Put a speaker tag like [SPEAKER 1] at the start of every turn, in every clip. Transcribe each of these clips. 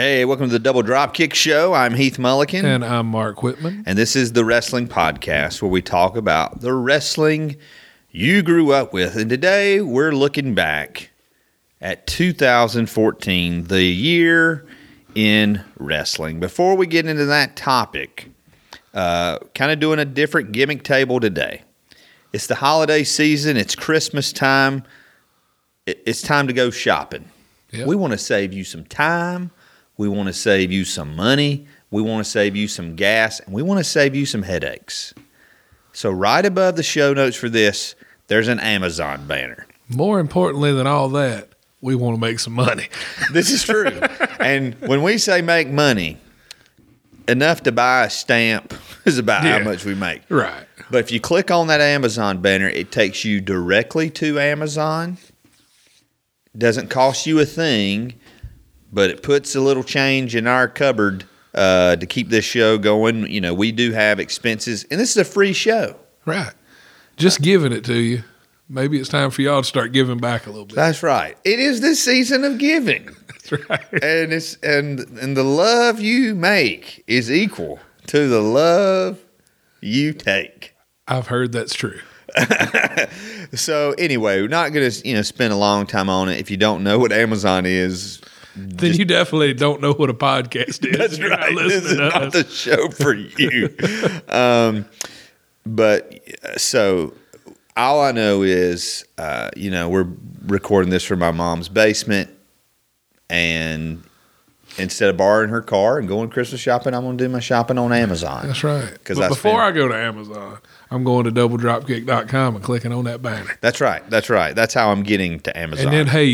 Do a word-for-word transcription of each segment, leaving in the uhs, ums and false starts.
[SPEAKER 1] Hey, welcome to the Double Dropkick Show. I'm Heath Mullican.
[SPEAKER 2] And I'm Mark Whitman.
[SPEAKER 1] And this is the Wrestling Podcast, where we talk about the wrestling you grew up with. And today we're looking back at two thousand fourteen, the year in wrestling. Before we get into that topic, uh, kind of doing a different gimmick table today. It's the holiday season. It's Christmas time. It's time to go shopping. Yep. We want to save you some time. We want to save you some money. We want to save you some gas. And we want to save you some headaches. So right above the show notes for this, there's an Amazon banner.
[SPEAKER 2] More importantly than all that, we want to make some money.
[SPEAKER 1] This is true. And when we say make money, enough to buy a stamp is about yeah. how much we make.
[SPEAKER 2] Right.
[SPEAKER 1] But if you click on that Amazon banner, it takes you directly to Amazon. Doesn't cost you a thing, but it puts a little change in our cupboard uh, to keep this show going. You know, we do have expenses, and this is a free show.
[SPEAKER 2] Right. Just uh, giving it to you. Maybe it's time for y'all to start giving back a little bit.
[SPEAKER 1] That's right. It is this season of giving.
[SPEAKER 2] That's right.
[SPEAKER 1] And it's and and the love you make is equal to the love you take.
[SPEAKER 2] I've heard that's true.
[SPEAKER 1] So anyway, we're not going to you know spend a long time on it. If you don't know what Amazon is,
[SPEAKER 2] then just, you definitely don't know what a podcast is.
[SPEAKER 1] That's right. This is not us. The show for you. um, but so all I know is, uh, you know, we're recording this from my mom's basement, and instead of borrowing her car and going Christmas shopping, I'm going to do my shopping on Amazon.
[SPEAKER 2] That's right.
[SPEAKER 1] Because
[SPEAKER 2] before
[SPEAKER 1] spend,
[SPEAKER 2] I go to Amazon, I'm going to double dropkick dot com and clicking on that banner.
[SPEAKER 1] That's right. That's right. That's how I'm getting to Amazon.
[SPEAKER 2] And then, hey,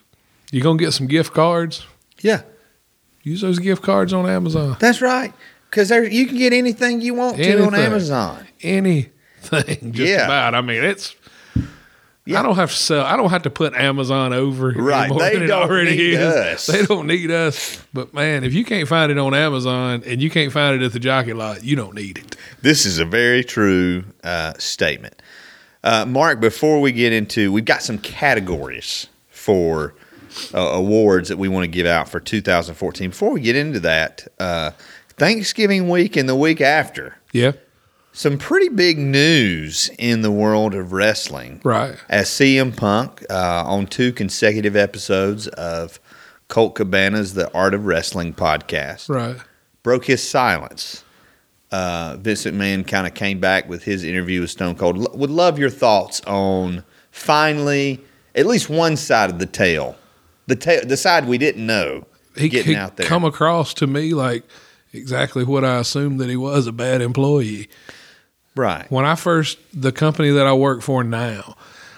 [SPEAKER 2] you going to get some gift cards?
[SPEAKER 1] Yeah.
[SPEAKER 2] Use those gift cards on Amazon.
[SPEAKER 1] That's right. Because you can get anything you want anything. to on Amazon.
[SPEAKER 2] Anything. Just yeah. about. I mean, it's... Yeah. I don't have to sell. I don't have to put Amazon over
[SPEAKER 1] right.
[SPEAKER 2] anymore
[SPEAKER 1] They
[SPEAKER 2] than
[SPEAKER 1] don't
[SPEAKER 2] it already
[SPEAKER 1] need
[SPEAKER 2] is.
[SPEAKER 1] us.
[SPEAKER 2] They don't need us. But man, if you can't find it on Amazon and you can't find it at the jockey lot, you don't need it.
[SPEAKER 1] This is a very true uh, statement, uh, Mark. Before we get into, we've got some categories for uh, awards that we want to give out for two thousand fourteen. Before we get into that, uh, Thanksgiving week and the week after.
[SPEAKER 2] Yeah.
[SPEAKER 1] Some pretty big news in the world of wrestling.
[SPEAKER 2] Right.
[SPEAKER 1] As C M Punk, uh, on two consecutive episodes of Colt Cabana's The Art of Wrestling podcast,
[SPEAKER 2] right,
[SPEAKER 1] broke his silence. Uh, Vince McMahon kind of came back with his interview with Stone Cold. L- would love your thoughts on finally at least one side of the tale, the ta- the side we didn't know
[SPEAKER 2] he,
[SPEAKER 1] getting
[SPEAKER 2] he
[SPEAKER 1] out there.
[SPEAKER 2] Come across to me like exactly what I assumed that he was, a bad employee.
[SPEAKER 1] Right.
[SPEAKER 2] When I first, the company that I work for now,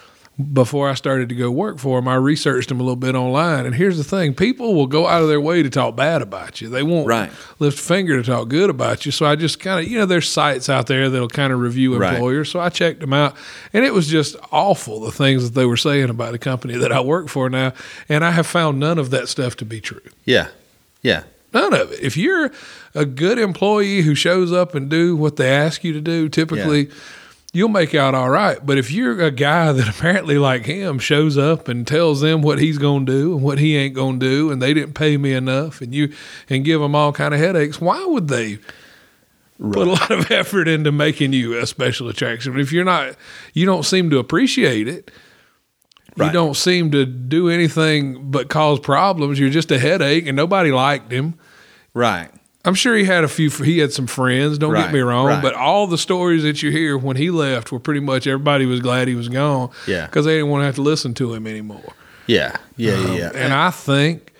[SPEAKER 2] before I started to go work for them, I researched them a little bit online. And here's the thing. People will go out of their way to talk bad about you. They won't
[SPEAKER 1] right.
[SPEAKER 2] lift a finger to talk good about you. So I just kind of, you know, there's sites out there that'll kind of review employers. Right. So I checked them out. And it was just awful, the things that they were saying about the company that I work for now. And I have found none of that stuff to be true.
[SPEAKER 1] Yeah. Yeah.
[SPEAKER 2] None of it. If you're a good employee who shows up and do what they ask you to do, typically yeah. you'll make out all right. But if you're a guy that apparently like him shows up and tells them what he's going to do and what he ain't going to do, and they didn't pay me enough, and you and give them all kind of headaches, why would they right. put a lot of effort into making you a special attraction? But if you're not, you don't seem to appreciate it. Right. You don't seem to do anything but cause problems. You're just a headache, and nobody liked him.
[SPEAKER 1] Right.
[SPEAKER 2] I'm sure he had a few. He had some friends. Don't
[SPEAKER 1] right.
[SPEAKER 2] get me wrong,
[SPEAKER 1] right.
[SPEAKER 2] but all the stories that you hear when he left were pretty much everybody was glad he was gone.
[SPEAKER 1] Yeah.
[SPEAKER 2] Because they didn't want to have to listen to him anymore.
[SPEAKER 1] Yeah. Yeah.
[SPEAKER 2] Um,
[SPEAKER 1] yeah.
[SPEAKER 2] And I think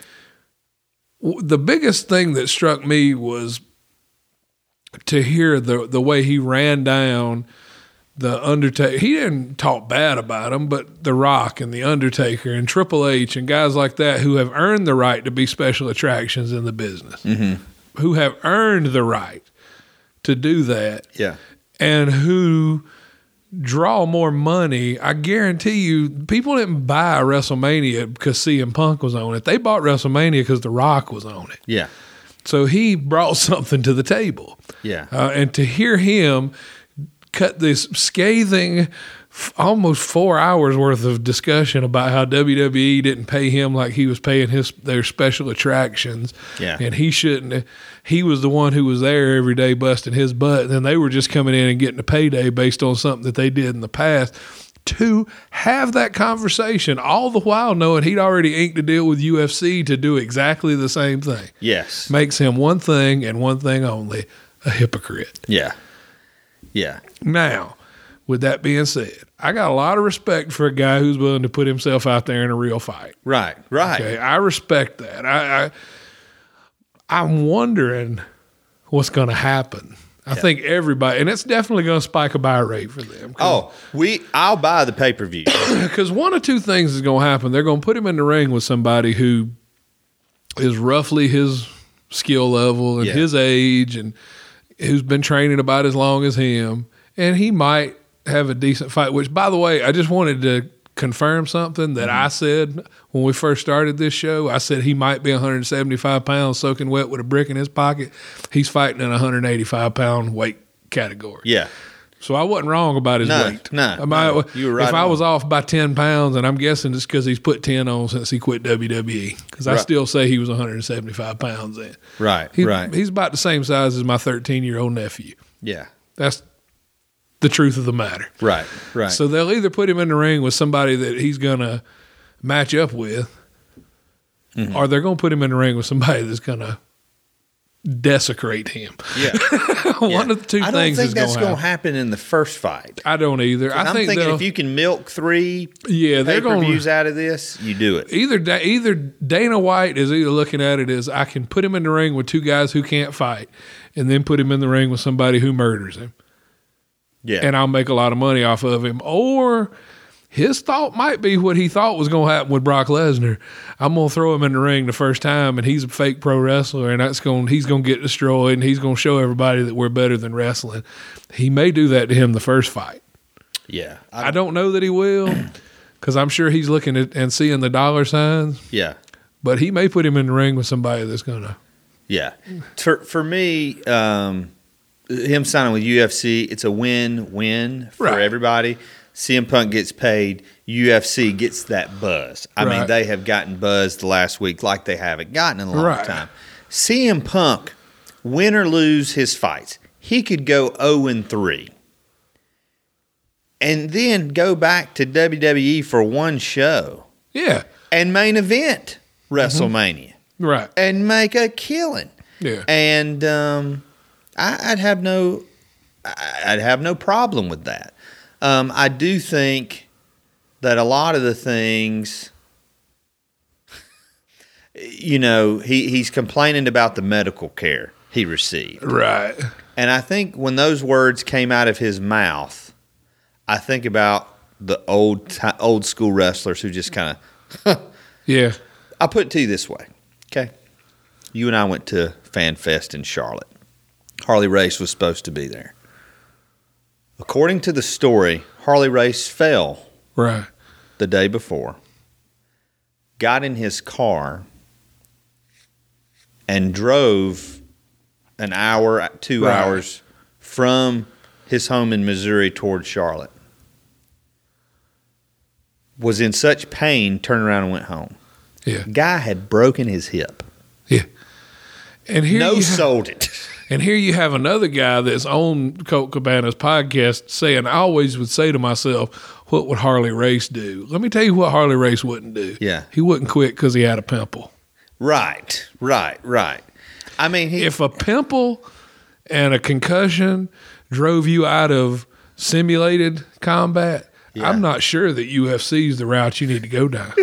[SPEAKER 2] the biggest thing that struck me was to hear the the way he ran down the Undertaker. He didn't talk bad about him, but The Rock and The Undertaker and Triple H and guys like that who have earned the right to be special attractions in the business,
[SPEAKER 1] mm-hmm.
[SPEAKER 2] who have earned the right to do that,
[SPEAKER 1] yeah,
[SPEAKER 2] and who draw more money. I guarantee you, people didn't buy WrestleMania because C M Punk was on it. They bought WrestleMania because The Rock was on it.
[SPEAKER 1] Yeah.
[SPEAKER 2] So he brought something to the table.
[SPEAKER 1] Yeah.
[SPEAKER 2] Uh, and to hear him cut this scathing, f- almost four hours worth of discussion about how W W E didn't pay him like he was paying his their special attractions.
[SPEAKER 1] Yeah.
[SPEAKER 2] And he shouldn't. He was the one who was there every day busting his butt. And then they were just coming in and getting a payday based on something that they did in the past. To have that conversation, all the while knowing he'd already inked a deal with U F C to do exactly the same thing.
[SPEAKER 1] Yes.
[SPEAKER 2] Makes him one thing and one thing only, a hypocrite.
[SPEAKER 1] Yeah. Yeah.
[SPEAKER 2] Now, with that being said, I got a lot of respect for a guy who's willing to put himself out there in a real fight.
[SPEAKER 1] Right. Right.
[SPEAKER 2] Okay, I respect that. I, I I'm wondering what's going to happen. I yeah. think everybody, and it's definitely going to spike a buy rate for them.
[SPEAKER 1] Oh, we, I'll buy the pay-per-view.
[SPEAKER 2] Because one of two things is going to happen. They're going to put him in the ring with somebody who is roughly his skill level and yeah. his age and who's been training about as long as him. And he might have a decent fight, which, by the way, I just wanted to confirm something that mm-hmm. I said when we first started this show. I said he might be one hundred seventy-five pounds soaking wet with a brick in his pocket. He's fighting in a one hundred eighty-five pound weight category.
[SPEAKER 1] Yeah.
[SPEAKER 2] So I wasn't wrong about his
[SPEAKER 1] no,
[SPEAKER 2] weight.
[SPEAKER 1] No,
[SPEAKER 2] I might,
[SPEAKER 1] no, you were right.
[SPEAKER 2] If
[SPEAKER 1] on.
[SPEAKER 2] I was off by ten pounds, and I'm guessing it's because he's put ten on since he quit W W E, because I
[SPEAKER 1] right.
[SPEAKER 2] still say he was one hundred seventy-five pounds then.
[SPEAKER 1] Right,
[SPEAKER 2] he,
[SPEAKER 1] right.
[SPEAKER 2] He's about the same size as my thirteen-year-old nephew.
[SPEAKER 1] Yeah.
[SPEAKER 2] That's the truth of the matter.
[SPEAKER 1] Right, right.
[SPEAKER 2] So they'll either put him in the ring with somebody that he's going to match up with, mm-hmm. or they're going to put him in the ring with somebody that's going to desecrate him.
[SPEAKER 1] Yeah.
[SPEAKER 2] One
[SPEAKER 1] yeah.
[SPEAKER 2] of the two
[SPEAKER 1] I don't
[SPEAKER 2] things
[SPEAKER 1] think
[SPEAKER 2] is
[SPEAKER 1] that's
[SPEAKER 2] going to
[SPEAKER 1] happen. happen in the first fight.
[SPEAKER 2] I don't either. I
[SPEAKER 1] I'm
[SPEAKER 2] think
[SPEAKER 1] thinking if you can milk three
[SPEAKER 2] yeah, they're
[SPEAKER 1] pay-per-views
[SPEAKER 2] gonna,
[SPEAKER 1] out of this, you do it.
[SPEAKER 2] Either either Dana White is either looking at it as I can put him in the ring with two guys who can't fight and then put him in the ring with somebody who murders him.
[SPEAKER 1] Yeah.
[SPEAKER 2] And I'll make a lot of money off of him. Or his thought might be what he thought was going to happen with Brock Lesnar. I'm going to throw him in the ring the first time, and he's a fake pro wrestler, and that's going he's going to get destroyed, and he's going to show everybody that we're better than wrestling. He may do that to him the first fight.
[SPEAKER 1] Yeah.
[SPEAKER 2] I, I don't know that he will, because I'm sure he's looking at and seeing the dollar signs.
[SPEAKER 1] Yeah.
[SPEAKER 2] But he may put him in the ring with somebody that's going to.
[SPEAKER 1] Yeah. For, for me, um, him signing with U F C, it's a win-win for
[SPEAKER 2] right.
[SPEAKER 1] everybody. C M Punk gets paid. U F C gets that buzz. I right. mean, they have gotten buzz the last week like they haven't gotten in a long
[SPEAKER 2] right.
[SPEAKER 1] time. C M Punk, win or lose his fights, he could go oh and three and then go back to W W E for one show.
[SPEAKER 2] Yeah.
[SPEAKER 1] And main event WrestleMania.
[SPEAKER 2] Mm-hmm. Right.
[SPEAKER 1] And make a killing.
[SPEAKER 2] Yeah.
[SPEAKER 1] And um, I, I'd have no, I'd have no problem with that. Um, I do think that a lot of the things, you know, he, he's complaining about the medical care he received.
[SPEAKER 2] Right.
[SPEAKER 1] And I think when those words came out of his mouth, I think about the old t- old school wrestlers who just kind of,
[SPEAKER 2] yeah.
[SPEAKER 1] I'll put it to you this way, okay? You and I went to Fan Fest in Charlotte. Harley Race was supposed to be there. According to the story, Harley Race fell
[SPEAKER 2] right.
[SPEAKER 1] the day before, got in his car, and drove an hour, two
[SPEAKER 2] right.
[SPEAKER 1] hours from his home in Missouri toward Charlotte. Was in such pain, turned around and went home.
[SPEAKER 2] Yeah.
[SPEAKER 1] Guy had broken his hip.
[SPEAKER 2] Yeah. And here
[SPEAKER 1] no
[SPEAKER 2] you
[SPEAKER 1] sold it.
[SPEAKER 2] And here you have another guy that's on Colt Cabana's podcast saying, I always would say to myself, what would Harley Race do? Let me tell you what Harley Race wouldn't do.
[SPEAKER 1] Yeah.
[SPEAKER 2] He wouldn't quit because he had a pimple.
[SPEAKER 1] Right, right, right. I mean, he,
[SPEAKER 2] if a pimple and a concussion drove you out of simulated combat, yeah. I'm not sure that U F C is the route you need to go down.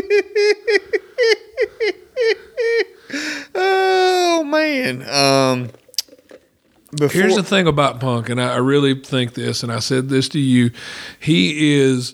[SPEAKER 1] Oh, man. Um, before-
[SPEAKER 2] Here's the thing about Punk, and I, I really think this, and I said this to you. He is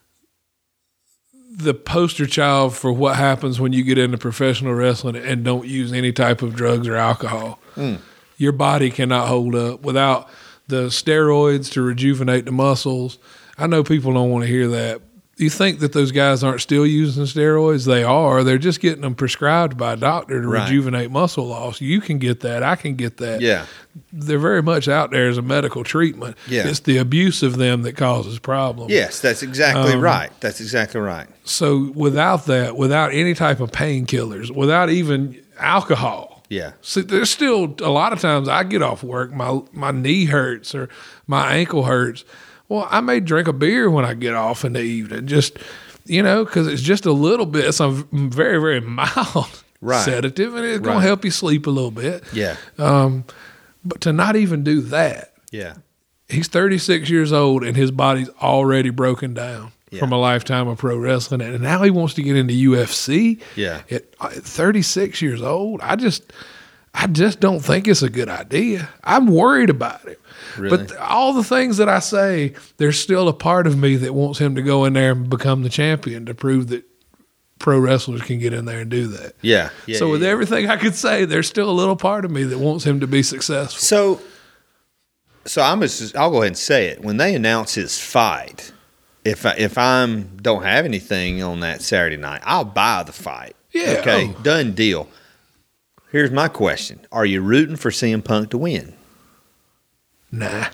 [SPEAKER 2] the poster child for what happens when you get into professional wrestling and don't use any type of drugs or alcohol. Mm. Your body cannot hold up without the steroids to rejuvenate the muscles. I know people don't want to hear that, you think that those guys aren't still using steroids? They are. They're just getting them prescribed by a doctor to
[SPEAKER 1] Right.
[SPEAKER 2] rejuvenate muscle loss. You can get that. I can get that.
[SPEAKER 1] Yeah.
[SPEAKER 2] They're very much out there as a medical treatment.
[SPEAKER 1] Yeah.
[SPEAKER 2] It's the abuse of them that causes problems.
[SPEAKER 1] Yes, that's exactly
[SPEAKER 2] Um,
[SPEAKER 1] right. That's exactly right.
[SPEAKER 2] So without that, without any type of painkillers, without even alcohol,
[SPEAKER 1] Yeah.
[SPEAKER 2] see, there's still a lot of times I get off work, my my knee hurts or my ankle hurts. Well, I may drink a beer when I get off in the evening, just, you know, because it's just a little bit, it's a very, very mild
[SPEAKER 1] Right.
[SPEAKER 2] sedative, and it's going
[SPEAKER 1] Right.
[SPEAKER 2] to help you sleep a little bit.
[SPEAKER 1] Yeah.
[SPEAKER 2] Um, but to not even do that,
[SPEAKER 1] Yeah.
[SPEAKER 2] he's thirty-six years old and his body's already broken down
[SPEAKER 1] Yeah.
[SPEAKER 2] from a lifetime of pro wrestling. And now he wants to get into U F C
[SPEAKER 1] Yeah.
[SPEAKER 2] at at thirty-six years old. I just, I just don't think it's a good idea. I'm worried about it.
[SPEAKER 1] Really?
[SPEAKER 2] But th- all the things that I say, there's still a part of me that wants him to go in there and become the champion to prove that pro wrestlers can get in there and do that.
[SPEAKER 1] Yeah. yeah
[SPEAKER 2] so
[SPEAKER 1] yeah,
[SPEAKER 2] with
[SPEAKER 1] yeah.
[SPEAKER 2] everything I could say, there's still a little part of me that wants him to be successful.
[SPEAKER 1] So, so I'm just, I'll go ahead and say it. When they announce his fight, if I, if I'm don't have anything on that Saturday night, I'll buy the fight.
[SPEAKER 2] Yeah.
[SPEAKER 1] Okay.
[SPEAKER 2] Oh.
[SPEAKER 1] Done deal. Here's my question: are you rooting for C M Punk to win?
[SPEAKER 2] Nah.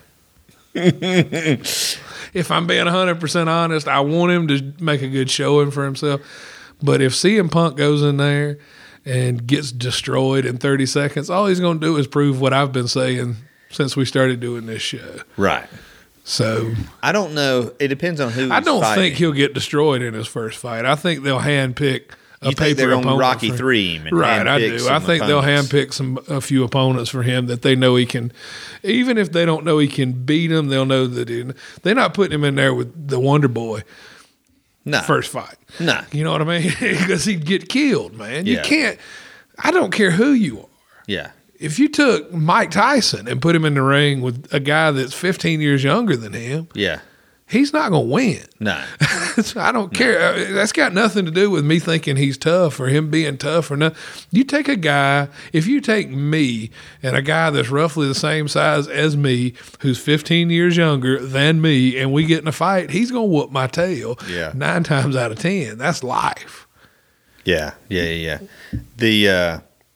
[SPEAKER 2] If I'm being one hundred percent honest, I want him to make a good showing for himself. But if C M Punk goes in there and gets destroyed in thirty seconds, all he's going to do is prove what I've been saying since we started doing this show.
[SPEAKER 1] Right.
[SPEAKER 2] So
[SPEAKER 1] I don't know. It depends on who.
[SPEAKER 2] I
[SPEAKER 1] he's
[SPEAKER 2] don't
[SPEAKER 1] fighting.
[SPEAKER 2] think he'll get destroyed in his first fight. I think they'll handpick a
[SPEAKER 1] You think
[SPEAKER 2] paper
[SPEAKER 1] they're on
[SPEAKER 2] opponent
[SPEAKER 1] Rocky
[SPEAKER 2] for-
[SPEAKER 1] three him and
[SPEAKER 2] right, I
[SPEAKER 1] handpick
[SPEAKER 2] do.
[SPEAKER 1] some
[SPEAKER 2] I think
[SPEAKER 1] opponents.
[SPEAKER 2] they'll handpick some a few opponents for him that they know he can. Even if they don't know he can beat him, they'll know that he, they're not putting him in there with the Wonder Boy
[SPEAKER 1] No.
[SPEAKER 2] first fight.
[SPEAKER 1] No.
[SPEAKER 2] You know what I mean? Because he'd get killed, man. You
[SPEAKER 1] Yeah.
[SPEAKER 2] can't. I don't care who you are.
[SPEAKER 1] Yeah.
[SPEAKER 2] If you took Mike Tyson and put him in the ring with a guy that's fifteen years younger than him,
[SPEAKER 1] Yeah.
[SPEAKER 2] he's not going to win.
[SPEAKER 1] No.
[SPEAKER 2] I don't care. That's got nothing to do with me thinking he's tough or him being tough or nothing. You take a guy, if you take me and a guy that's roughly the same size as me, who's fifteen years younger than me, and we get in a fight, he's going to whoop my tail
[SPEAKER 1] Yeah.
[SPEAKER 2] nine times out of ten. That's life.
[SPEAKER 1] Yeah, yeah, yeah, yeah. The uh,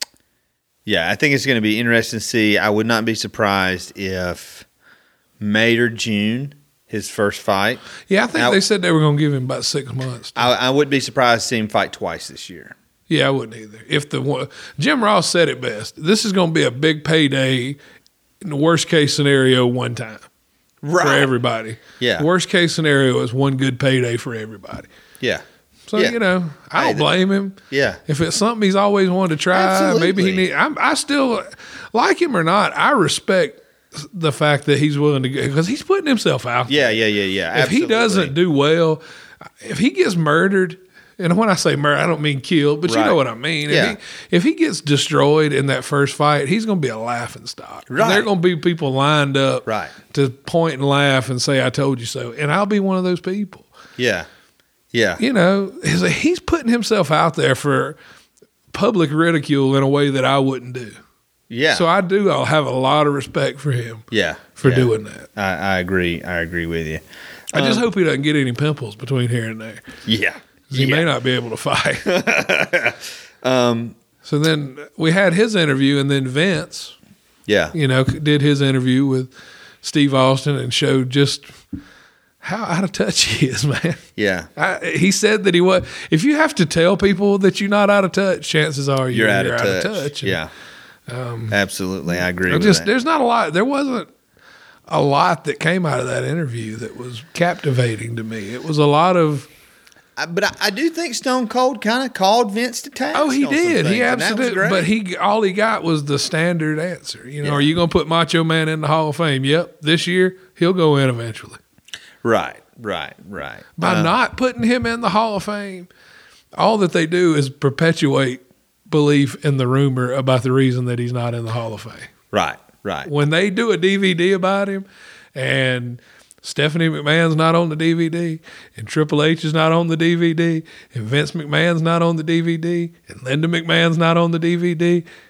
[SPEAKER 1] yeah, I think it's going to be interesting to see. I would not be surprised if May or June, his first fight.
[SPEAKER 2] Yeah, I think
[SPEAKER 1] Now-
[SPEAKER 2] they said they were going to give him about six months.
[SPEAKER 1] I, I wouldn't be surprised to see him fight twice this year.
[SPEAKER 2] Yeah, I wouldn't either. If the one, Jim Ross said it best, this is going to be a big payday. In the worst case scenario, one time for everybody.
[SPEAKER 1] Yeah.
[SPEAKER 2] Worst case scenario is one good payday for everybody.
[SPEAKER 1] Yeah,
[SPEAKER 2] So
[SPEAKER 1] Yeah.
[SPEAKER 2] you know, I
[SPEAKER 1] Hey,
[SPEAKER 2] don't
[SPEAKER 1] the-
[SPEAKER 2] blame him.
[SPEAKER 1] yeah,
[SPEAKER 2] If it's something he's always wanted to try,
[SPEAKER 1] Absolutely.
[SPEAKER 2] maybe he need. I'm, I still like him or not. I respect the fact that he's willing to go because he's putting himself out.
[SPEAKER 1] yeah, yeah, yeah, yeah.
[SPEAKER 2] If he
[SPEAKER 1] absolutely.
[SPEAKER 2] doesn't do well, if he gets murdered, and when I say murder, I don't mean killed, but you
[SPEAKER 1] Right.
[SPEAKER 2] know what I mean.
[SPEAKER 1] Yeah.
[SPEAKER 2] If, he, if he gets destroyed in that first fight, he's going to be a laughing stock. And
[SPEAKER 1] Right.
[SPEAKER 2] there are going to be people lined up
[SPEAKER 1] Right.
[SPEAKER 2] to point and laugh and say, I told you so. And I'll be one of those people.
[SPEAKER 1] yeah, yeah,
[SPEAKER 2] You know, he's, he's putting himself out there for public ridicule in a way that I wouldn't do.
[SPEAKER 1] yeah,
[SPEAKER 2] So I do I'll have a lot of respect for him
[SPEAKER 1] yeah,
[SPEAKER 2] for
[SPEAKER 1] yeah.
[SPEAKER 2] doing that.
[SPEAKER 1] I, I agree. I agree with you.
[SPEAKER 2] I just
[SPEAKER 1] Um,
[SPEAKER 2] hope he doesn't get any pimples between here and there.
[SPEAKER 1] Yeah,
[SPEAKER 2] He
[SPEAKER 1] yeah.
[SPEAKER 2] may not be able to fight.
[SPEAKER 1] Um,
[SPEAKER 2] So then we had his interview, and then Vince,
[SPEAKER 1] yeah,
[SPEAKER 2] you know, did his interview with Steve Austin and showed just how out of touch he is, man.
[SPEAKER 1] yeah.
[SPEAKER 2] I, he said that he was. If you have to tell people that you're not out of touch, chances are
[SPEAKER 1] You're,
[SPEAKER 2] you're,
[SPEAKER 1] out,
[SPEAKER 2] you're
[SPEAKER 1] of touch.
[SPEAKER 2] And,
[SPEAKER 1] Yeah, absolutely. I agree
[SPEAKER 2] I
[SPEAKER 1] with
[SPEAKER 2] just
[SPEAKER 1] that.
[SPEAKER 2] there's not a lot. There wasn't a lot that came out of that interview that was captivating to me. It was a lot of.
[SPEAKER 1] I, but I, I do think Stone Cold kind of called Vince to task.
[SPEAKER 2] Oh, he
[SPEAKER 1] on some
[SPEAKER 2] did. He
[SPEAKER 1] things, and that was
[SPEAKER 2] absolutely.
[SPEAKER 1] great.
[SPEAKER 2] But he all he got was the standard answer. You know,
[SPEAKER 1] Yeah.
[SPEAKER 2] are you going to put Macho Man in the Hall of Fame? Yep. This year he'll go in eventually.
[SPEAKER 1] right, right, right.
[SPEAKER 2] By
[SPEAKER 1] Uh,
[SPEAKER 2] not putting him in the Hall of Fame, all that they do is perpetuate belief in the rumor about the reason that he's not in the Hall of Fame.
[SPEAKER 1] right, right.
[SPEAKER 2] When they do a D V D about him, and Stephanie McMahon's not on the D V D, and Triple H is not on the D V D, and Vince McMahon's not on the D V D, and Linda McMahon's not on the D V D,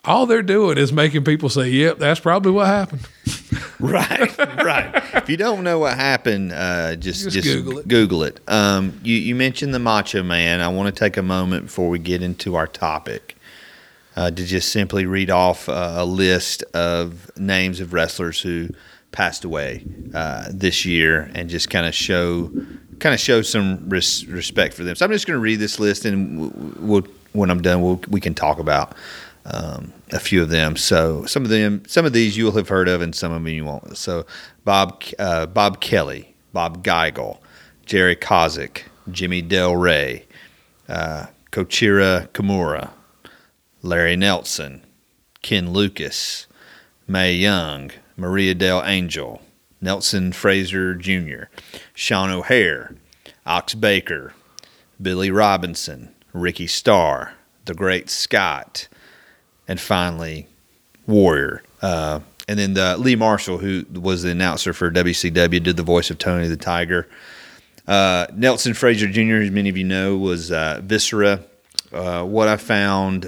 [SPEAKER 2] all they're doing is making people say, "Yep, that's probably what happened."
[SPEAKER 1] Right, right. If you don't know what happened, uh, just,
[SPEAKER 2] Just
[SPEAKER 1] just
[SPEAKER 2] Google it.
[SPEAKER 1] Google it. Um, you, you mentioned the Macho Man. I want to take a moment before we get into our topic uh, to just simply read off uh, a list of names of wrestlers who passed away uh, this year, and just kind of show kind of show some res- respect for them. So I'm just going to read this list, and we'll, when I'm done, we'll, we can talk about Um, a few of them. So some of them, some of these you'll have heard of, and some of them you won't. So Bob, uh, Bob Kelly, Bob Geigel, Jerry Kozik, Jimmy Del Rey, uh, Koichiro Kimura, Larry Nelson, Ken Lucas, Mae Young, Maria Del Angel, Nelson Fraser Junior, Sean O'Hare, Ox Baker, Billy Robinson, Ricky Starr, The Great Scott, and finally, Warrior. Uh, and then the Lee Marshall, who was the announcer for W C W, did the voice of Tony the Tiger. Uh, Nelson Fraser Junior, as many of you know, was uh, Viscera. Uh, what I found,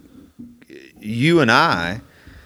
[SPEAKER 1] you and I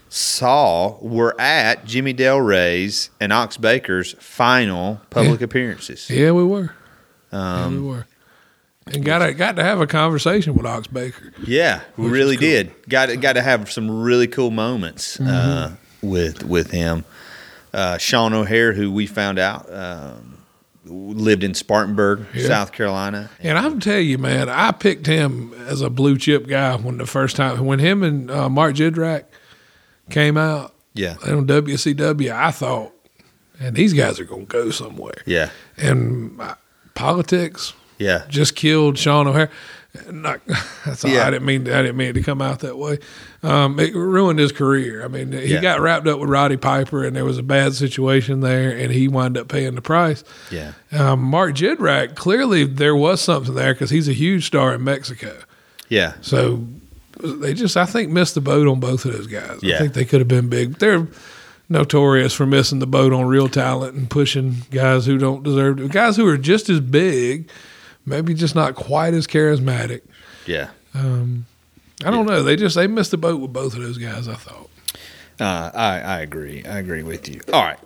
[SPEAKER 1] saw were at Jimmy Del Rey's and Ox Baker's final public
[SPEAKER 2] Yeah.
[SPEAKER 1] appearances.
[SPEAKER 2] Yeah, we were.
[SPEAKER 1] Um,
[SPEAKER 2] yeah, we were. And got to, got to have a conversation with Ox Baker.
[SPEAKER 1] Yeah, we
[SPEAKER 2] Which
[SPEAKER 1] really
[SPEAKER 2] is cool.
[SPEAKER 1] did. Got to, got to have some really cool moments uh,
[SPEAKER 2] Mm-hmm.
[SPEAKER 1] with with him. Uh, Sean O'Hare, who we found out um, lived in Spartanburg,
[SPEAKER 2] Yeah.
[SPEAKER 1] South Carolina.
[SPEAKER 2] And I'm tell you, man, I picked him as a blue chip guy when the first time when him and uh, Mark Jindrak came out
[SPEAKER 1] Yeah,
[SPEAKER 2] on W C W. I thought, and these guys are going to go somewhere.
[SPEAKER 1] yeah,
[SPEAKER 2] And uh, politics
[SPEAKER 1] yeah,
[SPEAKER 2] just killed Sean O'Hare. Not, that's all.
[SPEAKER 1] Yeah.
[SPEAKER 2] I didn't mean. I didn't mean it to come out that way. Um, it ruined his career. I mean, he
[SPEAKER 1] Yeah.
[SPEAKER 2] got wrapped up with Roddy Piper, and there was a bad situation there, and he wound up paying the price.
[SPEAKER 1] yeah,
[SPEAKER 2] Um, Mark Jindrak, clearly there was something there because he's a huge star in Mexico.
[SPEAKER 1] yeah,
[SPEAKER 2] So they just, I think, missed the boat on both of those guys.
[SPEAKER 1] Yeah.
[SPEAKER 2] I think they could have been big. They're notorious for missing the boat on real talent and pushing guys who don't deserve to. Guys who are just as big, maybe just not quite as charismatic.
[SPEAKER 1] yeah.
[SPEAKER 2] Um, I don't know. They just they missed the boat with both of those guys, I thought.
[SPEAKER 1] Uh, I I agree. I agree with you. All right,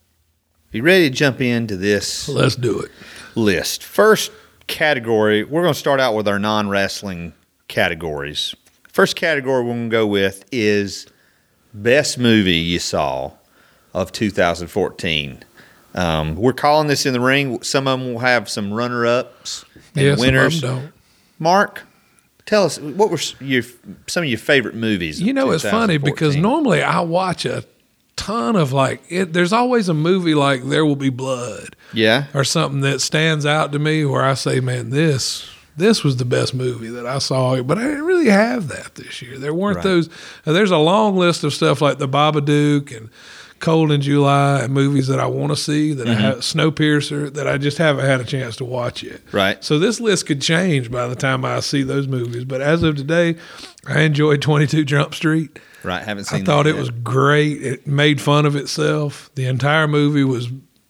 [SPEAKER 1] you ready to jump into this
[SPEAKER 2] Let's do it.
[SPEAKER 1] list? First category, we're going to start out with our non-wrestling categories. First category we're going to go with is best movie you saw of two thousand fourteen. Um, we're calling this in the ring. Some of them will have some runner-ups and
[SPEAKER 2] Yeah,
[SPEAKER 1] winners.
[SPEAKER 2] some of them don't.
[SPEAKER 1] Mark, tell us, what were your some of your favorite movies?
[SPEAKER 2] You
[SPEAKER 1] of
[SPEAKER 2] know, it's funny because
[SPEAKER 1] twenty fourteen?
[SPEAKER 2] normally I watch a ton of like, it, there's always a movie like There Will Be Blood
[SPEAKER 1] Yeah,
[SPEAKER 2] or something that stands out to me where I say, man, this this was the best movie that I saw. But I didn't really have that this year. There weren't
[SPEAKER 1] Right.
[SPEAKER 2] those. uh, There's a long list of stuff like The Babadook and Cold in July and movies that I want to see that I have, Snowpiercer, that I just haven't had a chance to watch yet.
[SPEAKER 1] right.
[SPEAKER 2] So this list could change by the time I see those movies. But as of today, I enjoyed twenty-two Jump Street.
[SPEAKER 1] Right, haven't
[SPEAKER 2] I
[SPEAKER 1] seen
[SPEAKER 2] thought
[SPEAKER 1] that
[SPEAKER 2] it
[SPEAKER 1] yet.
[SPEAKER 2] was great. It made fun of itself. The entire movie was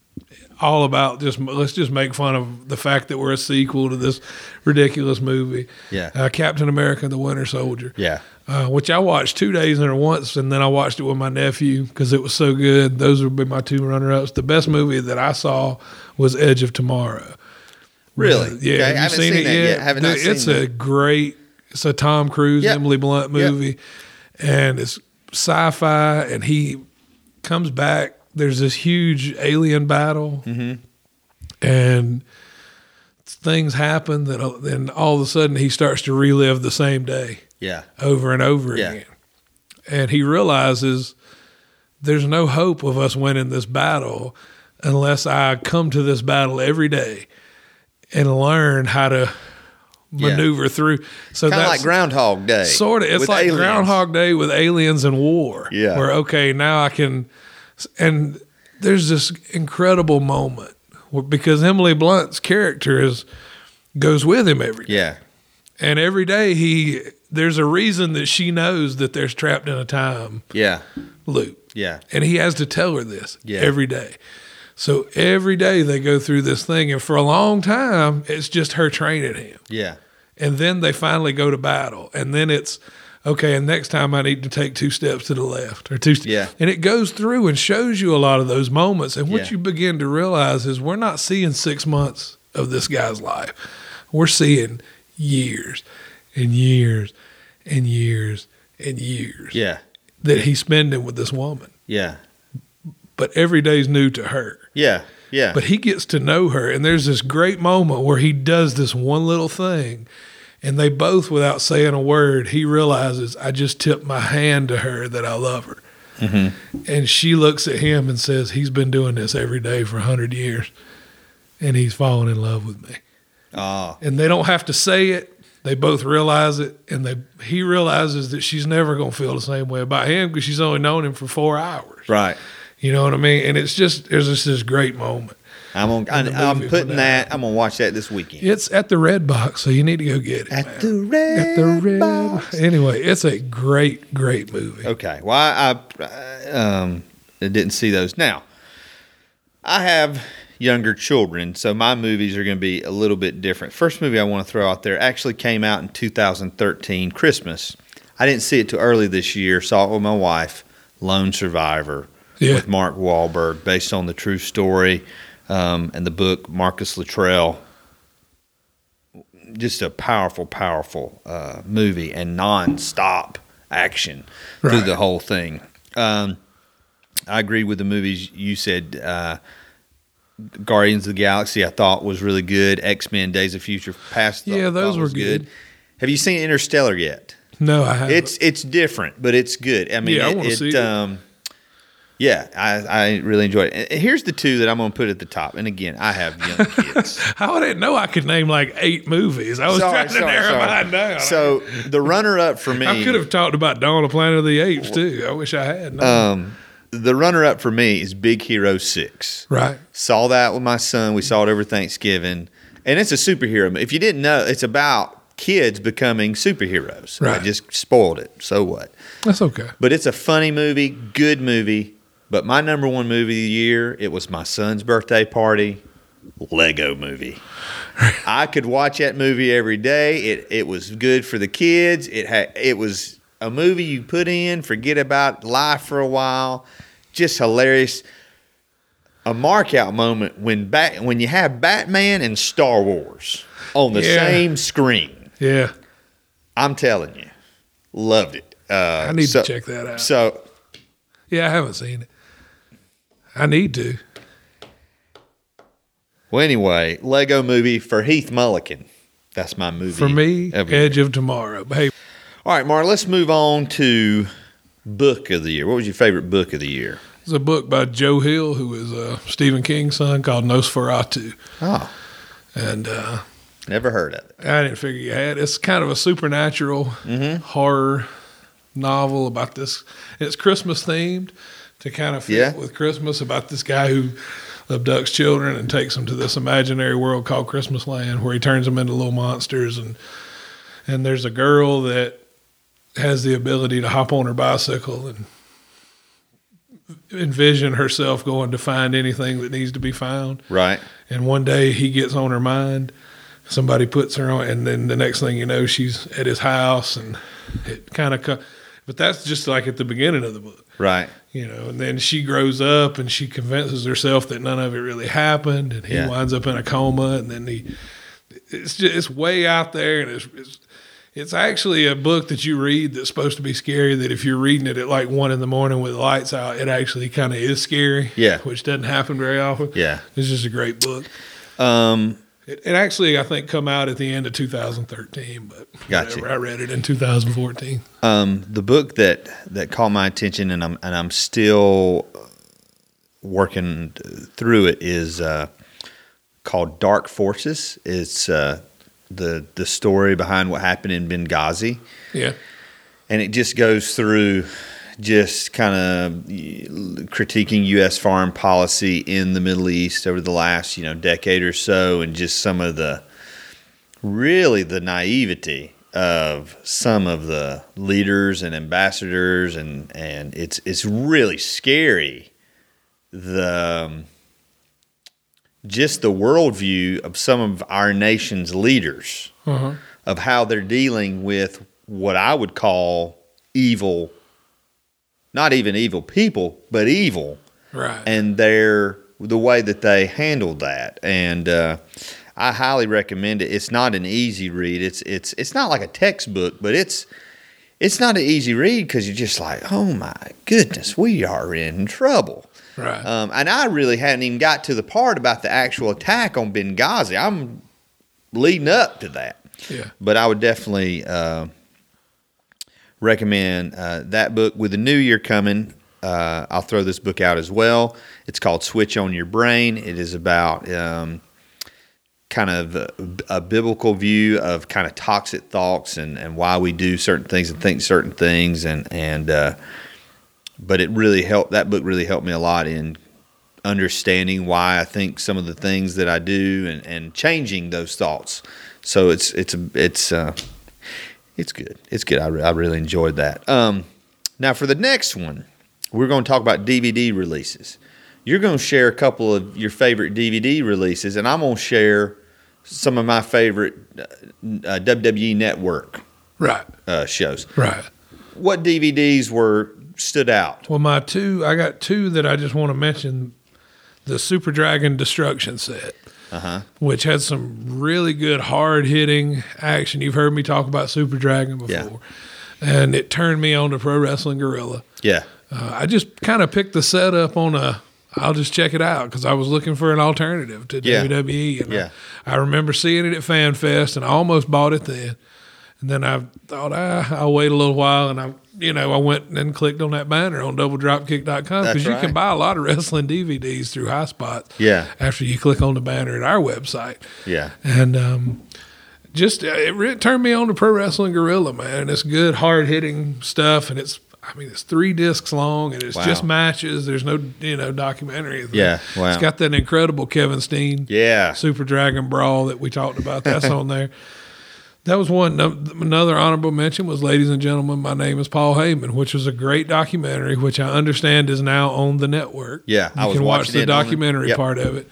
[SPEAKER 2] all about just let's just make fun of the fact that we're a sequel to this ridiculous movie.
[SPEAKER 1] Yeah.
[SPEAKER 2] Uh, Captain America: The Winter Soldier.
[SPEAKER 1] Yeah,
[SPEAKER 2] Uh, which I watched two days in it once, and then I watched it with my nephew because it was so good. Those would be my two runner-ups. The best movie that I saw was Edge of Tomorrow.
[SPEAKER 1] really.
[SPEAKER 2] Uh, yeah,
[SPEAKER 1] Okay,
[SPEAKER 2] have
[SPEAKER 1] I
[SPEAKER 2] you
[SPEAKER 1] haven't
[SPEAKER 2] seen,
[SPEAKER 1] seen
[SPEAKER 2] it
[SPEAKER 1] that
[SPEAKER 2] yet?
[SPEAKER 1] yet. Haven't not
[SPEAKER 2] Dude, it's
[SPEAKER 1] seen
[SPEAKER 2] a
[SPEAKER 1] that.
[SPEAKER 2] great. It's a Tom Cruise,
[SPEAKER 1] Yep.
[SPEAKER 2] Emily Blunt
[SPEAKER 1] Yep.
[SPEAKER 2] movie, and it's sci-fi. And he comes back. There's this huge alien battle,
[SPEAKER 1] Mm-hmm.
[SPEAKER 2] and things happen that then all of a sudden he starts to relive the same day
[SPEAKER 1] Yeah,
[SPEAKER 2] over and over
[SPEAKER 1] Yeah.
[SPEAKER 2] again. And he realizes there's no hope of us winning this battle unless I come to this battle every day and learn how to
[SPEAKER 1] Yeah.
[SPEAKER 2] maneuver through. So
[SPEAKER 1] kind of
[SPEAKER 2] that's
[SPEAKER 1] like Groundhog Day.
[SPEAKER 2] sort of, it's
[SPEAKER 1] with
[SPEAKER 2] like
[SPEAKER 1] aliens.
[SPEAKER 2] Groundhog Day with aliens and war.
[SPEAKER 1] Yeah.
[SPEAKER 2] Where, okay, now I can, and there's this incredible moment where, because Emily Blunt's character is, goes with him every day.
[SPEAKER 1] Yeah,
[SPEAKER 2] And every day he, there's a reason that she knows that there's trapped in a time
[SPEAKER 1] yeah,
[SPEAKER 2] loop.
[SPEAKER 1] yeah,
[SPEAKER 2] And he has to tell her this
[SPEAKER 1] Yeah.
[SPEAKER 2] every day. So every day they go through this thing. And for a long time, it's just her training him.
[SPEAKER 1] yeah,
[SPEAKER 2] And then they finally go to battle. And then it's, okay, and next time I need to take two steps to the left or two. St-
[SPEAKER 1] Yeah.
[SPEAKER 2] And it goes through and shows you a lot of those moments. And what
[SPEAKER 1] Yeah.
[SPEAKER 2] you begin to realize is we're not seeing six months of this guy's life. We're seeing years and years and years and years
[SPEAKER 1] Yeah.
[SPEAKER 2] that he's spending with this woman.
[SPEAKER 1] Yeah.
[SPEAKER 2] But every day's new to her.
[SPEAKER 1] Yeah. Yeah.
[SPEAKER 2] But he gets to know her, and there's this great moment where he does this one little thing, and they both, without saying a word, he realizes, I just tipped my hand to her that I love her.
[SPEAKER 1] Mm-hmm.
[SPEAKER 2] And she looks at him and says, he's been doing this every day for a hundred years, and he's fallen in love with me.
[SPEAKER 1] Oh.
[SPEAKER 2] And they don't have to say it. They both realize it, and they he realizes that she's never going to feel the same way about him because she's only known him for four hours.
[SPEAKER 1] Right.
[SPEAKER 2] You know what I mean? And it's just, there's just this great moment.
[SPEAKER 1] I'm on, I,
[SPEAKER 2] the
[SPEAKER 1] I'm
[SPEAKER 2] movie
[SPEAKER 1] putting
[SPEAKER 2] for
[SPEAKER 1] that.
[SPEAKER 2] that.
[SPEAKER 1] I'm gonna watch that this weekend.
[SPEAKER 2] It's at the Red Box, so you need to go get it.
[SPEAKER 1] At
[SPEAKER 2] man.
[SPEAKER 1] the Red
[SPEAKER 2] At the Red
[SPEAKER 1] Box.
[SPEAKER 2] Anyway, it's a great, great movie.
[SPEAKER 1] Okay. Well, I, I um I didn't see those. Now, I have younger children, so my movies are going to be a little bit different. First movie I want to throw out there actually came out in two thousand thirteen, Christmas. I didn't see it too early this year. Saw it with my wife, Lone Survivor,
[SPEAKER 2] Yeah.
[SPEAKER 1] with Mark Wahlberg, based on the true story um, and the book Marcus Luttrell. Just a powerful, powerful uh, movie and non-stop action through
[SPEAKER 2] Right.
[SPEAKER 1] the whole thing. Um, I agree with the movies you said. Uh, Guardians of the Galaxy, I thought was really good. X-Men: Days of Future Past,
[SPEAKER 2] Yeah,
[SPEAKER 1] thought
[SPEAKER 2] those were
[SPEAKER 1] was
[SPEAKER 2] good.
[SPEAKER 1] Have you seen Interstellar yet?
[SPEAKER 2] No, I haven't.
[SPEAKER 1] It's it's different, but it's good. I mean,
[SPEAKER 2] Yeah, I
[SPEAKER 1] it,
[SPEAKER 2] wanna
[SPEAKER 1] it,
[SPEAKER 2] see it.
[SPEAKER 1] um, yeah, I, I really enjoyed it. And here's the two that I'm going to put at the top. And again, I have young kids.
[SPEAKER 2] I didn't know I could name like eight movies. I was
[SPEAKER 1] Sorry,
[SPEAKER 2] trying to
[SPEAKER 1] sorry,
[SPEAKER 2] narrow
[SPEAKER 1] sorry.
[SPEAKER 2] mine down.
[SPEAKER 1] So the runner-up for me,
[SPEAKER 2] I could have talked about Dawn of Planet of the Apes too. I wish I had. No.
[SPEAKER 1] um, the runner-up for me is Big Hero Six.
[SPEAKER 2] right.
[SPEAKER 1] Saw that with my son. We saw it over Thanksgiving, and it's a superhero. If you didn't know, it's about kids becoming superheroes.
[SPEAKER 2] Right.
[SPEAKER 1] I just spoiled it. So what?
[SPEAKER 2] That's okay.
[SPEAKER 1] But it's a funny movie, good movie. But my number one movie of the year, it was my son's birthday party, Lego Movie. I could watch that movie every day. It it was good for the kids. It had it was a movie you put in, forget about life for a while. Just hilarious. A mark out moment when bat, when you have Batman and Star Wars on the
[SPEAKER 2] Yeah.
[SPEAKER 1] same screen.
[SPEAKER 2] Yeah.
[SPEAKER 1] I'm telling you, loved it. Uh,
[SPEAKER 2] I need
[SPEAKER 1] so-
[SPEAKER 2] to check that out.
[SPEAKER 1] So
[SPEAKER 2] Yeah, I haven't seen it. I need to.
[SPEAKER 1] Well, anyway, Lego Movie for Heath Mulligan. That's my movie.
[SPEAKER 2] For me,
[SPEAKER 1] of the year.
[SPEAKER 2] Edge of Tomorrow. But hey,
[SPEAKER 1] All right, Mark, let's move on to book of the year. What was your favorite book of the year?
[SPEAKER 2] it's a book by Joe Hill, who is uh, Stephen King's son, called Nosferatu.
[SPEAKER 1] Oh,
[SPEAKER 2] And uh,
[SPEAKER 1] never heard of it.
[SPEAKER 2] I didn't figure you had. It's kind of a supernatural
[SPEAKER 1] Mm-hmm.
[SPEAKER 2] horror novel about this. It's Christmas themed to kind of fit
[SPEAKER 1] Yeah.
[SPEAKER 2] with Christmas, about this guy who abducts children and takes them to this imaginary world called Christmas Land, where he turns them into little monsters. And and there's a girl that has the ability to hop on her bicycle and envision herself going to find anything that needs to be found.
[SPEAKER 1] Right.
[SPEAKER 2] And one day he gets on her mind. Somebody puts her on, and then the next thing you know, she's at his house, and it kind of. Co- but that's just like at the beginning of the book,
[SPEAKER 1] Right.
[SPEAKER 2] you know. And then she grows up, and she convinces herself that none of it really happened, and he
[SPEAKER 1] Yeah.
[SPEAKER 2] winds up in a coma, and then he. It's just it's way out there, and it's. it's It's actually a book that you read that's supposed to be scary, that if you're reading it at like one in the morning with the lights out, it actually kind of is scary.
[SPEAKER 1] Yeah.
[SPEAKER 2] Which doesn't happen very often.
[SPEAKER 1] Yeah.
[SPEAKER 2] It's just a great book.
[SPEAKER 1] Um,
[SPEAKER 2] It, it actually, I think, come out at the end of two thousand thirteen, but
[SPEAKER 1] Gotcha.
[SPEAKER 2] whatever, I read it in two thousand fourteen.
[SPEAKER 1] um, the book that, that caught my attention, and I'm and I'm still working through it, is uh, called Dark Forces. It's uh, the the story behind what happened in Benghazi.
[SPEAKER 2] Yeah.
[SPEAKER 1] And it just goes through just kind of critiquing U S foreign policy in the Middle East over the last, you know, decade or so, and just some of the, really the naivety of some of the leaders and ambassadors, and, and it's it's really scary, the um, just the worldview of some of our nation's leaders,
[SPEAKER 2] Uh-huh.
[SPEAKER 1] of how they're dealing with what I would call evil, not even evil people, but evil.
[SPEAKER 2] Right.
[SPEAKER 1] And their the way that they handled that. And uh, I highly recommend it. It's not an easy read. It's it's it's not like a textbook, but it's it's not an easy read because you're just like, oh my goodness, we are in trouble.
[SPEAKER 2] Right.
[SPEAKER 1] Um, and I really hadn't even got to the part about the actual attack on Benghazi. I'm leading up to that.
[SPEAKER 2] Yeah.
[SPEAKER 1] But I would definitely uh, recommend uh, that book. With the new year coming, uh, I'll throw this book out as well. It's called Switch on Your Brain. It is about um, kind of a, a biblical view of kind of toxic thoughts and, and why we do certain things and think certain things. And, and uh, but it really helped. That book really helped me a lot in understanding why I think some of the things that I do and, and changing those thoughts. So it's it's it's uh, it's good. It's good. I, re- I really enjoyed that. Um, now for the next one, we're going to talk about D V D releases. You're going to share a couple of your favorite D V D releases, and I'm going to share some of my favorite uh, W W E Network
[SPEAKER 2] right
[SPEAKER 1] uh, shows.
[SPEAKER 2] Right.
[SPEAKER 1] What D V Ds were stood out?
[SPEAKER 2] Well, my two, I got two that I just want to mention. The Super Dragon Destruction set. Uh-huh. Which had some really good hard-hitting action. You've heard me talk about Super Dragon before.
[SPEAKER 1] Yeah.
[SPEAKER 2] And it turned me on to Pro Wrestling Guerrilla.
[SPEAKER 1] Yeah.
[SPEAKER 2] Uh, I just kind of picked the setup on a, I'll just check it out because I was looking for an alternative to
[SPEAKER 1] yeah.
[SPEAKER 2] W W E. And
[SPEAKER 1] yeah.
[SPEAKER 2] I, I remember seeing it at Fan Fest, and I almost bought it then. And then I thought, ah, I'll wait a little while, and I, you know, I went and clicked on that banner on double dropkick dot com because you
[SPEAKER 1] right.
[SPEAKER 2] can buy a lot of wrestling D V Ds through High Spots.
[SPEAKER 1] Yeah.
[SPEAKER 2] After you click on the banner at our website.
[SPEAKER 1] Yeah.
[SPEAKER 2] And um, just it, it turned me on to Pro Wrestling Guerrilla, man. It's good, hard hitting stuff, and it's I mean it's three discs long, and it's
[SPEAKER 1] wow.
[SPEAKER 2] just matches. There's no you know documentary.
[SPEAKER 1] Yeah. Wow.
[SPEAKER 2] It's got that incredible Kevin Steen.
[SPEAKER 1] Yeah.
[SPEAKER 2] Super Dragon Brawl that we talked about. That's on there. That was one. Another honorable mention was, ladies and gentlemen, my name is Paul Heyman, which was a great documentary, which I understand is now on the network.
[SPEAKER 1] Yeah,
[SPEAKER 2] you
[SPEAKER 1] I was
[SPEAKER 2] can watch
[SPEAKER 1] watching
[SPEAKER 2] the
[SPEAKER 1] it on the-
[SPEAKER 2] documentary
[SPEAKER 1] yep.
[SPEAKER 2] part of it.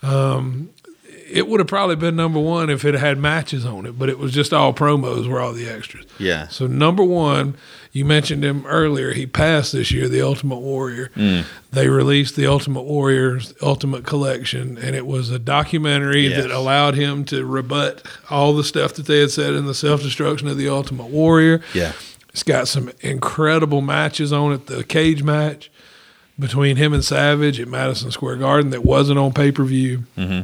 [SPEAKER 2] Um, it would have probably been number one if it had matches on it, but it was just all promos were all the extras.
[SPEAKER 1] Yeah.
[SPEAKER 2] So number one, you mentioned him earlier. He passed this year, the Ultimate Warrior.
[SPEAKER 1] Mm.
[SPEAKER 2] They released the Ultimate Warrior's Ultimate Collection, and it was a documentary
[SPEAKER 1] Yes.
[SPEAKER 2] that allowed him to rebut all the stuff that they had said in the self-destruction of the Ultimate Warrior.
[SPEAKER 1] Yeah.
[SPEAKER 2] It's got some incredible matches on it. The cage match between him and Savage at Madison Square Garden that wasn't on pay-per-view.
[SPEAKER 1] Mm-hmm.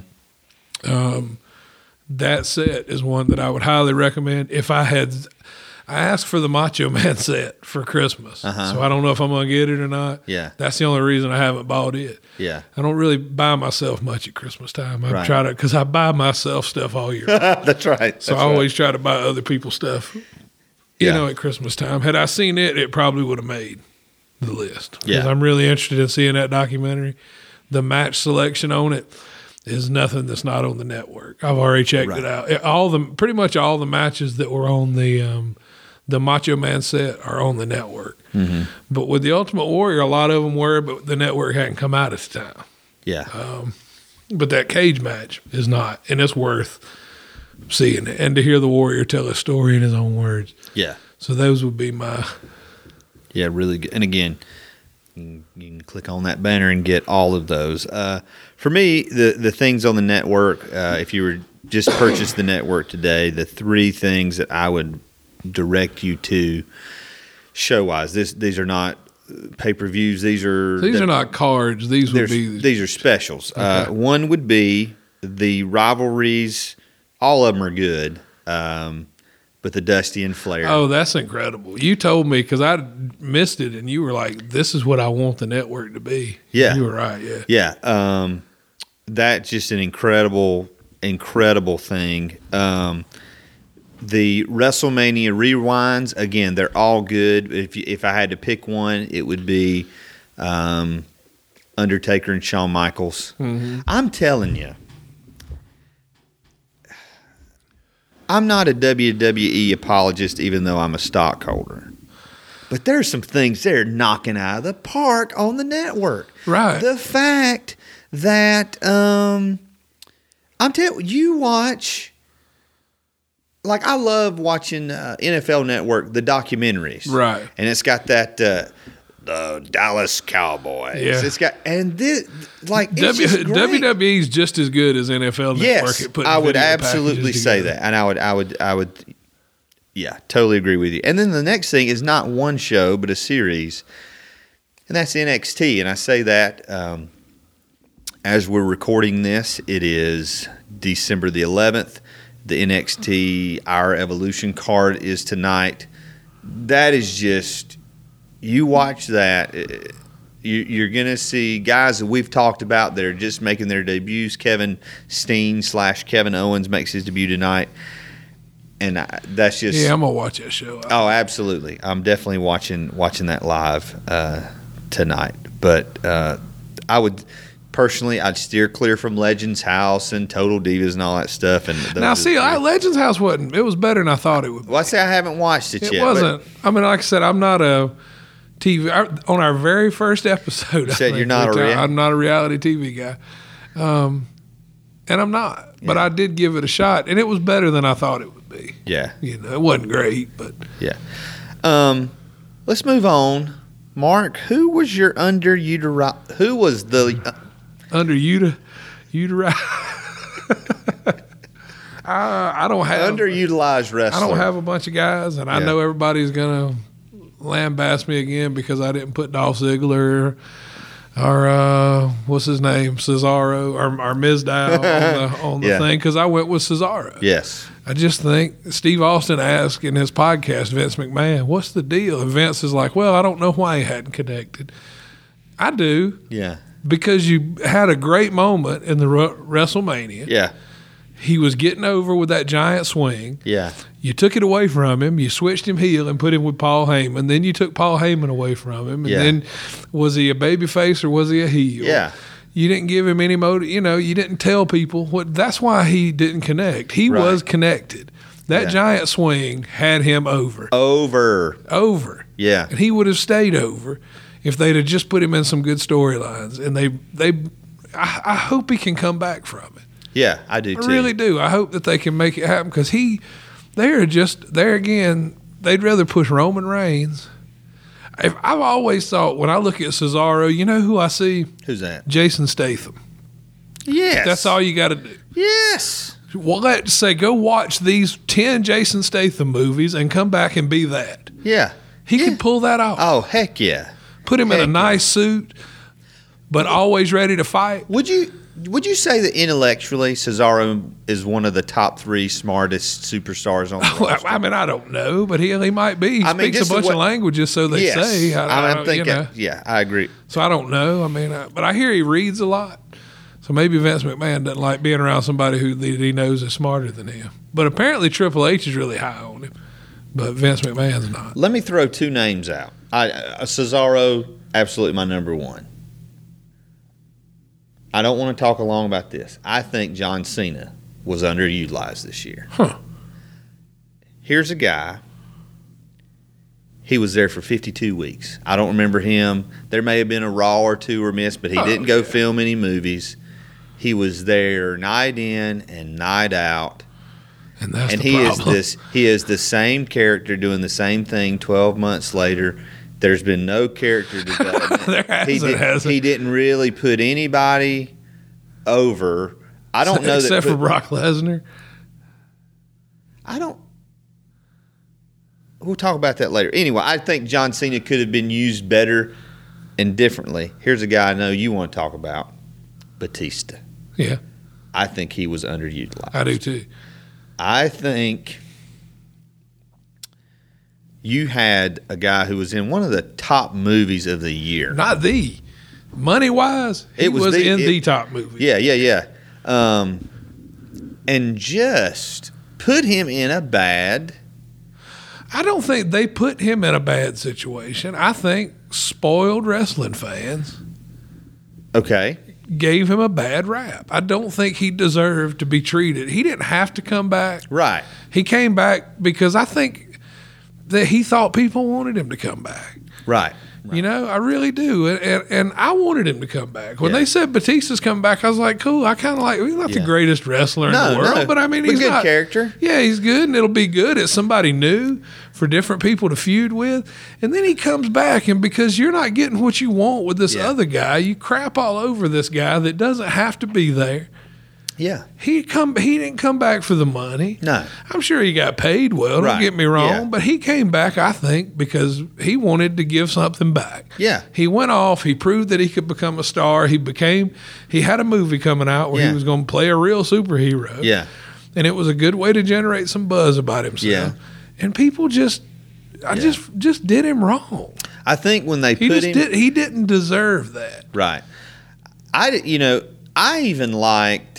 [SPEAKER 2] Um, that set is one that I would highly recommend. If I had, I asked for the Macho Man set for Christmas,
[SPEAKER 1] Uh-huh.
[SPEAKER 2] so I don't know if I'm gonna get it or not.
[SPEAKER 1] Yeah.
[SPEAKER 2] That's the only reason I haven't bought it.
[SPEAKER 1] Yeah.
[SPEAKER 2] I don't really buy myself much at Christmas time. I
[SPEAKER 1] Right.
[SPEAKER 2] try to because I buy myself stuff all year.
[SPEAKER 1] That's right. That's
[SPEAKER 2] So I
[SPEAKER 1] right.
[SPEAKER 2] always try to buy other people's stuff. You
[SPEAKER 1] Yeah.
[SPEAKER 2] know, at Christmas time. Had I seen it, it probably would have made the list. Because
[SPEAKER 1] Yeah.
[SPEAKER 2] I'm really interested in seeing that documentary. The match selection on it is nothing that's not on the network. I've already checked
[SPEAKER 1] Right.
[SPEAKER 2] it out. All the pretty much all the matches that were on the um, the Macho Man set are on the network.
[SPEAKER 1] Mm-hmm.
[SPEAKER 2] But with the Ultimate Warrior, a lot of them were, but the network hadn't come out at the time.
[SPEAKER 1] Yeah.
[SPEAKER 2] But that cage match is not, and it's worth seeing it and to hear the Warrior tell his story in his own words.
[SPEAKER 1] yeah.
[SPEAKER 2] So those would be my.
[SPEAKER 1] Yeah, really good. And again, you can, you can click on that banner and get all of those. Uh, for me, the, the things on the network, uh, if you were just purchase the network today, the three things that I would direct you to show-wise. This These are not pay-per-views. These are
[SPEAKER 2] These are not cards. These would
[SPEAKER 1] There's-
[SPEAKER 2] be.
[SPEAKER 1] these are specials. Uh, one would be the rivalries. All of them are good, um, but the Dusty and Flair.
[SPEAKER 2] Oh, that's incredible. You told me because I missed it, and you were like, "This is what I want the network to be."
[SPEAKER 1] Yeah.
[SPEAKER 2] you were right. Yeah,
[SPEAKER 1] Yeah, um, that's just an incredible, incredible thing. Um, the WrestleMania rewinds, again, they're all good. If you, if I had to pick one, it would be um, Undertaker and Shawn Michaels.
[SPEAKER 2] Mm-hmm.
[SPEAKER 1] I'm telling you, I'm not a W W E apologist, even though I'm a stockholder. But there's some things they're knocking out of the park on the network.
[SPEAKER 2] Right.
[SPEAKER 1] The fact that um, I'm telling you, watch like I love watching uh, N F L Network, the documentaries.
[SPEAKER 2] Right.
[SPEAKER 1] And it's got that uh, the Dallas Cowboys.
[SPEAKER 2] Yeah.
[SPEAKER 1] It's got and this like it's
[SPEAKER 2] W-
[SPEAKER 1] just great.
[SPEAKER 2] W W E is just as good as N F L Network.
[SPEAKER 1] Yes,
[SPEAKER 2] at putting
[SPEAKER 1] I would
[SPEAKER 2] video
[SPEAKER 1] absolutely
[SPEAKER 2] packages
[SPEAKER 1] say
[SPEAKER 2] together.
[SPEAKER 1] that, and I would, I would, I would, yeah, totally agree with you. And then the next thing is not one show, but a series, and that's N X T. And I say that um, as we're recording this, it is December the eleventh. The N X T Our Evolution card is tonight. That is just, you watch that, you, you're going to see guys that we've talked about that are just making their debuts. Kevin Steen slash Kevin Owens makes his debut tonight. And I, that's just...
[SPEAKER 2] Yeah, I'm going to watch that show.
[SPEAKER 1] Oh, absolutely. I'm definitely watching watching that live uh, tonight. But uh, I would... Personally, I'd steer clear from Legends House and Total Divas and all that stuff. And those
[SPEAKER 2] Now, see,
[SPEAKER 1] are-
[SPEAKER 2] I, Legends House wasn't. It was better than I thought it would be.
[SPEAKER 1] well, I say I haven't watched it,
[SPEAKER 2] It
[SPEAKER 1] yet. but-
[SPEAKER 2] wasn't. I mean, like I said, I'm not a T V. I, on our very first episode, I
[SPEAKER 1] said
[SPEAKER 2] think,
[SPEAKER 1] you're not
[SPEAKER 2] we
[SPEAKER 1] a rea-
[SPEAKER 2] talked- I'm not a reality T V guy, um, and I'm not. But
[SPEAKER 1] Yeah.
[SPEAKER 2] I did give it a shot, and it was better than I thought it would be.
[SPEAKER 1] Yeah,
[SPEAKER 2] You know, it wasn't great, but
[SPEAKER 1] yeah. Um, let's move on. Mark, who was your under uteri- Who was the? Uh,
[SPEAKER 2] under uter, uteri. I, I don't have
[SPEAKER 1] underutilized wrestler.
[SPEAKER 2] I don't have a bunch of guys, and I
[SPEAKER 1] Yeah.
[SPEAKER 2] know everybody's gonna lambast me again because I didn't put Dolph Ziggler or uh, what's his name, Cesaro or, or Mizdow on the, on the
[SPEAKER 1] Yeah.
[SPEAKER 2] thing because I went with Cesaro.
[SPEAKER 1] Yes.
[SPEAKER 2] I just think Steve Austin asked in his podcast, Vince McMahon, "What's the deal?" And Vince is like, "Well, I don't know why he hadn't connected." I do
[SPEAKER 1] Yeah.
[SPEAKER 2] because you had a great moment in the Ru- WrestleMania.
[SPEAKER 1] Yeah.
[SPEAKER 2] He was getting over with that giant swing.
[SPEAKER 1] Yeah.
[SPEAKER 2] You took it away from him. You switched him heel and put him with Paul Heyman. Then you took Paul Heyman away from him. And
[SPEAKER 1] Yeah.
[SPEAKER 2] then was he a baby face or was he a heel?
[SPEAKER 1] Yeah.
[SPEAKER 2] You didn't give him any motive. You know, you didn't tell people what. That's why he didn't connect. He
[SPEAKER 1] Right.
[SPEAKER 2] was connected. That
[SPEAKER 1] Yeah.
[SPEAKER 2] giant swing had him over.
[SPEAKER 1] Over.
[SPEAKER 2] Over.
[SPEAKER 1] Yeah.
[SPEAKER 2] And he would have stayed over if they'd have just put him in some good storylines. And they, they, I, I hope he can come back from it.
[SPEAKER 1] Yeah, I do
[SPEAKER 2] I
[SPEAKER 1] too.
[SPEAKER 2] really do. I hope that they can make it happen because he, they're just there again. They'd rather push Roman Reigns. If, I've always thought when I look at Cesaro, you know who I see?
[SPEAKER 1] Who's that?
[SPEAKER 2] Jason Statham.
[SPEAKER 1] Yes.
[SPEAKER 2] That's all you got to do.
[SPEAKER 1] Yes.
[SPEAKER 2] Well, let's say go watch these ten Jason Statham movies and come back and be that.
[SPEAKER 1] Yeah.
[SPEAKER 2] He
[SPEAKER 1] Yeah.
[SPEAKER 2] can pull that off.
[SPEAKER 1] Oh, heck yeah.
[SPEAKER 2] Put him in a
[SPEAKER 1] heck yeah.
[SPEAKER 2] nice suit, but always ready to fight.
[SPEAKER 1] Would you would you say that intellectually Cesaro is one of the top three smartest superstars on the
[SPEAKER 2] Well,
[SPEAKER 1] roster?
[SPEAKER 2] I mean, I don't know, but he, he might be. He
[SPEAKER 1] I mean,
[SPEAKER 2] speaks
[SPEAKER 1] just
[SPEAKER 2] a bunch
[SPEAKER 1] the
[SPEAKER 2] of
[SPEAKER 1] way-
[SPEAKER 2] languages, so they
[SPEAKER 1] yes.
[SPEAKER 2] say. I,
[SPEAKER 1] I mean,
[SPEAKER 2] I,
[SPEAKER 1] I'm thinking,
[SPEAKER 2] you know.
[SPEAKER 1] yeah, I agree.
[SPEAKER 2] So I don't know. I mean, I, but I hear he reads a lot. So maybe Vince McMahon doesn't like being around somebody who that he knows is smarter than him. But apparently Triple H is really high on him, but Vince McMahon's not.
[SPEAKER 1] Let me throw two names out. I, uh, Cesaro, absolutely my number one. I don't want to talk long about this. I think John Cena was underutilized this year.
[SPEAKER 2] Huh.
[SPEAKER 1] Here's a guy. He was there for fifty-two weeks. I don't remember him. There may have been a Raw or two or miss, but he
[SPEAKER 2] Oh,
[SPEAKER 1] didn't go
[SPEAKER 2] yeah.
[SPEAKER 1] film any movies. He was there night in and night out.
[SPEAKER 2] And that's
[SPEAKER 1] and
[SPEAKER 2] the
[SPEAKER 1] he
[SPEAKER 2] problem.
[SPEAKER 1] is this he is the same character doing the same thing twelve months later. There's been no character development.
[SPEAKER 2] There hasn't,
[SPEAKER 1] he, did,
[SPEAKER 2] has it?
[SPEAKER 1] he didn't really put anybody over. I don't know
[SPEAKER 2] Except
[SPEAKER 1] that
[SPEAKER 2] for Brock Lesnar.
[SPEAKER 1] I don't We'll talk about that later. Anyway, I think John Cena could have been used better and differently. Here's a guy I know you want to talk about, Batista.
[SPEAKER 2] Yeah,
[SPEAKER 1] I think he was underutilized.
[SPEAKER 2] I do too.
[SPEAKER 1] I think you had a guy who was in one of the top movies of the year.
[SPEAKER 2] Not the money wise. He
[SPEAKER 1] It was
[SPEAKER 2] was,
[SPEAKER 1] the-
[SPEAKER 2] in
[SPEAKER 1] it-
[SPEAKER 2] the top movie.
[SPEAKER 1] Yeah, yeah, yeah. Um, and just put him in a bad.
[SPEAKER 2] I don't think they put him in a bad situation. I think spoiled wrestling fans
[SPEAKER 1] Okay.
[SPEAKER 2] gave him a bad rap. I don't think he deserved to be treated. He didn't have to come back.
[SPEAKER 1] Right.
[SPEAKER 2] He came back because I think that he thought people wanted him to come back.
[SPEAKER 1] Right.
[SPEAKER 2] You know, I really do. And, and and I wanted him to come back. When
[SPEAKER 1] Yeah.
[SPEAKER 2] they said Batista's coming back, I was like, cool. I kind of like, he's not
[SPEAKER 1] Yeah.
[SPEAKER 2] the greatest wrestler
[SPEAKER 1] No,
[SPEAKER 2] in the world,
[SPEAKER 1] no.
[SPEAKER 2] but I mean,
[SPEAKER 1] But
[SPEAKER 2] he's
[SPEAKER 1] good
[SPEAKER 2] not,
[SPEAKER 1] character.
[SPEAKER 2] Yeah, he's good, and it'll be good. It's somebody new for different people to feud with. And then he comes back, and because you're not getting what you want with this
[SPEAKER 1] Yeah.
[SPEAKER 2] other guy, you crap all over this guy that doesn't have to be there.
[SPEAKER 1] Yeah.
[SPEAKER 2] He come. He didn't come back for the money.
[SPEAKER 1] No.
[SPEAKER 2] I'm sure he got paid well. Don't
[SPEAKER 1] Right.
[SPEAKER 2] get me wrong,
[SPEAKER 1] Yeah.
[SPEAKER 2] but he came back, I think, because he wanted to give something back.
[SPEAKER 1] Yeah.
[SPEAKER 2] He went off. He proved that he could become a star. He became. He had a movie coming out where
[SPEAKER 1] Yeah.
[SPEAKER 2] he was going to play a real superhero.
[SPEAKER 1] Yeah.
[SPEAKER 2] and it was a good way to generate some buzz about himself.
[SPEAKER 1] Yeah.
[SPEAKER 2] And people just, I
[SPEAKER 1] Yeah.
[SPEAKER 2] just, just did him wrong.
[SPEAKER 1] I think when they
[SPEAKER 2] He
[SPEAKER 1] put
[SPEAKER 2] just
[SPEAKER 1] him
[SPEAKER 2] did. He didn't deserve that.
[SPEAKER 1] right, I di- you know I even liked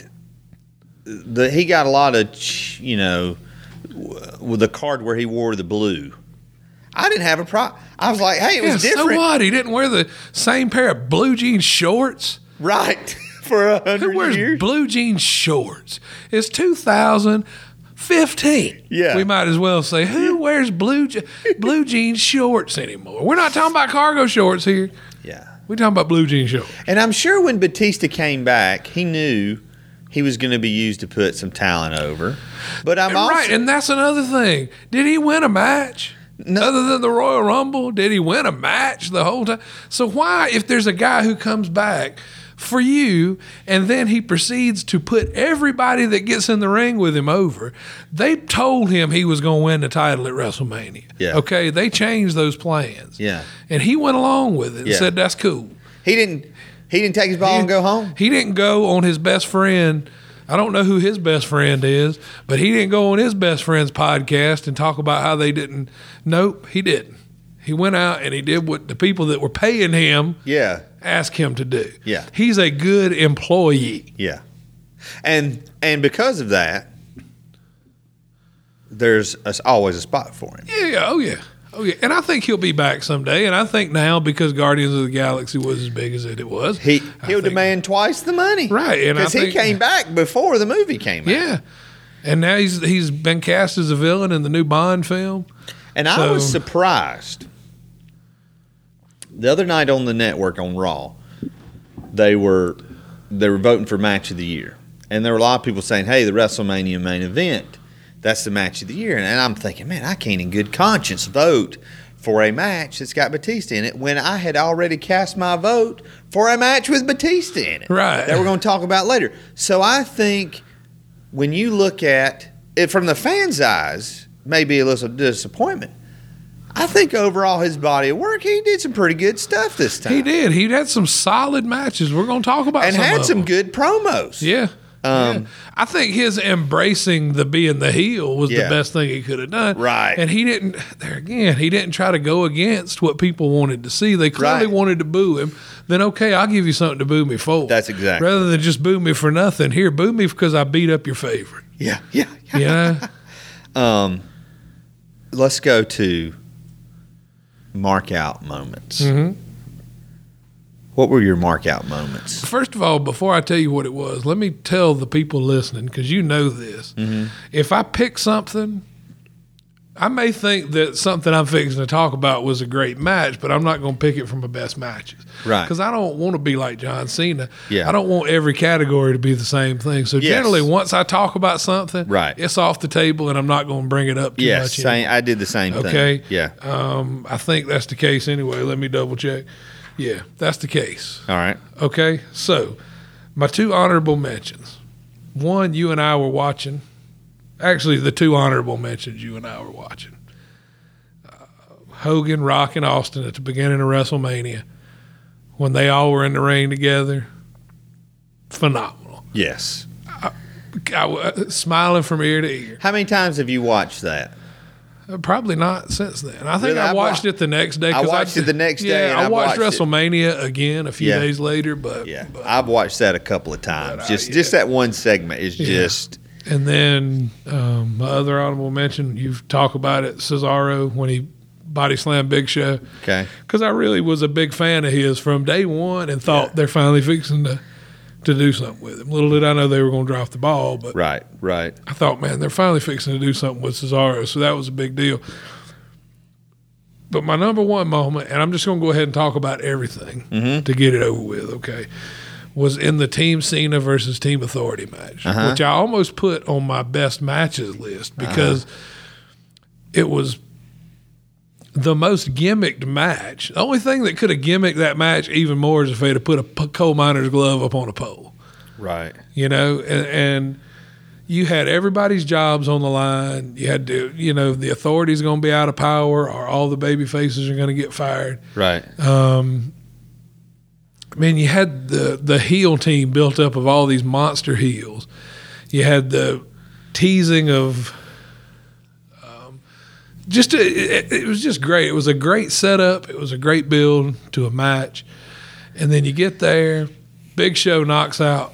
[SPEAKER 1] the he got a lot of ch- you know w- with the card where he wore the blue. I didn't have a problem. I was like, hey, it was
[SPEAKER 2] Yeah,
[SPEAKER 1] different,
[SPEAKER 2] so what? He didn't wear the same pair of blue jean shorts.
[SPEAKER 1] right? For a
[SPEAKER 2] Who
[SPEAKER 1] hundred
[SPEAKER 2] wears
[SPEAKER 1] years.
[SPEAKER 2] blue jean shorts? It's two thousand fifteen.
[SPEAKER 1] Yeah.
[SPEAKER 2] We might as well say, who wears blue je- blue jean shorts anymore? We're not talking about cargo shorts here.
[SPEAKER 1] Yeah,
[SPEAKER 2] We're talking about blue jean shorts.
[SPEAKER 1] and I'm sure when Batista came back, he knew he was going to be used to put some talent over. But I'm also
[SPEAKER 2] Right, and that's another thing. Did he win a match? Other than the Royal Rumble, did he win a match the whole time? So why, if there's a guy who comes back for you and then he proceeds to put everybody that gets in the ring with him over, they told him he was going to win the title at WrestleMania.
[SPEAKER 1] Yeah.
[SPEAKER 2] Okay, they changed those plans.
[SPEAKER 1] Yeah.
[SPEAKER 2] And he went along with it and
[SPEAKER 1] Yeah.
[SPEAKER 2] said, that's cool.
[SPEAKER 1] he didn't he didn't take his ball and go home.
[SPEAKER 2] He didn't go on his best friend. I don't know who his best friend is, but he didn't go on his best friend's podcast and talk about how they didn't. Nope, he didn't. He went out and he did what the people that were paying him
[SPEAKER 1] Yeah,
[SPEAKER 2] asked him to do.
[SPEAKER 1] Yeah.
[SPEAKER 2] He's a good employee.
[SPEAKER 1] yeah, and and because of that, there's a, always a spot for him.
[SPEAKER 2] Yeah, yeah, oh yeah. Oh yeah. And I think he'll be back someday. And I think now, because Guardians of the Galaxy was as big as it was.
[SPEAKER 1] He
[SPEAKER 2] I
[SPEAKER 1] he'll
[SPEAKER 2] think-
[SPEAKER 1] demand twice the money,
[SPEAKER 2] Right, and I
[SPEAKER 1] Because he
[SPEAKER 2] think-
[SPEAKER 1] came back before the movie came out.
[SPEAKER 2] Yeah. And now he's he's been cast as a villain in the new Bond film.
[SPEAKER 1] And I
[SPEAKER 2] So-
[SPEAKER 1] was surprised. The other night on the network on Raw, they were they were voting for match of the year, and there were a lot of people saying, "Hey, the WrestleMania main event, that's the match of the year." And I'm thinking, man, I can't in good conscience vote for a match that's got Batista in it when I had already cast my vote for a match with Batista in it,
[SPEAKER 2] Right.
[SPEAKER 1] that we're going to talk about later. So I think when you look at it from the fans' eyes, maybe a little disappointment. I think overall his body of work, he did some pretty good stuff this time.
[SPEAKER 2] He did. He had some solid matches. We're going to talk about
[SPEAKER 1] And
[SPEAKER 2] some
[SPEAKER 1] had
[SPEAKER 2] of
[SPEAKER 1] some
[SPEAKER 2] them.
[SPEAKER 1] good promos.
[SPEAKER 2] Yeah.
[SPEAKER 1] Um,
[SPEAKER 2] yeah. I think his embracing the being the heel was
[SPEAKER 1] Yeah.
[SPEAKER 2] the best thing he could have done.
[SPEAKER 1] Right.
[SPEAKER 2] And he didn't, there again, he didn't try to go against what people wanted to see. They clearly
[SPEAKER 1] Right. wanted
[SPEAKER 2] wanted to boo him. Then, okay, I'll give you something to boo me for.
[SPEAKER 1] That's exactly.
[SPEAKER 2] Rather than just boo me for nothing. Here, boo me because I beat up your favorite.
[SPEAKER 1] Yeah, yeah. yeah.
[SPEAKER 2] You know?
[SPEAKER 1] Um, let's go to mark out moments.
[SPEAKER 2] Mm-hmm.
[SPEAKER 1] What were your mark out moments?
[SPEAKER 2] First of all, before I tell you what it was, let me tell the people listening, because you know this.
[SPEAKER 1] Mm-hmm.
[SPEAKER 2] If I pick something, I may think that something I'm fixing to talk about was a great match, but I'm not going to pick it from my best matches.
[SPEAKER 1] Right.
[SPEAKER 2] Because I don't want to be like John Cena.
[SPEAKER 1] Yeah.
[SPEAKER 2] I don't want every category to be the same thing. So
[SPEAKER 1] Yes.
[SPEAKER 2] generally, once I talk about something,
[SPEAKER 1] Right.
[SPEAKER 2] it's off the table, and I'm not going to bring it up too
[SPEAKER 1] Yes,
[SPEAKER 2] much.
[SPEAKER 1] same, I did the same thing.
[SPEAKER 2] Okay.
[SPEAKER 1] Yeah.
[SPEAKER 2] Um, I think that's the case anyway. Let me double check. Yeah, that's the case.
[SPEAKER 1] All right.
[SPEAKER 2] Okay, so my two honorable mentions. One, you and I were watching. Actually, the two honorable mentions you and I were watching. Uh, Hogan, Rock, and Austin at the beginning of WrestleMania, when they all were in the ring together. Phenomenal.
[SPEAKER 1] Yes.
[SPEAKER 2] I was smiling from ear to ear.
[SPEAKER 1] How many times have you watched that?
[SPEAKER 2] Uh, Probably not since then. I think
[SPEAKER 1] Really?
[SPEAKER 2] I
[SPEAKER 1] I
[SPEAKER 2] watched
[SPEAKER 1] wa-
[SPEAKER 2] it the next day.
[SPEAKER 1] I
[SPEAKER 2] 'cause
[SPEAKER 1] watched it the next
[SPEAKER 2] yeah,
[SPEAKER 1] day and
[SPEAKER 2] I
[SPEAKER 1] I
[SPEAKER 2] watched,
[SPEAKER 1] watched it.
[SPEAKER 2] WrestleMania again a few
[SPEAKER 1] Yeah.
[SPEAKER 2] days later, but,
[SPEAKER 1] Yeah.
[SPEAKER 2] but
[SPEAKER 1] I've watched that a couple of times.
[SPEAKER 2] But I-
[SPEAKER 1] just
[SPEAKER 2] yeah.
[SPEAKER 1] just that one segment is
[SPEAKER 2] Yeah.
[SPEAKER 1] just
[SPEAKER 2] And then um, my other honorable mention, you've talked about it, Cesaro, when he body slammed Big Show.
[SPEAKER 1] okay.
[SPEAKER 2] Because I really was a big fan of his from day one and thought
[SPEAKER 1] Yeah.
[SPEAKER 2] they're finally fixing to, to do something with him. Little did I know they were going to drop the ball, but
[SPEAKER 1] Right, right.
[SPEAKER 2] I thought, man, they're finally fixing to do something with Cesaro. So that was a big deal. But my number one moment, and I'm just going to go ahead and talk about everything
[SPEAKER 1] Mm-hmm.
[SPEAKER 2] to get it over with, okay, was in the Team Cena versus Team Authority match,
[SPEAKER 1] Uh-huh.
[SPEAKER 2] which I almost put on my best matches list because it was the most gimmicked match. The only thing that could have gimmicked that match even more is if they'd have put a p- coal miner's glove up on a pole.
[SPEAKER 1] Right.
[SPEAKER 2] You know, and, and you had everybody's jobs on the line. You had to, you know, the Authority's going to be out of power, or all the baby faces are going to get fired.
[SPEAKER 1] Right.
[SPEAKER 2] Um, I mean, you had the the heel team built up of all these monster heels. You had the teasing of um, just a, it, it was just great. It was a great setup. It was a great build to a match, and then you get there, Big Show knocks out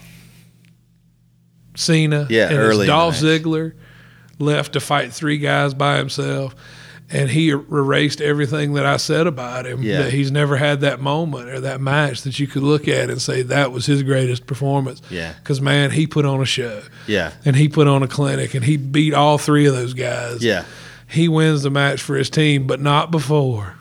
[SPEAKER 2] Cena.
[SPEAKER 1] Yeah,
[SPEAKER 2] and
[SPEAKER 1] early in
[SPEAKER 2] it's
[SPEAKER 1] the
[SPEAKER 2] Dolph
[SPEAKER 1] match.
[SPEAKER 2] Ziggler left to fight three guys by himself. And he erased everything that I said about him,
[SPEAKER 1] Yeah.
[SPEAKER 2] that he's never had that moment or that match that you could look at and say that was his greatest performance.
[SPEAKER 1] Yeah.
[SPEAKER 2] Because, man, he put on a show.
[SPEAKER 1] Yeah.
[SPEAKER 2] And he put on a clinic, and he beat all three of those guys.
[SPEAKER 1] Yeah.
[SPEAKER 2] He wins the match for his team, but not before.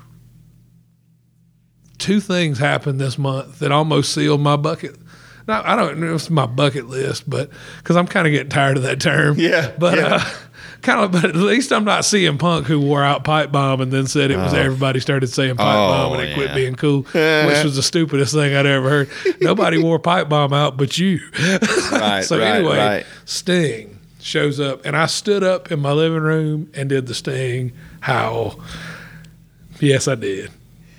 [SPEAKER 2] Two things happened this month that almost sealed my bucket. Now, I don't know if it's my bucket list, but because I'm kind of getting tired of that term.
[SPEAKER 1] Yeah,
[SPEAKER 2] But
[SPEAKER 1] yeah.
[SPEAKER 2] uh, kind of, but at least I'm not seeing Punk, who wore out Pipe Bomb and then said it was everybody started saying Pipe
[SPEAKER 1] Oh,
[SPEAKER 2] Bomb and it quit
[SPEAKER 1] yeah.
[SPEAKER 2] being cool, which was the stupidest thing I'd ever heard. Nobody wore Pipe Bomb out but you.
[SPEAKER 1] Right.
[SPEAKER 2] So
[SPEAKER 1] right,
[SPEAKER 2] anyway,
[SPEAKER 1] right.
[SPEAKER 2] Sting shows up, and I stood up in my living room and did the Sting howl. Yes, I did.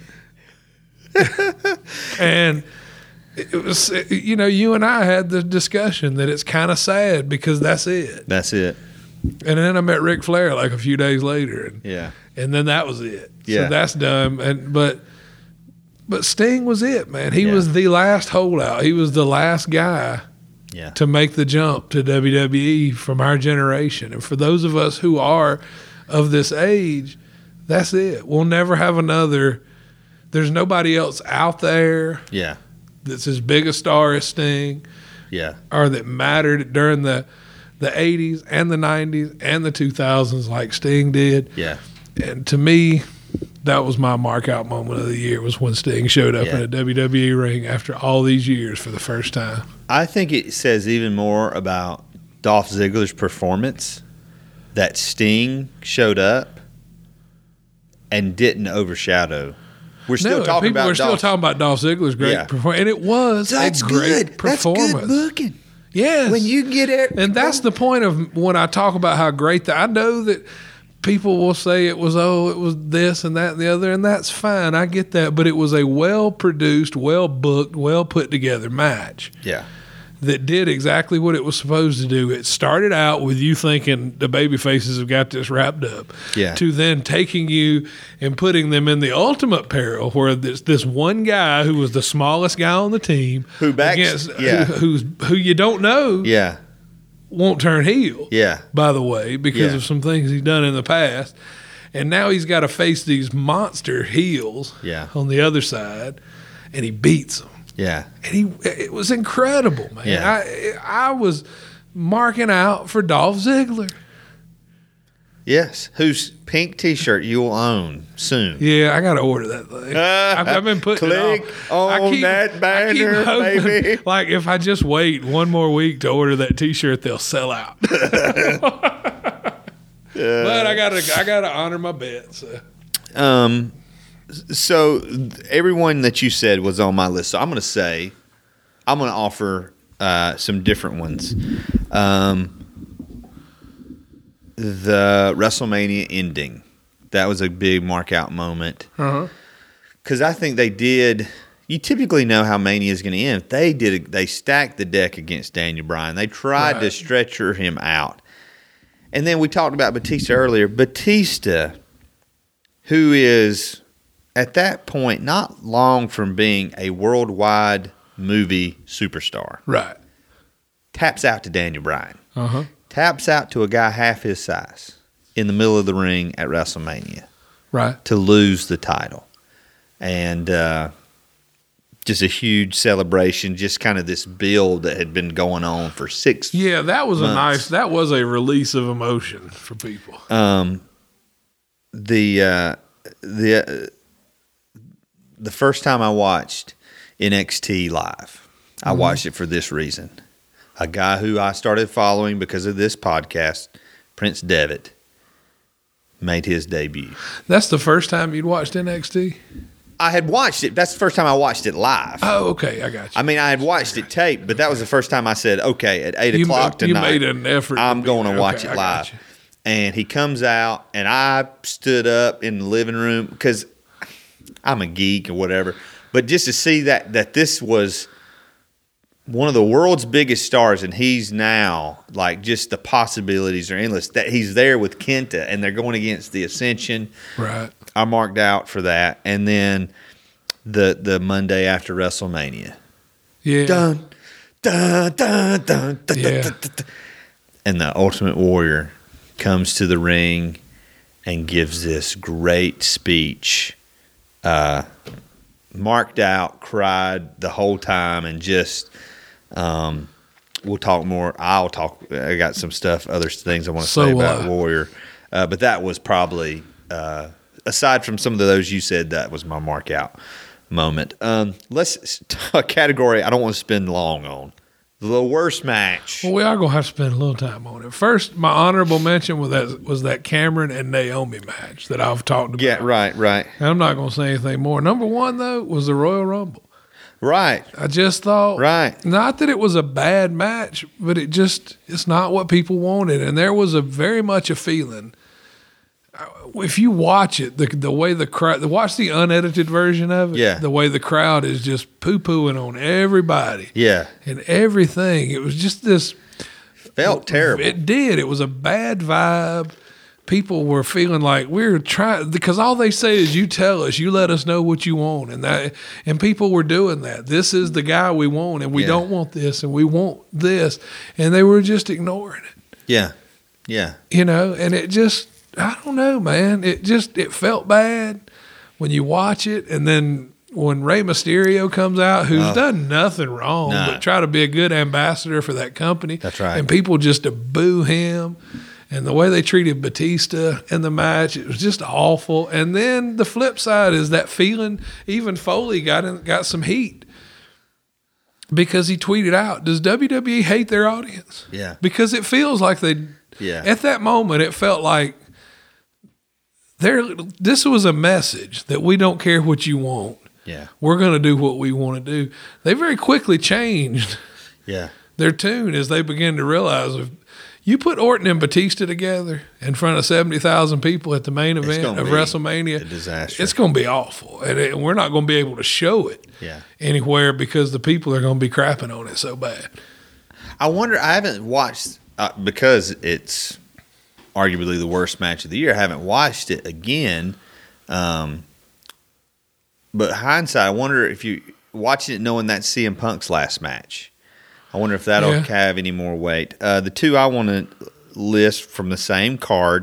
[SPEAKER 2] And it was, you know, you and I had the discussion that it's kind of sad because that's it.
[SPEAKER 1] That's it.
[SPEAKER 2] And then I met Ric Flair like a few days later, and
[SPEAKER 1] Yeah.
[SPEAKER 2] and then that was it.
[SPEAKER 1] Yeah.
[SPEAKER 2] So that's done. And but but Sting was it, man. He
[SPEAKER 1] Yeah.
[SPEAKER 2] was the last holdout. He was the last guy
[SPEAKER 1] Yeah.
[SPEAKER 2] to make the jump to W W E from our generation. And for those of us who are of this age, that's it. We'll never have another. There's nobody else out there
[SPEAKER 1] Yeah.
[SPEAKER 2] that's as big a star as Sting,
[SPEAKER 1] Yeah.
[SPEAKER 2] or that mattered during the the eighties and the nineties and the two thousands like Sting did.
[SPEAKER 1] Yeah.
[SPEAKER 2] And to me, that was my mark out moment of the year, was when Sting showed up
[SPEAKER 1] Yeah.
[SPEAKER 2] in a W W E ring after all these years for the first time.
[SPEAKER 1] I think it says even more about Dolph Ziggler's performance that Sting showed up and didn't overshadow. We're still
[SPEAKER 2] no,
[SPEAKER 1] talking
[SPEAKER 2] people
[SPEAKER 1] about
[SPEAKER 2] are still
[SPEAKER 1] Dolph.
[SPEAKER 2] talking about Dolph Ziggler's great
[SPEAKER 1] Yeah.
[SPEAKER 2] performance, and it was
[SPEAKER 1] That's
[SPEAKER 2] a great
[SPEAKER 1] good.
[SPEAKER 2] performance.
[SPEAKER 1] That's good booking.
[SPEAKER 2] Yes,
[SPEAKER 1] When you get it,
[SPEAKER 2] and that's the point of when I talk about how great that. I know that people will say it was, oh, it was this and that and the other, and that's fine. I get that, but it was a well produced, well booked, well put together match
[SPEAKER 1] yeah,
[SPEAKER 2] that did exactly what it was supposed to do. It started out with you thinking the baby faces have got this wrapped up,
[SPEAKER 1] Yeah.
[SPEAKER 2] to then taking you and putting them in the ultimate peril, where this this one guy who was the smallest guy on the team,
[SPEAKER 1] Who backs-
[SPEAKER 2] against,
[SPEAKER 1] yeah.
[SPEAKER 2] who, who's who you don't know
[SPEAKER 1] yeah,
[SPEAKER 2] won't turn heel.
[SPEAKER 1] yeah,
[SPEAKER 2] By the way, because
[SPEAKER 1] Yeah.
[SPEAKER 2] of some things he's done in the past, and now he's got to face these monster heels
[SPEAKER 1] Yeah.
[SPEAKER 2] on the other side, and he beats them.
[SPEAKER 1] yeah.
[SPEAKER 2] And he, it was incredible, man.
[SPEAKER 1] Yeah.
[SPEAKER 2] I, I was marking out for Dolph Ziggler.
[SPEAKER 1] Yes. Whose pink T-shirt you'll own soon?
[SPEAKER 2] Yeah, I got to order that thing. I've, I've been putting
[SPEAKER 1] Click
[SPEAKER 2] it off. I
[SPEAKER 1] on that
[SPEAKER 2] I
[SPEAKER 1] banner,
[SPEAKER 2] hoping,
[SPEAKER 1] baby.
[SPEAKER 2] Like if I just wait one more week to order that T-shirt, they'll sell out. But I gotta, I gotta honor my bet. So.
[SPEAKER 1] Um, so everyone that you said was on my list. So I'm going to say, I'm going to offer uh, some different ones. Um, the WrestleMania ending, that was a big mark out moment.
[SPEAKER 2] Uh-huh.
[SPEAKER 1] Because I think they did. You typically know how Mania is going to end. They did. They stacked the deck against Daniel Bryan. They tried to
[SPEAKER 2] Right.
[SPEAKER 1] stretcher him out. And then we talked about Batista earlier. Batista, who is at that point not long from being a worldwide movie superstar,
[SPEAKER 2] Right.
[SPEAKER 1] taps out to Daniel Bryan.
[SPEAKER 2] Uh huh.
[SPEAKER 1] Taps out to a guy half his size in the middle of the ring at WrestleMania
[SPEAKER 2] Right.
[SPEAKER 1] to lose the title. And uh, just a huge celebration, just kind of this build that had been going on for six.
[SPEAKER 2] Yeah, that was a
[SPEAKER 1] months.
[SPEAKER 2] nice. That was a release of emotion for people.
[SPEAKER 1] Um, the uh, the uh, the first time I watched N X T live, I
[SPEAKER 2] Mm-hmm.
[SPEAKER 1] watched it for this reason. A guy who I started following because of this podcast, Prince Devitt, made his debut.
[SPEAKER 2] That's the first time you'd watched N X T?
[SPEAKER 1] I had watched it. That's the first time I watched it live.
[SPEAKER 2] Oh, okay. I got you.
[SPEAKER 1] I mean, I had watched it taped, but that was the first time I said, okay, at eight
[SPEAKER 2] You
[SPEAKER 1] o'clock
[SPEAKER 2] ma- you
[SPEAKER 1] tonight,
[SPEAKER 2] made an effort to
[SPEAKER 1] I'm
[SPEAKER 2] be
[SPEAKER 1] going to
[SPEAKER 2] there.
[SPEAKER 1] watch
[SPEAKER 2] Okay,
[SPEAKER 1] it
[SPEAKER 2] I got
[SPEAKER 1] live.
[SPEAKER 2] you.
[SPEAKER 1] And he comes out, and I stood up in the living room because I'm a geek or whatever. But just to see that that this was one of the world's biggest stars, and he's now, like, just the possibilities are endless. That he's there with Kenta, and they're going against the Ascension.
[SPEAKER 2] Right.
[SPEAKER 1] I marked out for that. And then the the Monday after WrestleMania.
[SPEAKER 2] Yeah.
[SPEAKER 1] Dun, dun, dun, dun, dun,
[SPEAKER 2] Yeah.
[SPEAKER 1] dun, dun, dun. And the Ultimate Warrior comes to the ring and gives this great speech. Uh, marked out, cried the whole time, and just um, we'll talk more. I'll talk. I got some stuff, other things I want to
[SPEAKER 2] So
[SPEAKER 1] say
[SPEAKER 2] will
[SPEAKER 1] about
[SPEAKER 2] I.
[SPEAKER 1] Warrior, uh, but that was probably uh, aside from some of those you said, that was my mark out moment. Um, let's a category I don't want to spend long on. The worst match.
[SPEAKER 2] Well, we are gonna have to spend a little time on it. First, my honorable mention was that was that Cameron and Naomi match that I've talked about.
[SPEAKER 1] Yeah, right, right,
[SPEAKER 2] And I'm not gonna say anything more. Number one though was the Royal Rumble.
[SPEAKER 1] right,
[SPEAKER 2] I just thought,
[SPEAKER 1] right.
[SPEAKER 2] not that it was a bad match, but it just it's not what people wanted, and there was a very much a feeling. uh, If you watch it, the the way the crowd, watch the unedited version of it.
[SPEAKER 1] Yeah.
[SPEAKER 2] The way the crowd is just poo pooing on everybody
[SPEAKER 1] Yeah,
[SPEAKER 2] and everything. It was just this.
[SPEAKER 1] felt terrible.
[SPEAKER 2] It did. It was a bad vibe. People were feeling like we're trying because all they say is you tell us, you let us know what you want, and that and people were doing that. This is the guy we want, and we
[SPEAKER 1] Yeah.
[SPEAKER 2] don't want this, and we want this, and they were just ignoring it,
[SPEAKER 1] Yeah, yeah,
[SPEAKER 2] you know. And it just, I don't know, man. It just it felt bad when you watch it, and then when Rey Mysterio comes out, who's
[SPEAKER 1] Oh.
[SPEAKER 2] done nothing wrong
[SPEAKER 1] Nah.
[SPEAKER 2] but try to be a good ambassador for that company.
[SPEAKER 1] That's right.
[SPEAKER 2] And people just to boo him. And the way they treated Batista in the match, it was just awful. And then the flip side is that feeling. Even Foley got in, got some heat because he tweeted out, "Does W W E hate their audience?"
[SPEAKER 1] yeah,
[SPEAKER 2] Because it feels like they.
[SPEAKER 1] yeah.
[SPEAKER 2] At that moment, it felt like there. This was a message that we don't care what you want.
[SPEAKER 1] Yeah,
[SPEAKER 2] We're going to do what we want to do. They very quickly changed
[SPEAKER 1] yeah,
[SPEAKER 2] their tune as they began to realize if you put Orton and Batista together in front of seventy thousand people at the main event
[SPEAKER 1] gonna
[SPEAKER 2] of
[SPEAKER 1] be
[SPEAKER 2] WrestleMania,
[SPEAKER 1] a disaster.
[SPEAKER 2] it's going to be awful. And it, we're not going to be able to show it
[SPEAKER 1] Yeah.
[SPEAKER 2] anywhere because the people are going to be crapping on it so bad.
[SPEAKER 1] I wonder. I haven't watched uh, because it's arguably the worst match of the year. I haven't watched it again. Um, but hindsight, I wonder if you watching it knowing that's C M Punk's last match. I wonder if that'll
[SPEAKER 2] Yeah.
[SPEAKER 1] have any more weight. Uh, the two I want to list from the same card,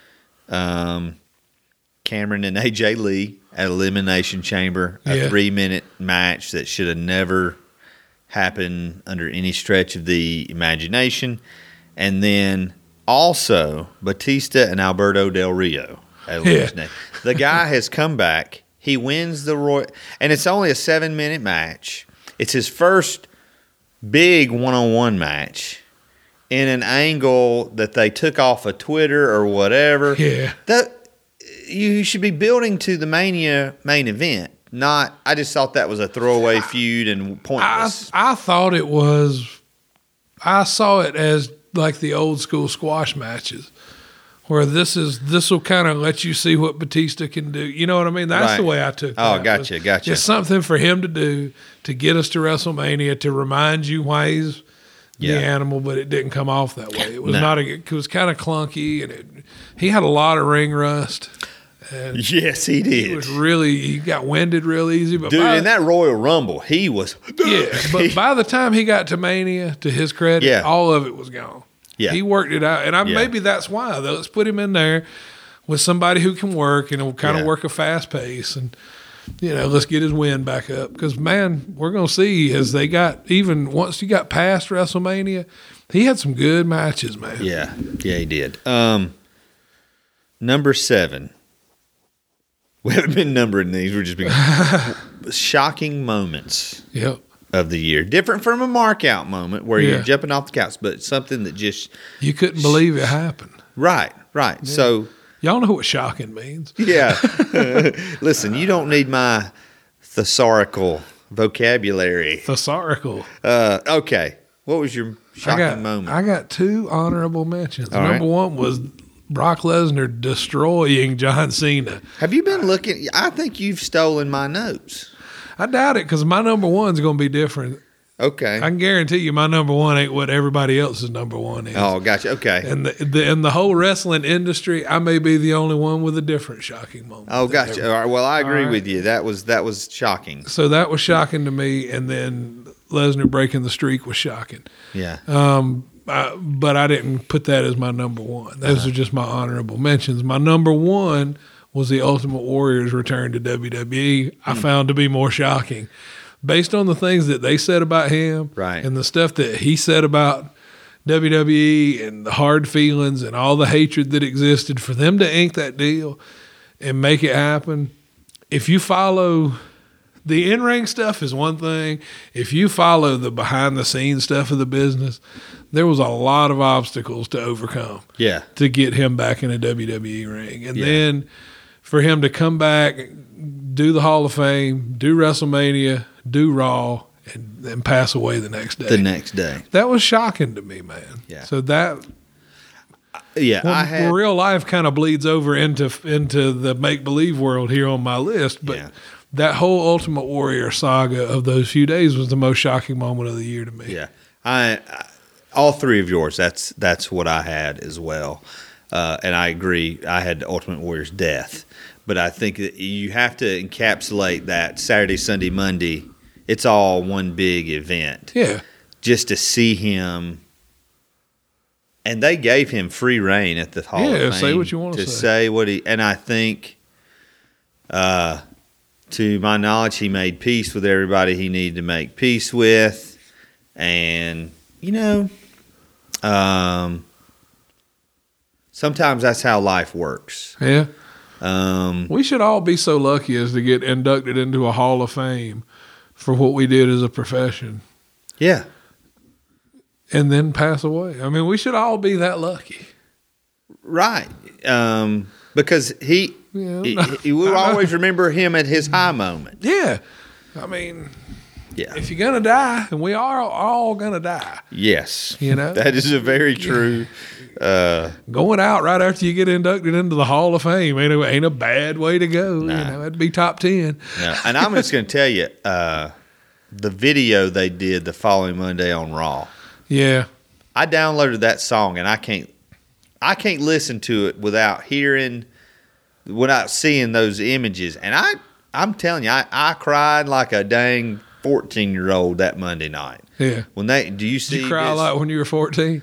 [SPEAKER 1] um, Cameron and A J Lee at Elimination Chamber, a
[SPEAKER 2] Yeah.
[SPEAKER 1] three-minute match that should have never happened under any stretch of the imagination. And then also Batista and Alberto Del Rio at
[SPEAKER 2] Yeah.
[SPEAKER 1] Elimination. The guy has come back. He wins the Royal, and it's only a seven-minute match. It's his first big one-on-one match in an angle that they took off of Twitter or whatever.
[SPEAKER 2] Yeah.
[SPEAKER 1] That you should be building to the Mania main event. Not, I just thought that was a throwaway feud and
[SPEAKER 2] I,
[SPEAKER 1] pointless.
[SPEAKER 2] I thought it was, I saw it as like the old school squash matches. Where this is, this will kind of let you see what Batista can do. You know what I mean? That's
[SPEAKER 1] Right.
[SPEAKER 2] the way I took it.
[SPEAKER 1] Oh, gotcha, gotcha.
[SPEAKER 2] It's something for him to do to get us to WrestleMania to remind you why he's
[SPEAKER 1] Yeah.
[SPEAKER 2] the animal, but it didn't come off that way. It was
[SPEAKER 1] No.
[SPEAKER 2] not. A, it was kind of clunky, and it, he had a lot of ring rust. And
[SPEAKER 1] Yes, he did.
[SPEAKER 2] he was really he got winded real easy. But
[SPEAKER 1] Dude,
[SPEAKER 2] by,
[SPEAKER 1] in that Royal Rumble, he was.
[SPEAKER 2] yeah, but by the time he got to Mania, to his credit,
[SPEAKER 1] Yeah.
[SPEAKER 2] all of it was gone.
[SPEAKER 1] Yeah.
[SPEAKER 2] He worked it out, and I,
[SPEAKER 1] Yeah.
[SPEAKER 2] maybe that's why. Though, let's put him in there with somebody who can work and will kind of
[SPEAKER 1] Yeah.
[SPEAKER 2] work a fast pace, and you know, let's get his win back up. Because man, we're gonna see as they got even once you got past WrestleMania, he had some good matches, man.
[SPEAKER 1] Yeah, yeah, he did. Um, number seven, We haven't been numbering these. We're just being shocking moments
[SPEAKER 2] Yep.
[SPEAKER 1] of the year. Different from a mark out moment where
[SPEAKER 2] Yeah.
[SPEAKER 1] you're jumping off the couch, but something that just
[SPEAKER 2] You couldn't believe it happened.
[SPEAKER 1] right, right. So
[SPEAKER 2] Y'all know what shocking means.
[SPEAKER 1] yeah. Listen, you don't need my thesaurical vocabulary.
[SPEAKER 2] Thesaurical.
[SPEAKER 1] Uh, okay. What was your shocking
[SPEAKER 2] I got,
[SPEAKER 1] moment?
[SPEAKER 2] I got two honorable mentions.
[SPEAKER 1] All
[SPEAKER 2] Number
[SPEAKER 1] right.
[SPEAKER 2] one was Brock Lesnar destroying John Cena.
[SPEAKER 1] Have you been looking? I think you've stolen my notes.
[SPEAKER 2] I doubt it because my number one's going to be different.
[SPEAKER 1] Okay.
[SPEAKER 2] I can guarantee you my number one ain't what everybody else's number one is.
[SPEAKER 1] oh, gotcha. Okay.
[SPEAKER 2] And the, the in the whole wrestling industry, I may be the only one with a different shocking moment.
[SPEAKER 1] Oh,
[SPEAKER 2] than
[SPEAKER 1] gotcha.
[SPEAKER 2] everybody.
[SPEAKER 1] All right. Well, I agree
[SPEAKER 2] All right.
[SPEAKER 1] with you. That was that was shocking.
[SPEAKER 2] So that was shocking to me, and then Lesnar breaking the streak was shocking.
[SPEAKER 1] Yeah.
[SPEAKER 2] Um, I, but I didn't put that as my number one. Those
[SPEAKER 1] Uh-huh.
[SPEAKER 2] are just my honorable mentions. My number one was the Ultimate Warrior's return to W W E. I
[SPEAKER 1] Hmm.
[SPEAKER 2] found to be more shocking, based on the things that they said about him,
[SPEAKER 1] Right.
[SPEAKER 2] and the stuff that he said about W W E, and the hard feelings and all the hatred that existed for them to ink that deal and make it happen. If you follow the in-ring stuff is one thing. If you follow the behind-the-scenes stuff of the business, there was a lot of obstacles to overcome
[SPEAKER 1] Yeah.
[SPEAKER 2] to get him back in a W W E ring. And
[SPEAKER 1] Yeah.
[SPEAKER 2] then for him to come back, do the Hall of Fame, do WrestleMania, do Raw, and then pass away the next day.
[SPEAKER 1] The next day.
[SPEAKER 2] That was shocking to me, man.
[SPEAKER 1] Yeah.
[SPEAKER 2] So that
[SPEAKER 1] Yeah.
[SPEAKER 2] well,
[SPEAKER 1] I had.
[SPEAKER 2] real life kind of bleeds over into into the make-believe world here on my list, but
[SPEAKER 1] Yeah.
[SPEAKER 2] that whole Ultimate Warrior saga of those few days was the most shocking moment of the year to me.
[SPEAKER 1] Yeah. I, I. All three of yours. That's that's what I had as well. Uh, and I agree. I had Ultimate Warrior's death, but I think that you have to encapsulate that Saturday, Sunday, Monday. It's all one big event.
[SPEAKER 2] Yeah.
[SPEAKER 1] Just to see him, and they gave him free reign at the Hall
[SPEAKER 2] Yeah,
[SPEAKER 1] of Fame.
[SPEAKER 2] say what you wanna
[SPEAKER 1] to
[SPEAKER 2] say.
[SPEAKER 1] say what he. And I think, uh, to my knowledge, he made peace with everybody he needed to make peace with, and you know, um, sometimes that's how life works.
[SPEAKER 2] Yeah.
[SPEAKER 1] Um,
[SPEAKER 2] We should all be so lucky as to get inducted into a Hall of Fame for what we did as a profession
[SPEAKER 1] yeah,
[SPEAKER 2] and then pass away. I mean, we should all be that lucky.
[SPEAKER 1] right. Um, because he,
[SPEAKER 2] Yeah.
[SPEAKER 1] he, he will always remember him at his high moment.
[SPEAKER 2] Yeah. I mean,
[SPEAKER 1] Yeah.
[SPEAKER 2] if you're going to die, and we are all going to die,
[SPEAKER 1] Yes.
[SPEAKER 2] You know?
[SPEAKER 1] that is a very true. Uh,
[SPEAKER 2] going out right after you get inducted into the Hall of Fame ain't a, ain't a bad way to go.
[SPEAKER 1] Nah.
[SPEAKER 2] You know, it'd be top ten.
[SPEAKER 1] no. And I'm just going to tell you, uh, the video they did the following Monday on Raw.
[SPEAKER 2] Yeah.
[SPEAKER 1] I downloaded that song, and I can't, I can't listen to it without hearing, without seeing those images. And I, I'm telling you, I, I cried like a dang fourteen year old that Monday night.
[SPEAKER 2] Yeah.
[SPEAKER 1] When they, do you see
[SPEAKER 2] Did you cry a
[SPEAKER 1] this?
[SPEAKER 2] lot when you were fourteen?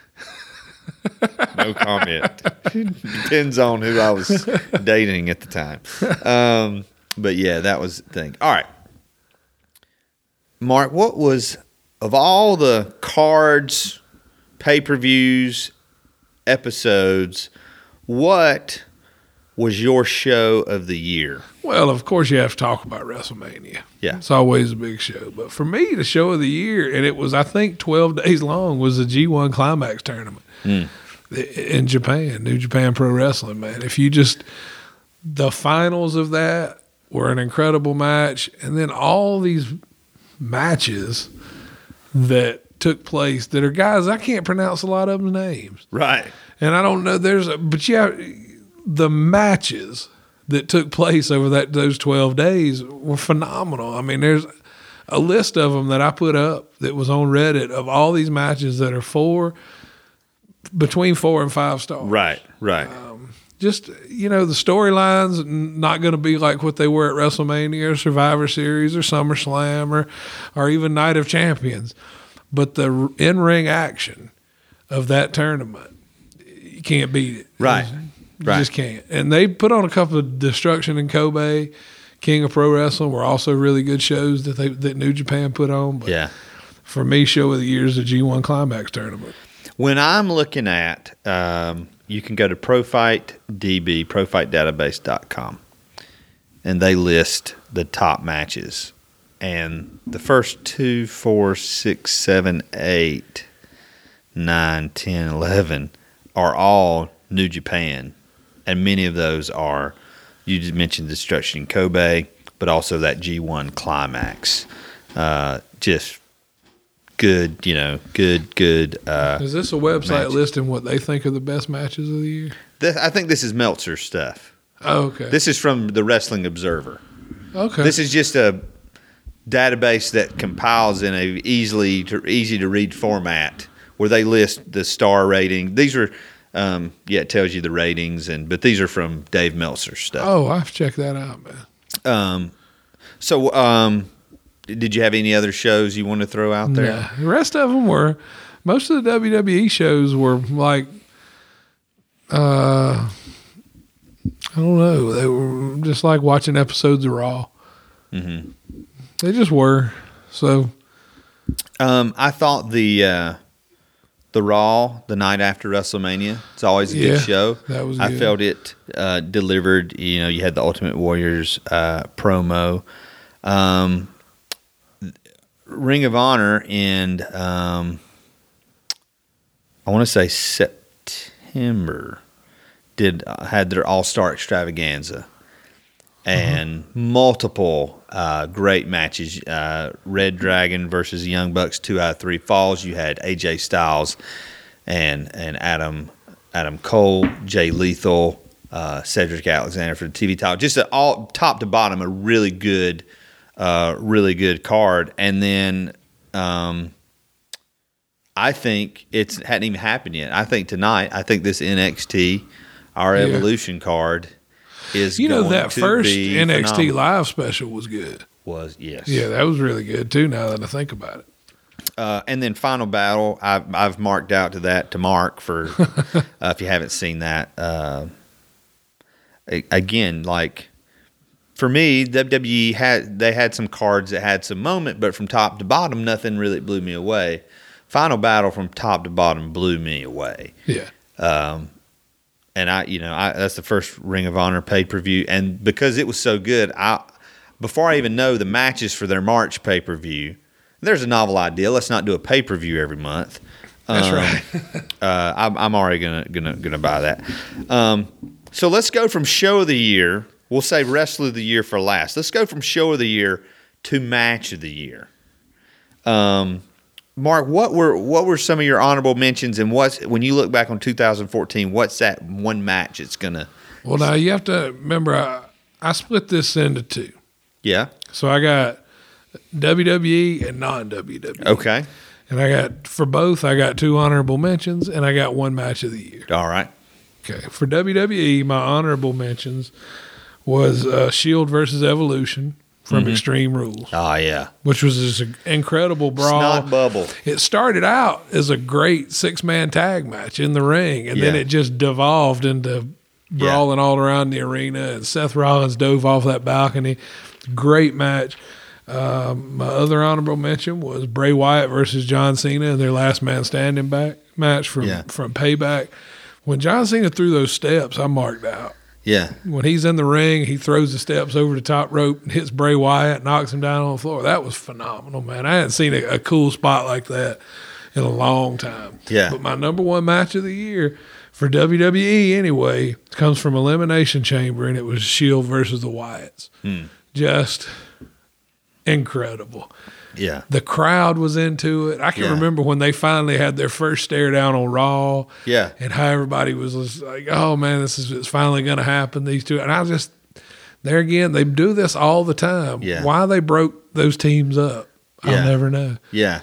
[SPEAKER 1] No comment. Depends on who I was dating at the time. Um, but yeah, that was the thing. All right. Mark, what was, of all the cards, pay-per-views, episodes, what was your show of the year?
[SPEAKER 2] Well, of course, you have to talk about WrestleMania.
[SPEAKER 1] Yeah.
[SPEAKER 2] It's always a big show. But for me, the show of the year, and it was, I think, twelve days long, was the G one Climax tournament
[SPEAKER 1] Mm.
[SPEAKER 2] in Japan, New Japan Pro Wrestling, man. If you just, the finals of that were an incredible match. And then all these matches that took place that are guys, I can't pronounce a lot of them names.
[SPEAKER 1] Right.
[SPEAKER 2] And I don't know, there's a, but yeah, the matches that took place over that those twelve days were phenomenal. I mean, there's a list of them that I put up that was on Reddit of all these matches that are four, between four and five stars.
[SPEAKER 1] Right. Right.
[SPEAKER 2] Just, you know, the storylines n- not going to be like what they were at WrestleMania or Survivor Series or SummerSlam or, or even Night of Champions. But the r- in-ring action of that tournament, you can't beat it.
[SPEAKER 1] Right.
[SPEAKER 2] You
[SPEAKER 1] Right.
[SPEAKER 2] just can't. And they put on a couple of Destruction in Kobe, King of Pro Wrestling were also really good shows that they that New Japan put on. But
[SPEAKER 1] Yeah.
[SPEAKER 2] for me, show of the year is the G one Climax tournament.
[SPEAKER 1] When I'm looking at, um, you can go to ProFight D B, profight database dot com. and they list the top matches. And the first two, four, six, seven, eight, nine, ten, eleven are all New Japan. And many of those are, you just mentioned Destruction in Kobe, but also that G one Climax. Uh, just good, you know, good, good. Uh,
[SPEAKER 2] is this a website
[SPEAKER 1] matches.
[SPEAKER 2] listing what they think are the best matches of the year?
[SPEAKER 1] This, I think this is Meltzer stuff.
[SPEAKER 2] Oh, okay.
[SPEAKER 1] This is from the Wrestling Observer.
[SPEAKER 2] Okay.
[SPEAKER 1] This is just a database that compiles in a easily to, easy to read format where they list the star rating. These are, um, yeah, it tells you the ratings, and but these are from Dave Meltzer's stuff.
[SPEAKER 2] Oh, I have to check that out, man.
[SPEAKER 1] Um, so, um, did you have any other shows you want to throw out there?
[SPEAKER 2] Nah, the rest of them were, most of the W W E shows were like, uh, I don't know, they were just like watching episodes of Raw. Mm-hmm. They just were. So,
[SPEAKER 1] um, I thought the uh, the Raw the night after WrestleMania, it's always a
[SPEAKER 2] yeah,
[SPEAKER 1] good show.
[SPEAKER 2] That was.
[SPEAKER 1] I
[SPEAKER 2] good.
[SPEAKER 1] felt it uh, delivered. You know, you had the Ultimate Warriors uh, promo, um, Ring of Honor, and um, I want to say September did uh, had their All Star Extravaganza. And uh-huh. multiple uh, great matches. Uh, Red Dragon versus Young Bucks, two out of three falls. You had A J Styles and and Adam Adam Cole, Jay Lethal, uh, Cedric Alexander for the T V title. Just a, all top to bottom, a really good, uh, really good card. And then um, I think it's hadn't even happened yet. I think tonight, I think this N X T, our
[SPEAKER 2] yeah.
[SPEAKER 1] Evolution card. Is
[SPEAKER 2] you know
[SPEAKER 1] going
[SPEAKER 2] that
[SPEAKER 1] to
[SPEAKER 2] first
[SPEAKER 1] be
[SPEAKER 2] N X T
[SPEAKER 1] phenomenal.
[SPEAKER 2] live special was good.
[SPEAKER 1] Was yes,
[SPEAKER 2] Yeah, that was really good too. Now that I think about it,
[SPEAKER 1] uh, and then Final Battle, I've I've marked out to that to mark for uh, if you haven't seen that. Uh, again, like for me, W W E had they had some cards that had some moment, but from top to bottom, nothing really blew me away. Final Battle from top to bottom blew me away.
[SPEAKER 2] Yeah.
[SPEAKER 1] Um, And I, you know, I, that's the first Ring of Honor pay per view, and because it was so good, I before I even know the matches for their March pay per view, there's a novel idea. Let's not do a pay per view every month.
[SPEAKER 2] That's
[SPEAKER 1] um,
[SPEAKER 2] right.
[SPEAKER 1] uh, I'm, I'm already gonna gonna gonna buy that. Um, so let's go from show of the year. We'll say wrestler of the year for last. Let's go from show of the year to match of the year. Um. Mark, what were what were some of your honorable mentions, and what's when you look back on two thousand fourteen, what's that one match it's gonna?
[SPEAKER 2] Well, now you have to remember, I, I split this into two.
[SPEAKER 1] Yeah.
[SPEAKER 2] So I got W W E and non W W E.
[SPEAKER 1] Okay.
[SPEAKER 2] And I got for both, I got two honorable mentions, and I got one match of the year.
[SPEAKER 1] All right.
[SPEAKER 2] Okay. For W W E, my honorable mentions was uh, Shield versus Evolution from mm-hmm. Extreme Rules.
[SPEAKER 1] Oh, yeah.
[SPEAKER 2] Which was this incredible brawl.
[SPEAKER 1] Snot bubble.
[SPEAKER 2] It started out as a great six-man tag match in the ring, and yeah. then it just devolved into brawling yeah. all around the arena, and Seth Rollins dove off that balcony. Great match. Um, my other honorable mention was Bray Wyatt versus John Cena in their last man standing back match from,
[SPEAKER 1] yeah.
[SPEAKER 2] from Payback. When John Cena threw those steps, I marked out.
[SPEAKER 1] Yeah.
[SPEAKER 2] When he's in the ring, he throws the steps over the top rope and hits Bray Wyatt, knocks him down on the floor. That was phenomenal, man. I hadn't seen a, a cool spot like that in a long time.
[SPEAKER 1] Yeah.
[SPEAKER 2] But my number one match of the year for W W E anyway comes from Elimination Chamber, and it was Shield versus the Wyatts. Hmm. Just incredible.
[SPEAKER 1] Yeah.
[SPEAKER 2] The crowd was into it. I can yeah. remember when they finally had their first stare down on Raw.
[SPEAKER 1] Yeah.
[SPEAKER 2] And how everybody was just like, oh, man, this is it's finally going to happen, these two. And I just, there again, they do this all the time.
[SPEAKER 1] Yeah.
[SPEAKER 2] Why they broke those teams up,
[SPEAKER 1] yeah.
[SPEAKER 2] I'll never know.
[SPEAKER 1] Yeah.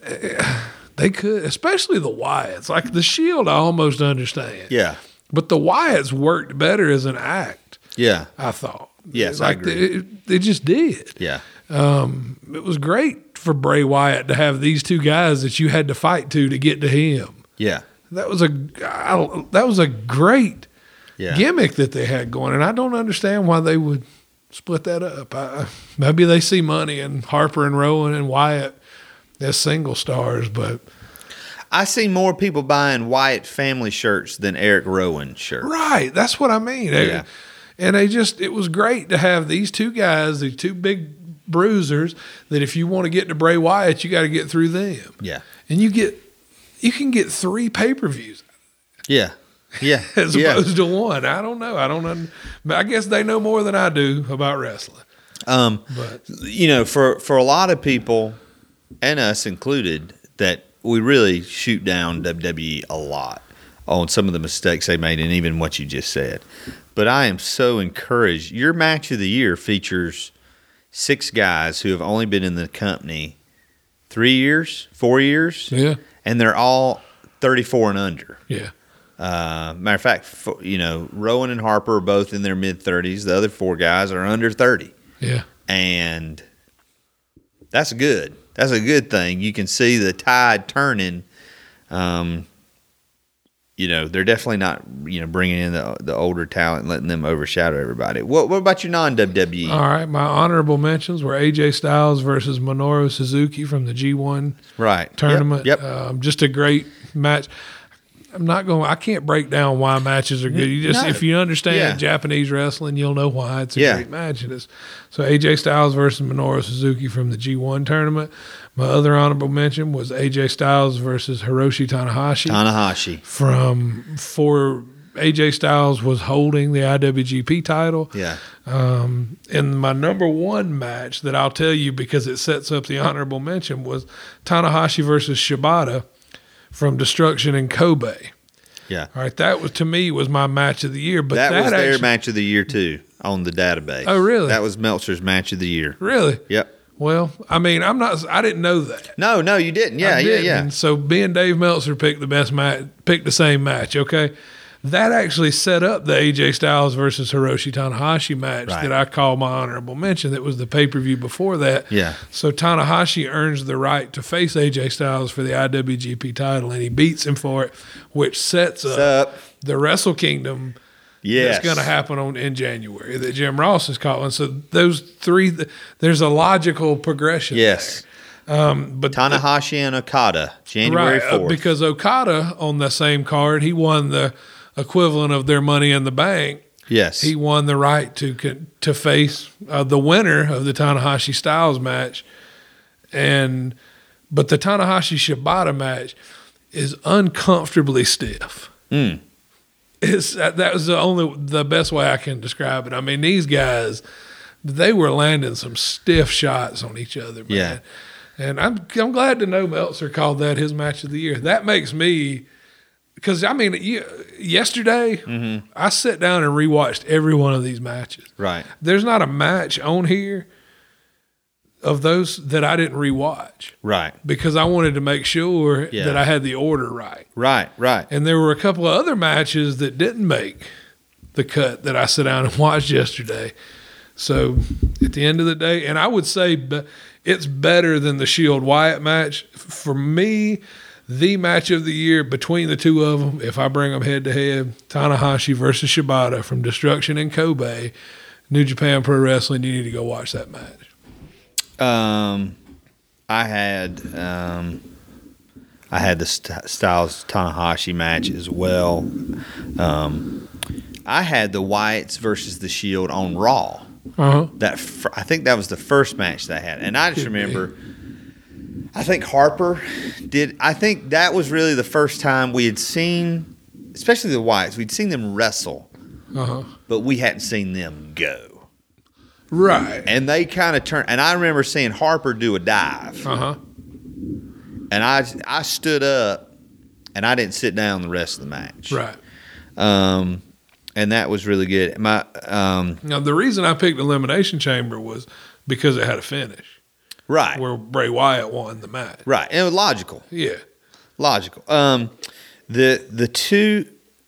[SPEAKER 2] They could, especially the Wyatts. Like the Shield, I almost understand.
[SPEAKER 1] Yeah.
[SPEAKER 2] But the Wyatts worked better as an act.
[SPEAKER 1] Yeah.
[SPEAKER 2] I thought.
[SPEAKER 1] Yes,
[SPEAKER 2] like
[SPEAKER 1] I agree.
[SPEAKER 2] They, it, they just did.
[SPEAKER 1] Yeah.
[SPEAKER 2] Um, it was great for Bray Wyatt to have these two guys that you had to fight to to get to him.
[SPEAKER 1] Yeah.
[SPEAKER 2] That was a I, that was a great
[SPEAKER 1] yeah.
[SPEAKER 2] gimmick that they had going, and I don't understand why they would split that up. I, maybe they see money in Harper and Rowan and Wyatt as single stars, but
[SPEAKER 1] I see more people buying Wyatt family shirts than Eric Rowan shirts.
[SPEAKER 2] Right, that's what I mean.
[SPEAKER 1] Yeah.
[SPEAKER 2] And they just, it was great to have these two guys, these two big bruisers, that if you want to get to Bray Wyatt, you got to get through them.
[SPEAKER 1] Yeah.
[SPEAKER 2] And you get, you can get three pay-per-views.
[SPEAKER 1] Yeah. Yeah.
[SPEAKER 2] As
[SPEAKER 1] yeah.
[SPEAKER 2] opposed to one. I don't know. I don't know. I guess they know more than I do about wrestling.
[SPEAKER 1] Um,
[SPEAKER 2] But
[SPEAKER 1] you know, for, for a lot of people, and us included, that we really shoot down W W E a lot on some of the mistakes they made and even what you just said. But I am so encouraged. Your match of the year features six guys who have only been in the company three years, four years,
[SPEAKER 2] yeah,
[SPEAKER 1] and they're all thirty-four and under.
[SPEAKER 2] yeah.
[SPEAKER 1] Uh, matter of fact, f- you know, Rowan and Harper are both in their mid-thirties. The other four guys are under thirty.
[SPEAKER 2] Yeah.
[SPEAKER 1] And that's good. That's a good thing. You can see the tide turning. Um, you know, they're definitely not, you know, bringing in the the older talent and letting them overshadow everybody. What What about your non-W W E?
[SPEAKER 2] All right. My honorable mentions were A J Styles versus Minoru Suzuki from the G one
[SPEAKER 1] Right.
[SPEAKER 2] tournament.
[SPEAKER 1] Yep. yep.
[SPEAKER 2] Um, just a great match. I'm not going. I can't break down why matches are good. You just
[SPEAKER 1] No.
[SPEAKER 2] if you understand
[SPEAKER 1] Yeah.
[SPEAKER 2] Japanese wrestling, you'll know why it's a
[SPEAKER 1] Yeah.
[SPEAKER 2] great match. It is. So A J Styles versus Minoru Suzuki from the G one tournament. My other honorable mention was A J Styles versus Hiroshi Tanahashi
[SPEAKER 1] Tanahashi.
[SPEAKER 2] from for A J Styles was holding the I W G P title.
[SPEAKER 1] Yeah.
[SPEAKER 2] Um, and my number one match that I'll tell you because it sets up the honorable mention was Tanahashi versus Shibata from Destruction in Kobe.
[SPEAKER 1] Yeah.
[SPEAKER 2] All right, that was to me was my match of the year. But
[SPEAKER 1] that,
[SPEAKER 2] that,
[SPEAKER 1] was their
[SPEAKER 2] actually,
[SPEAKER 1] match of the year too on the database.
[SPEAKER 2] Oh, really?
[SPEAKER 1] That was Meltzer's match of the year.
[SPEAKER 2] Really?
[SPEAKER 1] Yep.
[SPEAKER 2] Well, I mean, I'm not. I didn't know that.
[SPEAKER 1] No, no, you didn't. Yeah,
[SPEAKER 2] I
[SPEAKER 1] yeah,
[SPEAKER 2] didn't.
[SPEAKER 1] yeah.
[SPEAKER 2] And so being Dave Meltzer picked the best match, picked the same match. Okay, that actually set up the A J Styles versus Hiroshi Tanahashi match
[SPEAKER 1] Right.
[SPEAKER 2] that I call my honorable mention. That was the pay per view before that.
[SPEAKER 1] Yeah.
[SPEAKER 2] So Tanahashi earns the right to face A J Styles for the I W G P title, and he beats him for it, which sets up,
[SPEAKER 1] What's up?
[SPEAKER 2] the Wrestle Kingdom.
[SPEAKER 1] Yes.
[SPEAKER 2] That's going to happen on in January that Jim Ross is calling. So those three, there's a logical progression.
[SPEAKER 1] Yes.
[SPEAKER 2] Um, but
[SPEAKER 1] Tanahashi and Okada, January
[SPEAKER 2] right, uh,
[SPEAKER 1] fourth.
[SPEAKER 2] because Okada on the same card, he won the equivalent of their Money in the Bank.
[SPEAKER 1] Yes.
[SPEAKER 2] He won the right to to face uh, the winner of the Tanahashi Styles match, and but the Tanahashi Shibata match is uncomfortably stiff.
[SPEAKER 1] Mm.
[SPEAKER 2] It's that was the only the best way I can describe it. I mean, these guys, they were landing some stiff shots on each other, man.
[SPEAKER 1] Yeah.
[SPEAKER 2] And I'm I'm glad to know Meltzer called that his match of the year. That makes me, because I mean, you, yesterday
[SPEAKER 1] Mm-hmm.
[SPEAKER 2] I sat down and rewatched every one of these matches.
[SPEAKER 1] Right.
[SPEAKER 2] There's not a match on here of those that I didn't rewatch
[SPEAKER 1] Right.
[SPEAKER 2] because I wanted to make sure
[SPEAKER 1] Yeah.
[SPEAKER 2] that I had the order right.
[SPEAKER 1] Right. Right.
[SPEAKER 2] And there were a couple of other matches that didn't make the cut that I sat down and watched yesterday. So at the end of the day, and I would say be- it's better than the Shield Wyatt match. For me, the match of the year between the two of them, if I bring them head to head, Tanahashi versus Shibata from Destruction in Kobe, New Japan Pro Wrestling, you need to go watch that match.
[SPEAKER 1] Um, I had um, I had the St- Styles Tanahashi match as well. Um, I had the Wyatts versus the Shield on Raw.
[SPEAKER 2] Uh-huh.
[SPEAKER 1] That fir- I think that was the first match they had, and I just
[SPEAKER 2] Could be.
[SPEAKER 1] remember. I think Harper did. I think that was really the first time we had seen, especially the Wyatts, we'd seen them wrestle,
[SPEAKER 2] Uh-huh.
[SPEAKER 1] but we hadn't seen them go.
[SPEAKER 2] Right.
[SPEAKER 1] And they kind of turned. And I remember seeing Harper do a dive,
[SPEAKER 2] Uh-huh.
[SPEAKER 1] and I I stood up, and I didn't sit down the rest of the match.
[SPEAKER 2] Right.
[SPEAKER 1] Um, and that was really good. My um,
[SPEAKER 2] Now, the reason I picked Elimination Chamber was because it had a finish
[SPEAKER 1] right,
[SPEAKER 2] where Bray Wyatt won the match.
[SPEAKER 1] right, and it was logical.
[SPEAKER 2] Yeah.
[SPEAKER 1] Logical. Um, the the two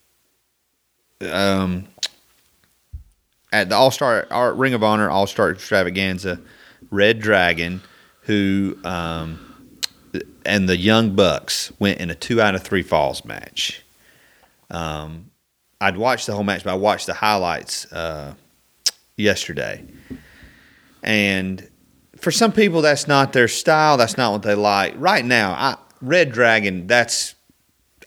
[SPEAKER 1] um at the All Star our Ring of Honor All Star Extravaganza, Red Dragon, who um and the Young Bucks went in a two out of three falls match. Um, I'd watched the whole match, but I watched the highlights uh, yesterday, and for some people that's not their style. That's not what they like. Right now, I, Red Dragon, that's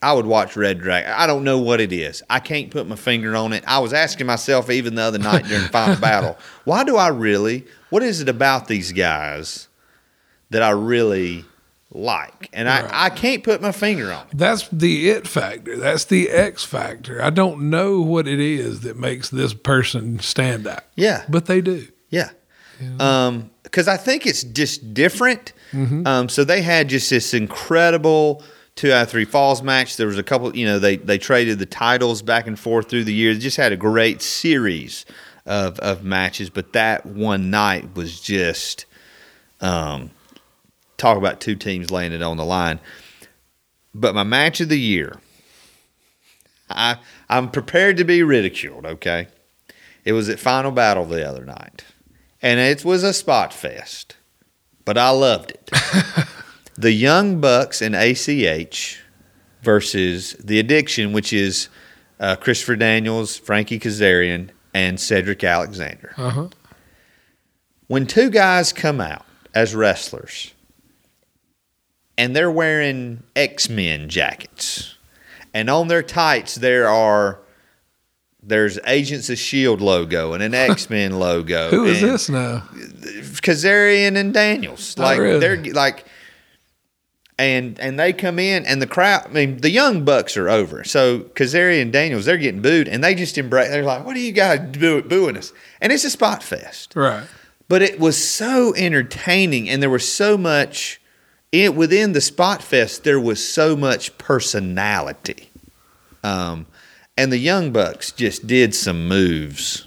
[SPEAKER 1] I would watch Red Dragon. I don't know what it is. I can't put my finger on it. I was asking myself even the other night during Final Battle, why do I really, what is it about these guys that I really like? And right. I, I can't put my finger on it.
[SPEAKER 2] That's the it factor. That's the X factor. I don't know what it is that makes this person stand out.
[SPEAKER 1] Yeah.
[SPEAKER 2] But they do.
[SPEAKER 1] Yeah. Yeah. Um, because I think it's just different. Mm-hmm. Um, so they had just this incredible two out of three falls match. There was a couple, you know, they, they traded the titles back and forth through the years. They just had a great series of of matches. But that one night was just, um, talk about two teams laying it on the line. But my match of the year, I I'm prepared to be ridiculed. Okay, it was at Final Battle the other night. And it was a spot fest, but I loved it. The Young Bucks and A C H versus The Addiction, which is uh, Christopher Daniels, Frankie Kazarian, and Cedric Alexander.
[SPEAKER 2] Uh-huh.
[SPEAKER 1] When two guys come out as wrestlers and they're wearing X-Men jackets, and on their tights there are There's Agents of S H I E L D logo and an X-Men logo.
[SPEAKER 2] Who is this now?
[SPEAKER 1] Kazarian and Daniels.
[SPEAKER 2] Oh,
[SPEAKER 1] like
[SPEAKER 2] really?
[SPEAKER 1] they're like, and and they come in and the crowd. I mean, the Young Bucks are over. So Kazarian and Daniels, they're getting booed, and they just embrace. They're like, "What are you guys boo- booing us?" And it's a spot fest,
[SPEAKER 2] right?
[SPEAKER 1] But it was so entertaining, and there was so much it within the spot fest. There was so much personality. Um. And the Young Bucks just did some moves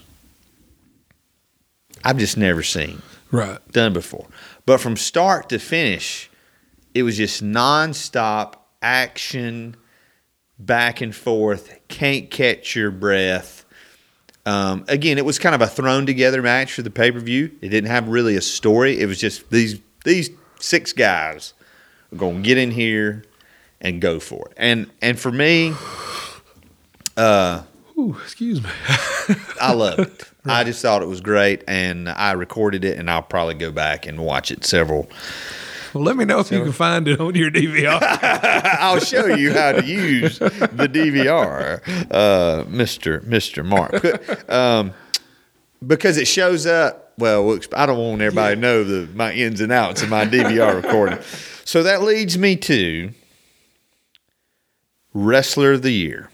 [SPEAKER 1] I've just never seen
[SPEAKER 2] right.
[SPEAKER 1] done before. But from start to finish, it was just nonstop action, back and forth, can't catch your breath. Um, again, it was kind of a thrown together match for the pay-per-view. It didn't have really a story. It was just these these six guys are going to get in here and go for it. And and for me... Uh,
[SPEAKER 2] Ooh, excuse me.
[SPEAKER 1] I loved it. Right. I just thought it was great, and I recorded it, and I'll probably go back and watch it several.
[SPEAKER 2] Well, let me know if several. you can find it on your D V R.
[SPEAKER 1] I'll show you how to use the D V R, uh, Mister Mister Mark, um, because it shows up. Well, I don't want everybody to know the my ins and outs of my D V R recording. So that leads me to Wrestler of the Year.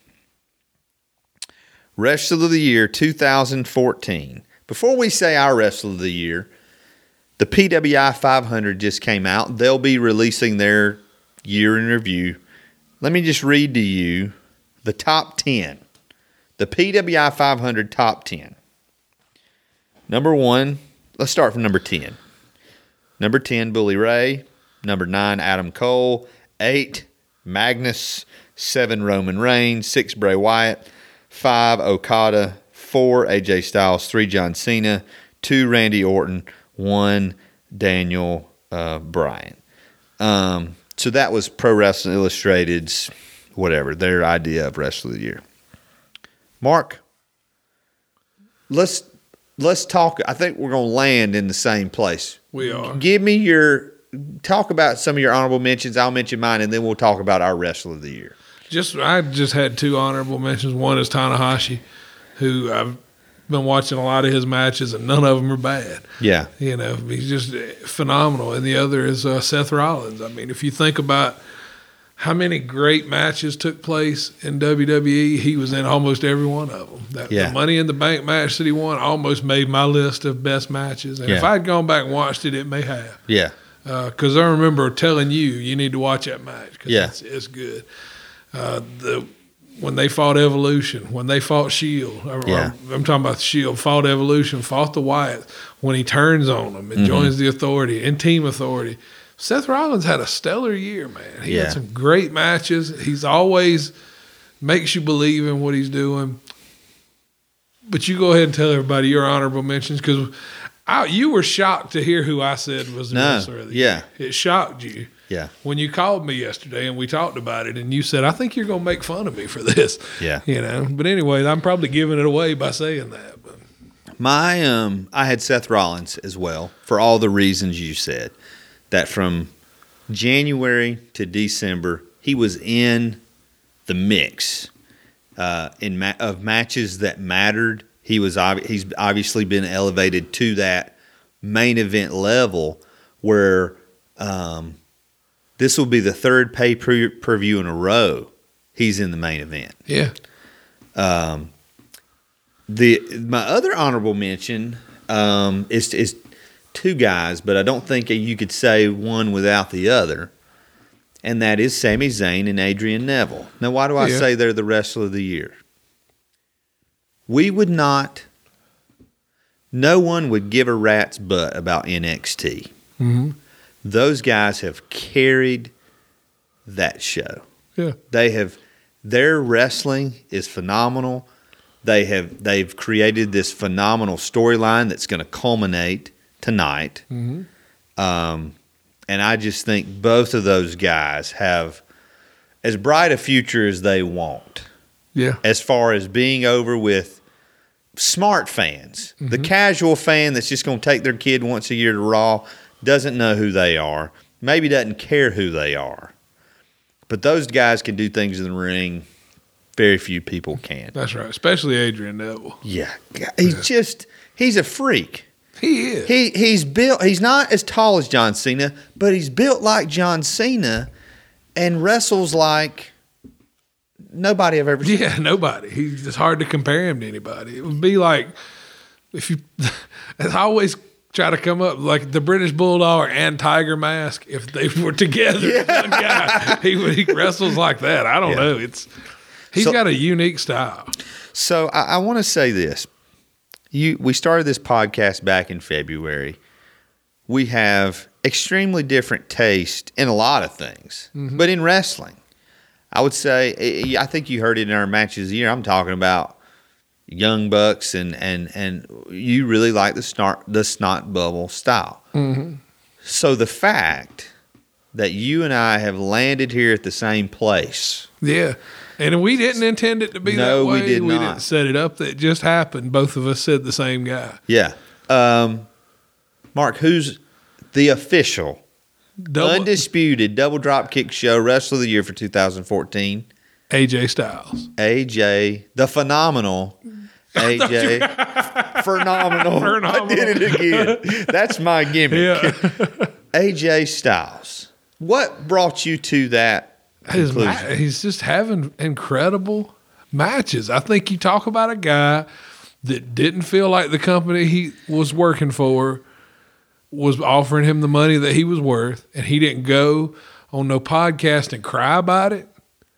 [SPEAKER 1] Wrestler of the Year two thousand fourteen. Before we say our Wrestler of the Year, the P W I five hundred just came out. They'll be releasing their year in review. Let me just read to you the top ten. The P W I five hundred top ten. Number one, let's start from number ten. Number ten, Bully Ray. Number nine, Adam Cole. Eight, Magnus. Seven, Roman Reigns. Six, Bray Wyatt. Five, Okada. Four, A J Styles. Three, John Cena. Two, Randy Orton. One, Daniel uh, Bryan. Um, so that was Pro Wrestling Illustrated's, whatever, their idea of Wrestler of the Year. Mark, let's let's talk. I think we're going to land in the same place.
[SPEAKER 2] We are.
[SPEAKER 1] Give me your, talk about some of your honorable mentions. I'll mention mine, and then we'll talk about our Wrestler of the Year.
[SPEAKER 2] Just I just had two honorable mentions. One is Tanahashi, who I've been watching a lot of his matches, and none of them are bad.
[SPEAKER 1] Yeah.
[SPEAKER 2] You know, he's just phenomenal. And the other is uh, Seth Rollins. I mean, if you think about how many great matches took place in W W E, he was in almost every one of them. That,
[SPEAKER 1] yeah.
[SPEAKER 2] The Money in the Bank match that he won almost made my list of best matches. And
[SPEAKER 1] yeah.
[SPEAKER 2] if I'd gone back and watched it, it may have.
[SPEAKER 1] Yeah.
[SPEAKER 2] Because uh, I remember telling you, you need to watch that match because
[SPEAKER 1] yeah.
[SPEAKER 2] it's, it's good. Uh, the when they fought Evolution, when they fought Shield, or,
[SPEAKER 1] yeah.
[SPEAKER 2] or, I'm talking about the Shield, fought Evolution, fought the Wyatt, when he turns on them and mm-hmm. joins the Authority and Team Authority. Seth Rollins had a stellar year, man. He
[SPEAKER 1] yeah.
[SPEAKER 2] had some great matches. He's always makes you believe in what he's doing. But you go ahead and tell everybody your honorable mentions because you were shocked to hear who I said was the
[SPEAKER 1] no.
[SPEAKER 2] wrestler of the
[SPEAKER 1] yeah.
[SPEAKER 2] year. It shocked you.
[SPEAKER 1] Yeah.
[SPEAKER 2] When you called me yesterday and we talked about it and you said, I think you're going to make fun of me for this.
[SPEAKER 1] Yeah.
[SPEAKER 2] You know, but anyway, I'm probably giving it away by saying that. But.
[SPEAKER 1] My, um, I had Seth Rollins as well for all the reasons you said. That from January to December, he was in the mix uh, in ma- of matches that mattered. He was ob- he's obviously been elevated to that main event level where um, this will be the third pay per per view in a row he's in the main event.
[SPEAKER 2] Yeah.
[SPEAKER 1] Um, the my other honorable mention um, is is two guys, but I don't think you could say one without the other, and that is Sami Zayn and Adrian Neville. Now, why do I
[SPEAKER 2] Yeah.
[SPEAKER 1] say they're the wrestler of the year? We would not. No one would give a rat's butt about N X T.
[SPEAKER 2] Mm-hmm.
[SPEAKER 1] Those guys have carried that show.
[SPEAKER 2] Yeah.
[SPEAKER 1] They have their wrestling is phenomenal. They have they've created this phenomenal storyline that's going to culminate tonight.
[SPEAKER 2] Mm-hmm.
[SPEAKER 1] Um, and I just think both of those guys have as bright a future as they want.
[SPEAKER 2] Yeah.
[SPEAKER 1] As far as being over with smart fans. Mm-hmm. The casual fan that's just going to take their kid once a year to Raw doesn't know who they are, maybe doesn't care who they are. But those guys can do things in the ring very few people can.
[SPEAKER 2] That's right, especially Adrian Neville.
[SPEAKER 1] Yeah. He's yeah. just, he's a freak.
[SPEAKER 2] He is.
[SPEAKER 1] He He's built, he's not as tall as John Cena, but he's built like John Cena and wrestles like nobody I've ever seen.
[SPEAKER 2] Yeah, nobody. He's, it's hard to compare him to anybody. It would be like, if you, as I always try to come up, like the British Bulldog and Tiger Mask, if they were together, yeah. one guy, he, he wrestles like that. I don't yeah. know. It's He's so, got a unique style.
[SPEAKER 1] So I, I want to say this. You, we started this podcast back in February. We have extremely different taste in a lot of things, mm-hmm. but in wrestling, I would say, I think you heard it in our matches here. I'm talking about Young Bucks, and and and you really like the snot the snot bubble style.
[SPEAKER 2] Mm-hmm.
[SPEAKER 1] So the fact that you and I have landed here at the same place,
[SPEAKER 2] yeah. And we didn't intend it to be
[SPEAKER 1] no,
[SPEAKER 2] that way.
[SPEAKER 1] we did
[SPEAKER 2] we
[SPEAKER 1] not.
[SPEAKER 2] didn't set it up. That just happened. Both of us said the same guy.
[SPEAKER 1] Yeah. Um, Mark, who's the official, double, undisputed double drop kick show wrestler of the year for two thousand fourteen?
[SPEAKER 2] A J Styles.
[SPEAKER 1] A J, the phenomenal A J. phenomenal. phenomenal. I did it again. That's my gimmick.
[SPEAKER 2] Yeah.
[SPEAKER 1] A J Styles. What brought you to that?
[SPEAKER 2] His ma- he's just having incredible matches. I think you talk about a guy that didn't feel like the company he was working for was offering him the money that he was worth, and he didn't go on no podcast and cry about it.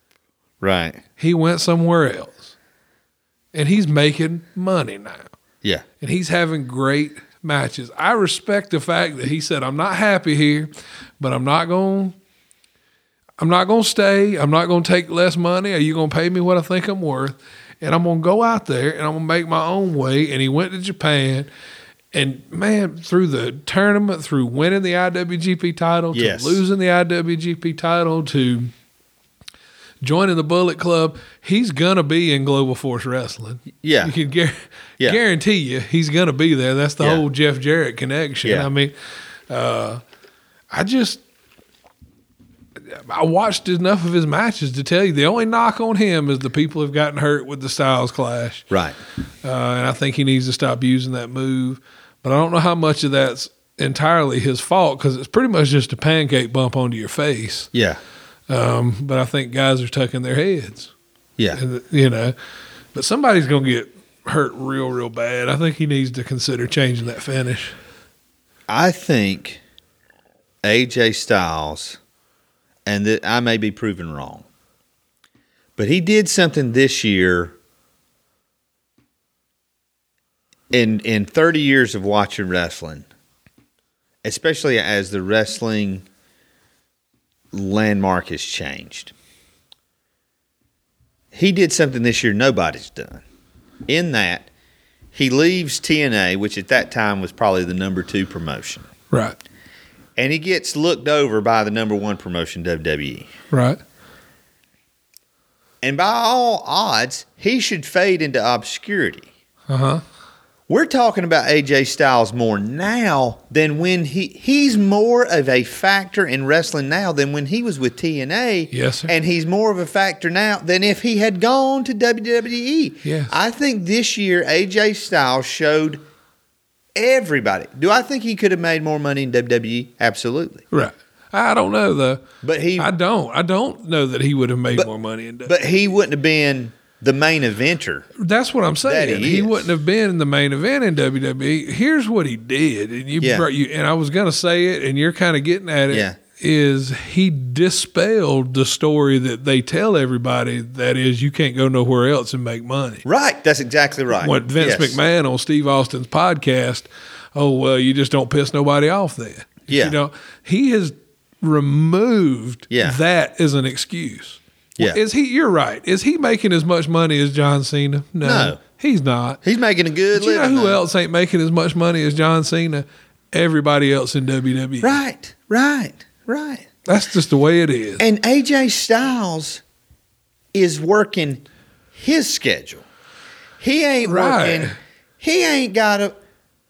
[SPEAKER 1] Right.
[SPEAKER 2] He went somewhere else, and he's making money now.
[SPEAKER 1] Yeah.
[SPEAKER 2] And he's having great matches. I respect the fact that he said, I'm not happy here, but I'm not going to I'm not going to stay. I'm not going to take less money. Are you going to pay me what I think I'm worth? And I'm going to go out there and I'm going to make my own way. And he went to Japan. And, man, through the tournament, through winning the I W G P title,
[SPEAKER 1] yes.
[SPEAKER 2] to losing the I W G P title, to joining the Bullet Club, he's going to be in Global Force Wrestling.
[SPEAKER 1] Yeah.
[SPEAKER 2] You can gar-
[SPEAKER 1] yeah.
[SPEAKER 2] guarantee you he's going to be there. That's the
[SPEAKER 1] yeah.
[SPEAKER 2] whole Jeff Jarrett connection.
[SPEAKER 1] Yeah.
[SPEAKER 2] I mean, uh, I just – I watched enough of his matches to tell you the only knock on him is the people have gotten hurt with the Styles Clash.
[SPEAKER 1] Right.
[SPEAKER 2] Uh, and I think he needs to stop using that move. But I don't know how much of that's entirely his fault because it's pretty much just a pancake bump onto your face.
[SPEAKER 1] Yeah.
[SPEAKER 2] Um, but I think guys are tucking their heads.
[SPEAKER 1] Yeah.
[SPEAKER 2] And, you know, but somebody's going to get hurt real, real bad. I think he needs to consider changing that finish.
[SPEAKER 1] I think A J Styles, and that I may be proven wrong, but he did something this year in in thirty years of watching wrestling, especially as the wrestling landmark has changed. He did something this year nobody's done. In that, he leaves T N A, which at that time was probably the number two promotion.
[SPEAKER 2] Right.
[SPEAKER 1] And he gets looked over by the number one promotion, W W E.
[SPEAKER 2] Right.
[SPEAKER 1] And by all odds, he should fade into obscurity.
[SPEAKER 2] Uh-huh.
[SPEAKER 1] We're talking about A J Styles more now than when he he's more of a factor in wrestling now than when he was with T N A.
[SPEAKER 2] Yes, sir.
[SPEAKER 1] And he's more of a factor now than if he had gone to W W E.
[SPEAKER 2] Yes.
[SPEAKER 1] I think this year A J Styles showed everybody. Do I think he could have made more money in W W E? Absolutely.
[SPEAKER 2] Right. I don't know though.
[SPEAKER 1] But he
[SPEAKER 2] I don't. I don't know that he would have made
[SPEAKER 1] but,
[SPEAKER 2] more money in W W E.
[SPEAKER 1] But he wouldn't have been the main eventer.
[SPEAKER 2] That's what I'm saying.
[SPEAKER 1] That he
[SPEAKER 2] He
[SPEAKER 1] is.
[SPEAKER 2] wouldn't have been in the main event in W W E. Here's what he did, and you,
[SPEAKER 1] Yeah.
[SPEAKER 2] brought, you and I was going to say it, and you're kind of getting at it.
[SPEAKER 1] Yeah.
[SPEAKER 2] Is he dispelled the story that they tell everybody, that is, you can't go nowhere else and make money.
[SPEAKER 1] Right. That's exactly right.
[SPEAKER 2] What Vince
[SPEAKER 1] Yes.
[SPEAKER 2] McMahon on Steve Austin's podcast, oh, well, you just don't piss nobody off then.
[SPEAKER 1] Yeah.
[SPEAKER 2] You know, he has removed
[SPEAKER 1] Yeah.
[SPEAKER 2] that as an excuse.
[SPEAKER 1] Yeah.
[SPEAKER 2] Is he, you're right. Is he making as much money as John Cena? No.
[SPEAKER 1] No.
[SPEAKER 2] He's not.
[SPEAKER 1] He's making a good
[SPEAKER 2] But you know
[SPEAKER 1] living.
[SPEAKER 2] who
[SPEAKER 1] though.
[SPEAKER 2] else ain't making as much money as John Cena? Everybody else in W W E.
[SPEAKER 1] Right. Right. Right.
[SPEAKER 2] That's just the way it is.
[SPEAKER 1] And A J Styles is working his schedule. He ain't
[SPEAKER 2] Right.
[SPEAKER 1] working. He ain't got a.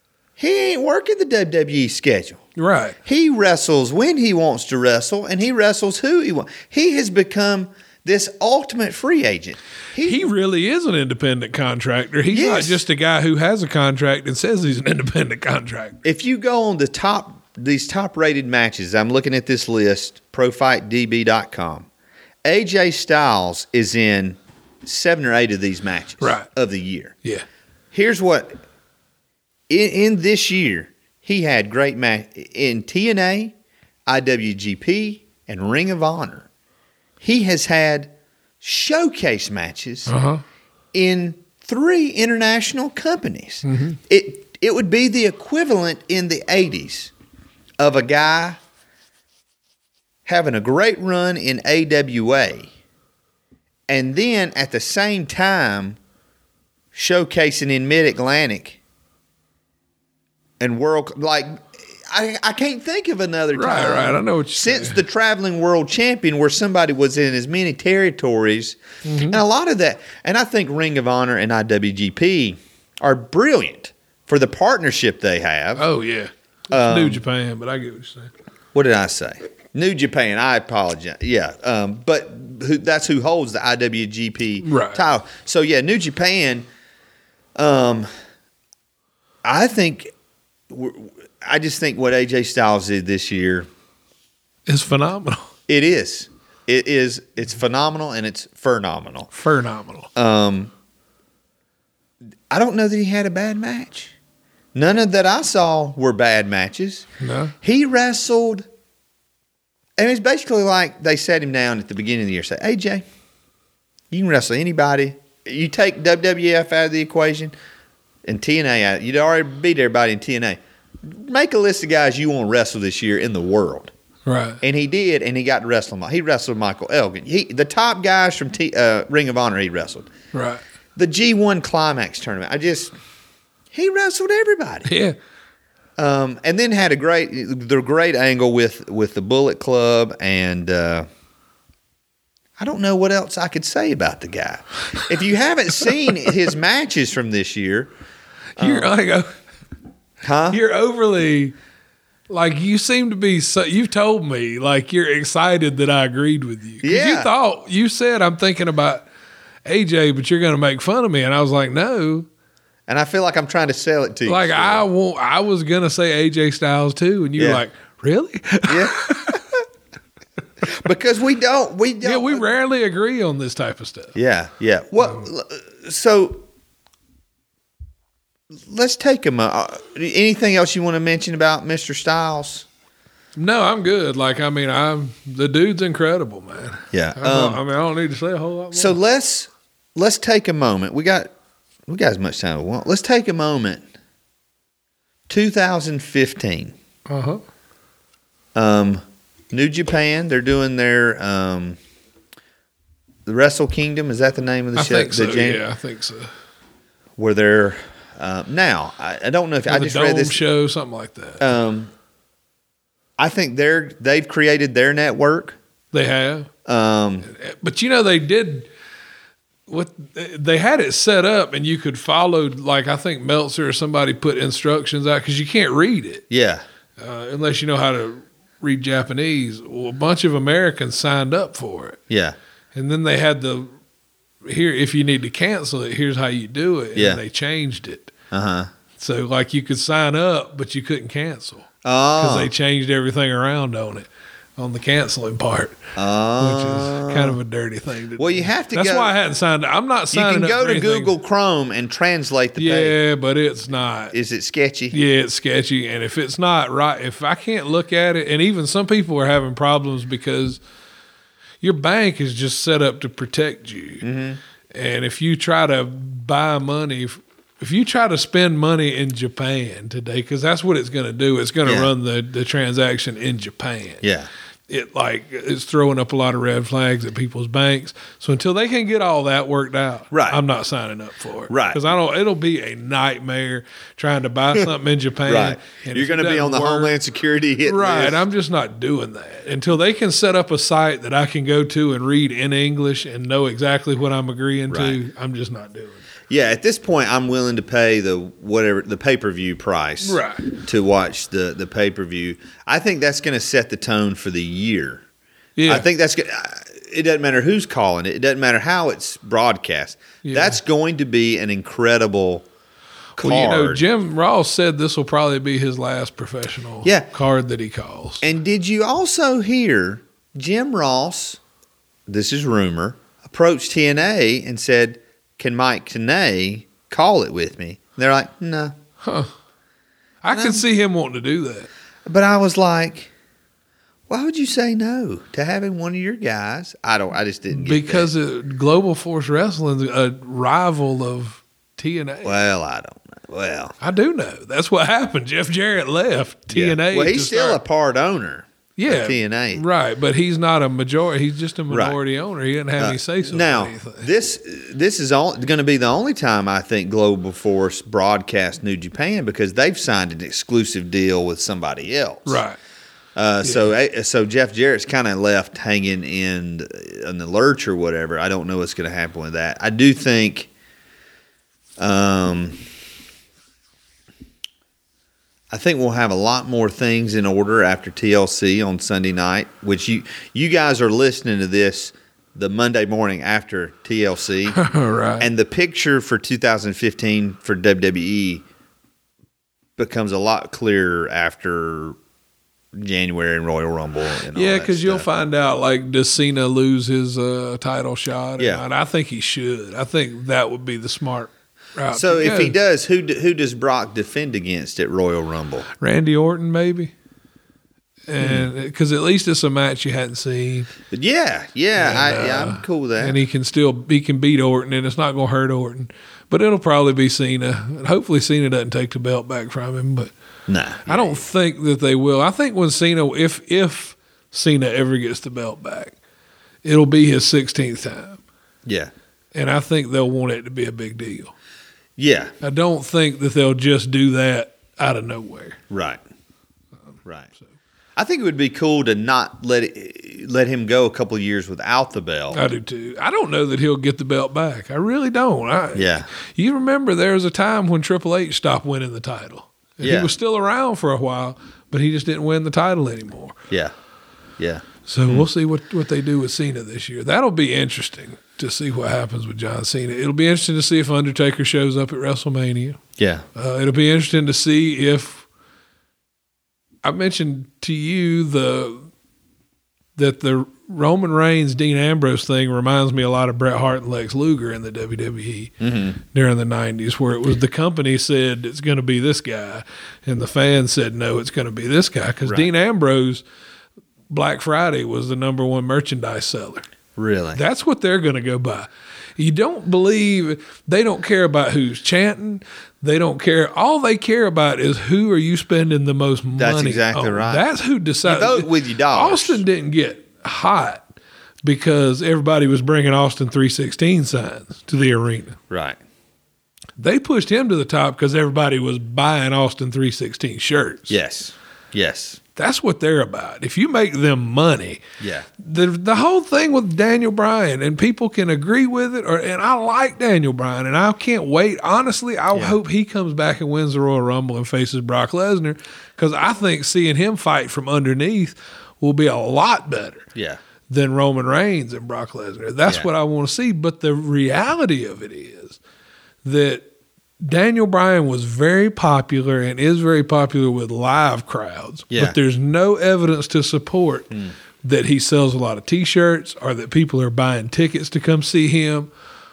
[SPEAKER 1] He ain't working the W W E schedule.
[SPEAKER 2] Right.
[SPEAKER 1] He wrestles when he wants to wrestle, and he wrestles who he wants. He has become this ultimate free agent.
[SPEAKER 2] He really is an independent contractor. He's not
[SPEAKER 1] Yes.
[SPEAKER 2] just a guy who has a contract and says he's an independent contractor.
[SPEAKER 1] If you go on the top, these top rated matches, I'm looking at this list, pro fight D B dot com. A J Styles is in seven or eight of these matches
[SPEAKER 2] Right.
[SPEAKER 1] of the year.
[SPEAKER 2] Yeah.
[SPEAKER 1] Here's what, in, in this year, he had great match in T N A, I W G P, and Ring of Honor. He has had showcase matches
[SPEAKER 2] Uh-huh.
[SPEAKER 1] in three international companies.
[SPEAKER 2] Mm-hmm.
[SPEAKER 1] It it would be the equivalent in the eighties of a guy having a great run in A W A and then at the same time showcasing in Mid-Atlantic and world, like, I, I can't think of another time.
[SPEAKER 2] Right, right. I know what you're
[SPEAKER 1] Since
[SPEAKER 2] saying.
[SPEAKER 1] the traveling world champion, where somebody was in as many territories,
[SPEAKER 2] Mm-hmm.
[SPEAKER 1] and a lot of that, and I think Ring of Honor and I W G P are brilliant for the partnership they have.
[SPEAKER 2] Oh, yeah. It's
[SPEAKER 1] Um,
[SPEAKER 2] New Japan, but I get what you're saying.
[SPEAKER 1] What did I say? New Japan. I apologize. Yeah, um, but who, that's who holds the I W G P
[SPEAKER 2] Right.
[SPEAKER 1] title. So yeah, New Japan. Um, I think. I just think what A J Styles did this year.
[SPEAKER 2] It's phenomenal.
[SPEAKER 1] It is. It is. It's phenomenal, and it's phenomenal.
[SPEAKER 2] Phenomenal.
[SPEAKER 1] Um, I don't know that he had a bad match. None of that I saw were bad matches.
[SPEAKER 2] No.
[SPEAKER 1] He wrestled, and it's basically like they sat him down at the beginning of the year, say, A J, you can wrestle anybody. You take W W F out of the equation and T N A out. You'd already beat everybody in T N A. Make a list of guys you want to wrestle this year in the world.
[SPEAKER 2] Right.
[SPEAKER 1] And he did, and he got to wrestle them. He wrestled Michael Elgin. He, the top guys from T, uh, Ring of Honor he wrestled.
[SPEAKER 2] Right.
[SPEAKER 1] The G one Climax tournament, I just, he wrestled everybody.
[SPEAKER 2] Yeah.
[SPEAKER 1] Um, and then had a great, the great angle with, with the Bullet Club, and uh, I don't know what else I could say about the guy. If you haven't seen his matches from this year,
[SPEAKER 2] You're like, uh,
[SPEAKER 1] huh?
[SPEAKER 2] you're overly, like, you seem to be, so, you've told me, like, you're excited that I agreed with you. 'Cause
[SPEAKER 1] Yeah.
[SPEAKER 2] You thought, you said, I'm thinking about A J, but you're going to make fun of me. And I was like, no.
[SPEAKER 1] And I feel like I'm trying to sell it to you.
[SPEAKER 2] Like,
[SPEAKER 1] still.
[SPEAKER 2] I won't, I was going to say A J Styles too. And you were
[SPEAKER 1] Yeah.
[SPEAKER 2] like, really?
[SPEAKER 1] Yeah. Because we don't, we don't.
[SPEAKER 2] Yeah, we rarely agree on this type of stuff.
[SPEAKER 1] Yeah, yeah. Well, so let's take him. Uh, anything else you want to mention about Mister Styles?
[SPEAKER 2] No, I'm good. Like, I mean, I'm the dude's incredible, man.
[SPEAKER 1] Yeah.
[SPEAKER 2] I, don't-
[SPEAKER 1] Um,
[SPEAKER 2] I mean, I don't need to say a whole lot more.
[SPEAKER 1] so let's let's take a moment. We got we got as much time as we want. Let's take a moment. two thousand fifteen.
[SPEAKER 2] uh huh.
[SPEAKER 1] Um, New Japan. They're doing their um, the Wrestle Kingdom. Is that the name of the
[SPEAKER 2] I
[SPEAKER 1] show?
[SPEAKER 2] think so.
[SPEAKER 1] The Jan-
[SPEAKER 2] Yeah, I think so.
[SPEAKER 1] Where they're uh, now. I, I don't know if I
[SPEAKER 2] the
[SPEAKER 1] just
[SPEAKER 2] Dome
[SPEAKER 1] read this.
[SPEAKER 2] show, something like that.
[SPEAKER 1] Um, I think they're they've created their network.
[SPEAKER 2] They have.
[SPEAKER 1] Um,
[SPEAKER 2] But you know, they did what they had it set up, and you could follow, like I think Meltzer or somebody put instructions out because you can't read it.
[SPEAKER 1] Yeah.
[SPEAKER 2] Uh, unless you know how to read Japanese. Well, a bunch of Americans signed up for it.
[SPEAKER 1] Yeah.
[SPEAKER 2] And then they had the, here, if you need to cancel it, here's how you do it. And
[SPEAKER 1] Yeah.
[SPEAKER 2] they changed it.
[SPEAKER 1] Uh-huh.
[SPEAKER 2] So, like, you could sign up, but you couldn't cancel. Because
[SPEAKER 1] Oh.
[SPEAKER 2] they changed everything around on it, on the canceling part,
[SPEAKER 1] Oh.
[SPEAKER 2] which is kind of a dirty thing to
[SPEAKER 1] Well,
[SPEAKER 2] do.
[SPEAKER 1] you have to
[SPEAKER 2] That's
[SPEAKER 1] go-
[SPEAKER 2] why I hadn't signed up. I'm not
[SPEAKER 1] You
[SPEAKER 2] signing
[SPEAKER 1] can
[SPEAKER 2] up
[SPEAKER 1] go
[SPEAKER 2] for
[SPEAKER 1] to
[SPEAKER 2] anything.
[SPEAKER 1] Google Chrome and translate the page.
[SPEAKER 2] Yeah, but it's not.
[SPEAKER 1] Is it sketchy?
[SPEAKER 2] Yeah, it's sketchy. And if it's not right, if I can't look at it, and even some people are having problems because your bank is just set up to protect you.
[SPEAKER 1] Mm-hmm.
[SPEAKER 2] And if you try to buy money, if, if you try to spend money in Japan today, because that's what it's going to do, it's going to
[SPEAKER 1] Yeah.
[SPEAKER 2] run the, the transaction in Japan.
[SPEAKER 1] Yeah.
[SPEAKER 2] It like it's throwing up a lot of red flags at people's banks. So until they can get all that worked out,
[SPEAKER 1] Right.
[SPEAKER 2] I'm not signing up for it.
[SPEAKER 1] Right.
[SPEAKER 2] Because I don't. It'll be a nightmare trying to buy something in Japan.
[SPEAKER 1] Right.
[SPEAKER 2] and
[SPEAKER 1] You're
[SPEAKER 2] if it
[SPEAKER 1] going to be
[SPEAKER 2] doesn't
[SPEAKER 1] on the
[SPEAKER 2] work-
[SPEAKER 1] Homeland Security hit
[SPEAKER 2] Right.
[SPEAKER 1] list.
[SPEAKER 2] I'm just not doing that until they can set up a site that I can go to and read in English and know exactly what I'm agreeing
[SPEAKER 1] Right.
[SPEAKER 2] to. I'm just not doing it.
[SPEAKER 1] Yeah, at this point, I'm willing to pay the whatever the pay per view price,
[SPEAKER 2] Right.
[SPEAKER 1] to watch the the pay per view. I think that's going to set the tone for the year.
[SPEAKER 2] Yeah.
[SPEAKER 1] I think that's good. It doesn't matter who's calling it. It doesn't matter how it's broadcast.
[SPEAKER 2] Yeah.
[SPEAKER 1] That's going to be an incredible card.
[SPEAKER 2] Well, you know, Jim Ross said this will probably be his last professional
[SPEAKER 1] Yeah.
[SPEAKER 2] card that he calls.
[SPEAKER 1] And did you also hear Jim Ross, this is rumor, approached T N A and said, can Mike Tenay call it with me? And they're like, no.
[SPEAKER 2] I can see him wanting to do that.
[SPEAKER 1] But I was like, why would you say no to having one of your guys? I don't. I just didn't get
[SPEAKER 2] Because
[SPEAKER 1] that.
[SPEAKER 2] it, Global Force Wrestling is a rival of T N A.
[SPEAKER 1] Well, I don't know. Well,
[SPEAKER 2] I do know. That's what happened. Jeff Jarrett left T N A.
[SPEAKER 1] Yeah. Well, he's
[SPEAKER 2] to
[SPEAKER 1] still
[SPEAKER 2] start-
[SPEAKER 1] a part owner.
[SPEAKER 2] yeah,
[SPEAKER 1] of T N A.
[SPEAKER 2] right? But he's not a majority. He's just a
[SPEAKER 1] Right.
[SPEAKER 2] minority owner. He didn't have
[SPEAKER 1] Uh,
[SPEAKER 2] any say so.
[SPEAKER 1] now,
[SPEAKER 2] anything.
[SPEAKER 1] this this is going to be the only time I think Global Force broadcast New Japan because they've signed an exclusive deal with somebody else.
[SPEAKER 2] right?
[SPEAKER 1] Uh, So uh, so Jeff Jarrett's kind of left hanging in in the lurch or whatever. I don't know what's going to happen with that. I do think. Um. I think we'll have a lot more things in order after T L C on Sunday night, which you you guys are listening to this the Monday morning after T L C.
[SPEAKER 2] right.
[SPEAKER 1] And the picture for two thousand fifteen for W W E becomes a lot clearer after January and Royal Rumble. And all
[SPEAKER 2] yeah,
[SPEAKER 1] that
[SPEAKER 2] because you'll
[SPEAKER 1] stuff.
[SPEAKER 2] find out, like, does Cena lose his uh, title shot? or
[SPEAKER 1] Yeah.
[SPEAKER 2] not? I think he should. I think that would be the smart route.
[SPEAKER 1] So
[SPEAKER 2] to
[SPEAKER 1] if
[SPEAKER 2] go.
[SPEAKER 1] he does, who d- who does Brock defend against at Royal Rumble?
[SPEAKER 2] Randy Orton, maybe. And because at least it's a match you hadn't seen,
[SPEAKER 1] But yeah, yeah,
[SPEAKER 2] And,
[SPEAKER 1] I, yeah,
[SPEAKER 2] uh,
[SPEAKER 1] I'm cool with that.
[SPEAKER 2] and he can still he can beat Orton, and it's not going to hurt Orton. But it'll probably be Cena, and hopefully Cena doesn't take the belt back from him. But
[SPEAKER 1] nah,
[SPEAKER 2] I don't think that they will. I think when Cena, if if Cena ever gets the belt back, it'll be his sixteenth time,
[SPEAKER 1] yeah,
[SPEAKER 2] and I think they'll want it to be a big deal.
[SPEAKER 1] yeah,
[SPEAKER 2] I don't think that they'll just do that out of nowhere.
[SPEAKER 1] right, right. I think it would be cool to not let it, let him go a couple of years without the belt.
[SPEAKER 2] I do too. I don't know that he'll get the belt back. I really don't. I,
[SPEAKER 1] Yeah.
[SPEAKER 2] You remember there was a time when Triple H stopped winning the title. And
[SPEAKER 1] Yeah.
[SPEAKER 2] He was still around for a while, but he just didn't win the title anymore.
[SPEAKER 1] Yeah, yeah,
[SPEAKER 2] So we'll see what, what they do with Cena this year. That'll be interesting to see what happens with John Cena. It'll be interesting to see if Undertaker shows up at WrestleMania.
[SPEAKER 1] yeah,
[SPEAKER 2] Uh, it'll be interesting to see if I mentioned to you the that the Roman Reigns Dean Ambrose thing reminds me a lot of Bret Hart and Lex Luger in the W W E
[SPEAKER 1] mm-hmm.
[SPEAKER 2] during the nineties, where it was the company said it's going to be this guy, and the fans said no, it's going to be this guy because
[SPEAKER 1] Right.
[SPEAKER 2] Dean Ambrose Black Friday was the number one merchandise seller.
[SPEAKER 1] really.
[SPEAKER 2] That's what they're going to go by. You don't believe they don't care about who's chanting. They don't care. All they care about is who are you spending the most money
[SPEAKER 1] That's exactly
[SPEAKER 2] on.
[SPEAKER 1] right.
[SPEAKER 2] That's who decides.
[SPEAKER 1] You vote with your dollars.
[SPEAKER 2] Austin didn't get hot because everybody was bringing Austin three sixteen signs to the arena.
[SPEAKER 1] Right.
[SPEAKER 2] They pushed him to the top because everybody was buying Austin three sixteen shirts.
[SPEAKER 1] Yes. Yes.
[SPEAKER 2] That's what they're about. If you make them money,
[SPEAKER 1] Yeah.
[SPEAKER 2] the the whole thing with Daniel Bryan, and people can agree with it, or and I like Daniel Bryan, and I can't wait. Honestly, I
[SPEAKER 1] Yeah.
[SPEAKER 2] hope he comes back and wins the Royal Rumble and faces Brock Lesnar, because I think seeing him fight from underneath will be a lot better
[SPEAKER 1] Yeah.
[SPEAKER 2] than Roman Reigns and Brock Lesnar. That's
[SPEAKER 1] Yeah.
[SPEAKER 2] what I want to see. But the reality of it is that Daniel Bryan was very popular and is very popular with live crowds,
[SPEAKER 1] Yeah.
[SPEAKER 2] but there's no evidence to support mm. that he sells a lot of T-shirts, or that people are buying tickets to come see him,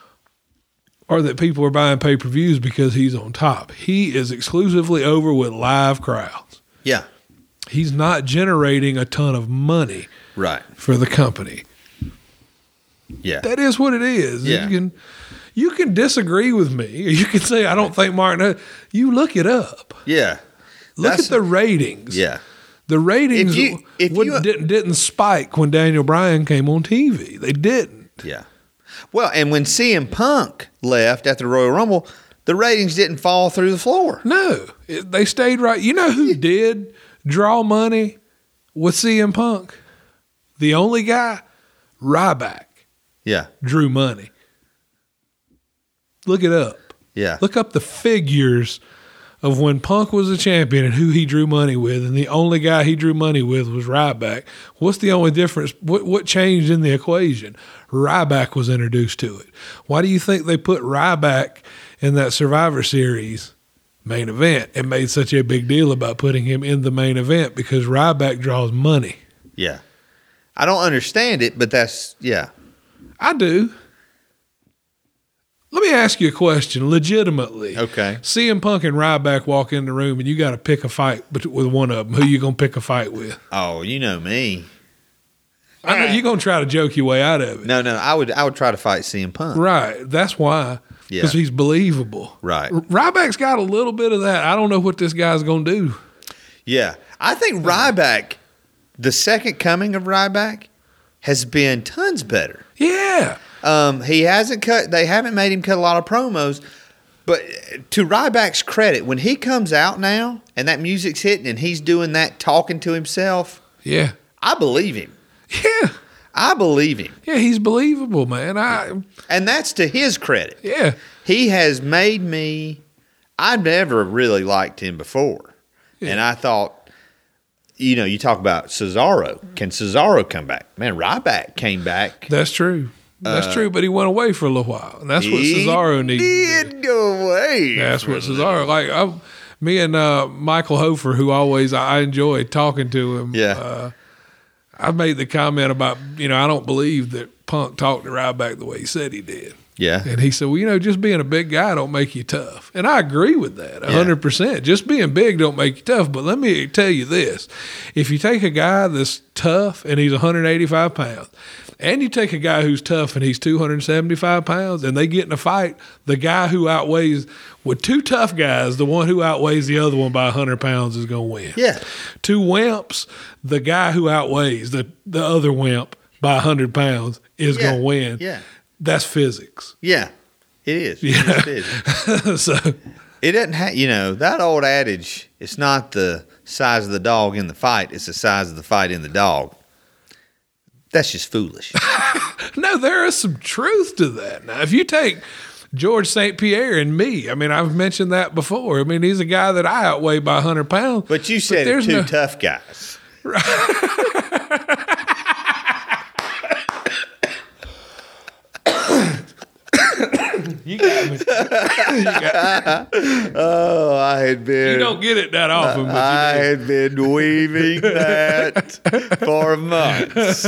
[SPEAKER 2] or that people are buying pay-per-views because he's on top. He is exclusively over with live crowds.
[SPEAKER 1] Yeah.
[SPEAKER 2] He's not generating a ton of money
[SPEAKER 1] Right.
[SPEAKER 2] for the company.
[SPEAKER 1] Yeah.
[SPEAKER 2] That is what it is.
[SPEAKER 1] Yeah.
[SPEAKER 2] You can you can disagree with me. You can say I don't think Martin. You look it up.
[SPEAKER 1] Yeah.
[SPEAKER 2] Look
[SPEAKER 1] That's-
[SPEAKER 2] at the ratings.
[SPEAKER 1] Yeah.
[SPEAKER 2] The ratings
[SPEAKER 1] If you- if
[SPEAKER 2] would,
[SPEAKER 1] you-
[SPEAKER 2] didn't didn't spike when Daniel Bryan came on T V. They didn't.
[SPEAKER 1] Yeah. Well, and when C M Punk left after the Royal Rumble, the ratings didn't fall through the floor.
[SPEAKER 2] No, it, they stayed right. You know who did draw money with C M Punk? The only guy, Ryback,
[SPEAKER 1] Yeah.
[SPEAKER 2] drew money. Look it up.
[SPEAKER 1] Yeah.
[SPEAKER 2] Look up the figures of when Punk was a champion and who he drew money with, and the only guy he drew money with was Ryback. What's the only difference? What what changed in the equation? Ryback was introduced to it. Why do you think they put Ryback in that Survivor Series main event and made such a big deal about putting him in the main event? Because Ryback draws money.
[SPEAKER 1] Yeah. I don't understand it, but that's, yeah.
[SPEAKER 2] I do. Let me ask you a question, legitimately.
[SPEAKER 1] Okay.
[SPEAKER 2] C M Punk and Ryback walk in the room, and you got to pick a fight bet- with one of them. Who you gonna pick a fight with?
[SPEAKER 1] Oh, you know me.
[SPEAKER 2] I know you're gonna try to joke your way out of it.
[SPEAKER 1] No, no, I would I would try to fight C M Punk.
[SPEAKER 2] Right. That's why. Because
[SPEAKER 1] Yeah.
[SPEAKER 2] he's believable.
[SPEAKER 1] Right.
[SPEAKER 2] Ryback's got a little bit of that. I don't know what this guy's gonna do.
[SPEAKER 1] Yeah. I think Ryback, the second coming of Ryback, has been tons better.
[SPEAKER 2] Yeah.
[SPEAKER 1] Um, he hasn't cut. They haven't made him cut a lot of promos, but to Ryback's credit, when he comes out now and that music's hitting and he's doing that talking to himself,
[SPEAKER 2] Yeah.
[SPEAKER 1] I believe him.
[SPEAKER 2] Yeah.
[SPEAKER 1] I believe him,
[SPEAKER 2] Yeah. He's believable, man. I.
[SPEAKER 1] and that's to his credit.
[SPEAKER 2] Yeah.
[SPEAKER 1] He has made me. I never really liked him before,
[SPEAKER 2] Yeah.
[SPEAKER 1] and I thought, you know, you talk about Cesaro. Can Cesaro come back? Man, Ryback came back.
[SPEAKER 2] That's true. That's uh, true. But he went away for a little while, and that's what Cesaro needs.
[SPEAKER 1] He did go away.
[SPEAKER 2] That's what Cesaro like. I, me and uh, Michael Hofer, who always I enjoy talking to him.
[SPEAKER 1] Yeah.
[SPEAKER 2] Uh, I made the comment about, you know, I don't believe that Punk talked to Ryback the way he said he did.
[SPEAKER 1] Yeah.
[SPEAKER 2] And he said, well, you know, just being a big guy don't make you tough. And I agree with that one hundred percent. Just being big don't make you tough. But let me tell you this. If you take a guy that's tough and he's one hundred eighty-five pounds, and you take a guy who's tough and he's two hundred seventy-five pounds, and they get in a fight, the guy who outweighs, with two tough guys, the one who outweighs the other one by one hundred pounds is going to win.
[SPEAKER 1] Yeah.
[SPEAKER 2] Two wimps, the guy who outweighs the, the other wimp by one hundred pounds is
[SPEAKER 1] Yeah.
[SPEAKER 2] going to win.
[SPEAKER 1] Yeah.
[SPEAKER 2] That's physics.
[SPEAKER 1] Yeah, it is.
[SPEAKER 2] Yeah.
[SPEAKER 1] It is.
[SPEAKER 2] So
[SPEAKER 1] It doesn't have, you know, that old adage, it's not the size of the dog in the fight, it's the size of the fight in the dog. That's just foolish.
[SPEAKER 2] no, there is some truth to that. Now, if you take George Saint Pierre and me, I mean, I've mentioned that before. I mean, he's a guy that I outweigh by one hundred pounds.
[SPEAKER 1] But you said
[SPEAKER 2] there's
[SPEAKER 1] two
[SPEAKER 2] no-
[SPEAKER 1] tough guys.
[SPEAKER 2] You got me. you, got me.
[SPEAKER 1] Oh, I had been.
[SPEAKER 2] You don't get it that often. But
[SPEAKER 1] I
[SPEAKER 2] you do.
[SPEAKER 1] had been weaving that for months.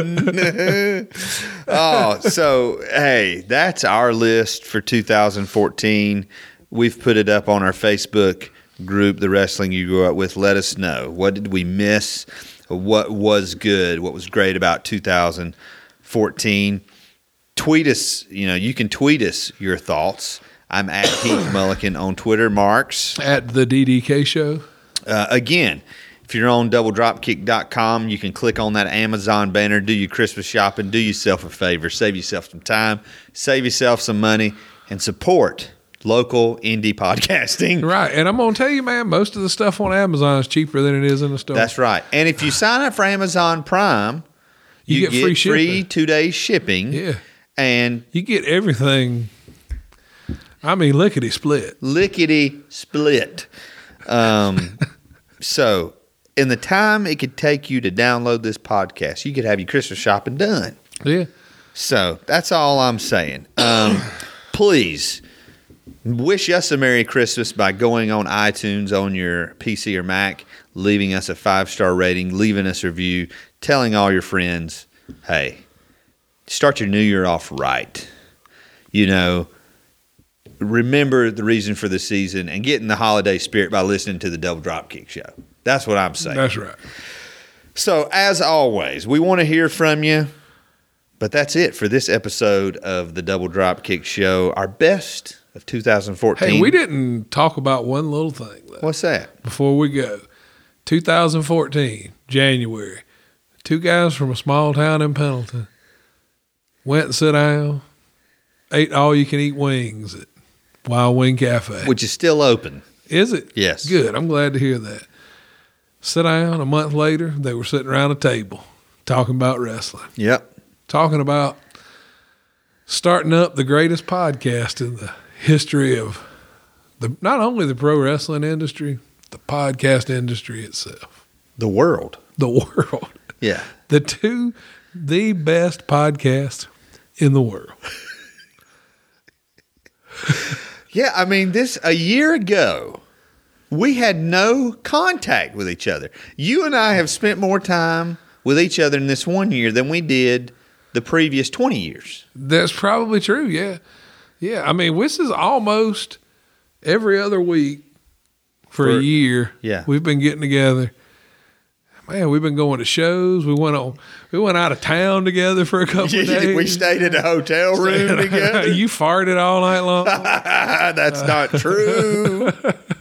[SPEAKER 1] Oh, so hey, that's our list for two thousand fourteen. We've put it up on our Facebook group, The Wrestling You Grew Up With. Let us know. What did we miss? What was good? What was great about two thousand fourteen? Tweet us. You know, you can tweet us your thoughts. I'm at Heath Mullican on Twitter. Marks.
[SPEAKER 2] At the D D K show.
[SPEAKER 1] Uh, again, if you're on double dropkick dot com, you can click on that Amazon banner, do your Christmas shopping, do yourself a favor, save yourself some time, save yourself some money, and support local indie podcasting.
[SPEAKER 2] Right. And I'm going to tell you, man, most of the stuff on Amazon is cheaper than it is in the store.
[SPEAKER 1] That's right. And if you sign up for Amazon Prime, you,
[SPEAKER 2] You get free shipping.
[SPEAKER 1] free two days shipping.
[SPEAKER 2] Yeah.
[SPEAKER 1] And
[SPEAKER 2] You get everything. I mean, lickety split.
[SPEAKER 1] lickety split. Um, so, in the time it could take you to download this podcast, you could have your Christmas shopping done.
[SPEAKER 2] Yeah.
[SPEAKER 1] So, that's all I'm saying. Um, please wish us a Merry Christmas by going on iTunes on your P C or Mac, leaving us a five-star rating, leaving us a review, telling all your friends, hey, start your new year off right. You know, remember the reason for the season and get in the holiday spirit by listening to the Double Dropkick Show. That's what I'm saying.
[SPEAKER 2] That's right.
[SPEAKER 1] So, as always, we want to hear from you. But that's it for this episode of the Double Dropkick Show, our best of two thousand fourteen.
[SPEAKER 2] Hey, we didn't talk about one little thing, though.
[SPEAKER 1] What's that?
[SPEAKER 2] Before we go. two thousand fourteen, January. Two guys from a small town in Pendleton went and sat down, ate all-you-can-eat wings at Wild Wing Cafe.
[SPEAKER 1] Which is still open.
[SPEAKER 2] Is it?
[SPEAKER 1] Yes.
[SPEAKER 2] Good. I'm glad to hear that. Sit down. A month later, they were sitting around a table talking about wrestling.
[SPEAKER 1] Yep.
[SPEAKER 2] Talking about starting up the greatest podcast in the history of the not only the pro wrestling industry, the podcast industry itself.
[SPEAKER 1] The world.
[SPEAKER 2] The world.
[SPEAKER 1] Yeah.
[SPEAKER 2] The two, the best podcasts in the world.
[SPEAKER 1] Yeah, I mean, this a year ago, we had no contact with each other. You and I have spent more time with each other in this one year than we did the previous twenty years.
[SPEAKER 2] That's probably true, yeah. Yeah, I mean, this is almost every other week for,
[SPEAKER 1] For-
[SPEAKER 2] a year.
[SPEAKER 1] yeah.
[SPEAKER 2] We've been getting together. Man, we've been going to shows. We went on. We went out of town together for a couple of days.
[SPEAKER 1] We stayed in a hotel room together.
[SPEAKER 2] You farted all night long.
[SPEAKER 1] That's not true.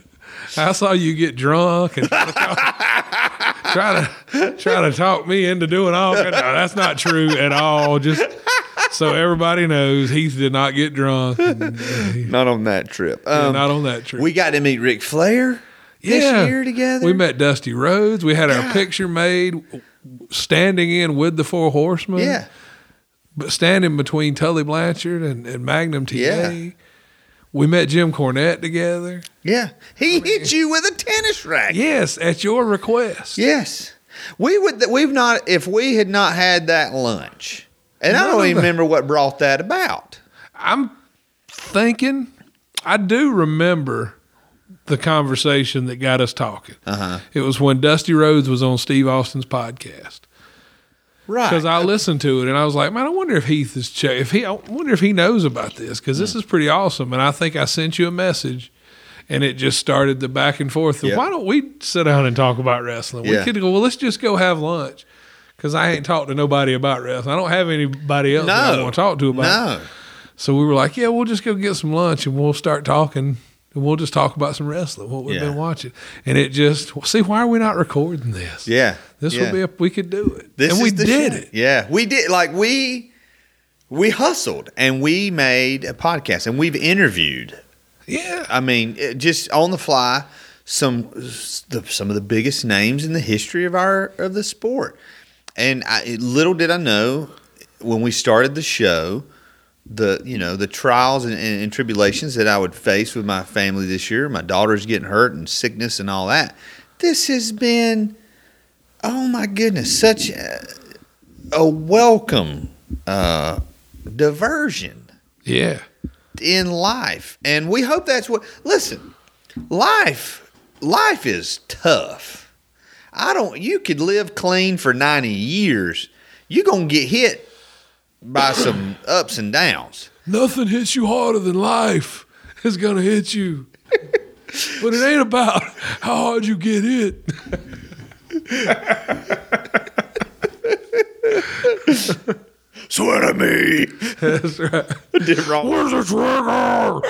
[SPEAKER 2] I saw you get drunk and try to talk, try to, try to talk me into doing all. No, that's not true at all. Just so everybody knows, Heath did not get drunk. And, uh, he-
[SPEAKER 1] Not on that trip.
[SPEAKER 2] yeah,
[SPEAKER 1] Um,
[SPEAKER 2] not on that trip.
[SPEAKER 1] we got to meet Ric Flair this
[SPEAKER 2] Yeah.
[SPEAKER 1] year together.
[SPEAKER 2] We met Dusty Rhodes. We had our picture made standing in with the Four Horsemen.
[SPEAKER 1] Yeah.
[SPEAKER 2] But standing between Tully Blanchard and, and Magnum T A.
[SPEAKER 1] Yeah.
[SPEAKER 2] We met Jim Cornette together.
[SPEAKER 1] Yeah. He hit you with a tennis racket.
[SPEAKER 2] Yes, at your request.
[SPEAKER 1] Yes. We would we've not if we had not had that lunch. And I
[SPEAKER 2] None
[SPEAKER 1] don't
[SPEAKER 2] of
[SPEAKER 1] even
[SPEAKER 2] the-
[SPEAKER 1] remember what brought that about.
[SPEAKER 2] I'm thinking, I do remember the conversation that got us talking.
[SPEAKER 1] Uh-huh.
[SPEAKER 2] It was when Dusty Rhodes was on Steve Austin's podcast.
[SPEAKER 1] Right.
[SPEAKER 2] Because I listened to it and I was like, man, I wonder if Heath is ch- if he I wonder if he knows about this because this is pretty awesome. And I think I sent you a message, and it just started the back and forth.
[SPEAKER 1] Yeah.
[SPEAKER 2] Why don't we sit down and talk about wrestling? We
[SPEAKER 1] Yeah.
[SPEAKER 2] could go. Well, let's just go have lunch because I ain't talked to nobody about wrestling. I don't have anybody else that I
[SPEAKER 1] No.
[SPEAKER 2] want to talk to about. it.
[SPEAKER 1] No.
[SPEAKER 2] So we were like, yeah, we'll just go get some lunch and we'll start talking. And we'll just talk about some wrestling, what we've
[SPEAKER 1] Yeah.
[SPEAKER 2] been watching. And it just, see, why are we not recording this?
[SPEAKER 1] Yeah.
[SPEAKER 2] This
[SPEAKER 1] yeah.
[SPEAKER 2] would be, a, we could do it.
[SPEAKER 1] This
[SPEAKER 2] and we
[SPEAKER 1] is the
[SPEAKER 2] did
[SPEAKER 1] show.
[SPEAKER 2] it.
[SPEAKER 1] Yeah. We did like we we hustled and we made a podcast and we've interviewed.
[SPEAKER 2] Yeah.
[SPEAKER 1] I mean, it, just on the fly, some the, some of the biggest names in the history of our of the sport. And I, little did I know when we started the show, the you know the trials and, and, and tribulations that I would face with my family this year. My daughter's getting hurt and sickness and all that. This has been, oh my goodness, such a, a welcome uh, diversion
[SPEAKER 2] Yeah.
[SPEAKER 1] in life, and we hope that's what. Listen, life, life is tough. I don't. You could live clean for ninety years. You're gonna get hit by some ups and downs.
[SPEAKER 2] Nothing hits you harder than life is going to hit you. But it ain't about how hard you get hit.
[SPEAKER 1] Swear to me.
[SPEAKER 2] That's right.
[SPEAKER 1] I did wrong.
[SPEAKER 2] Where's the trigger?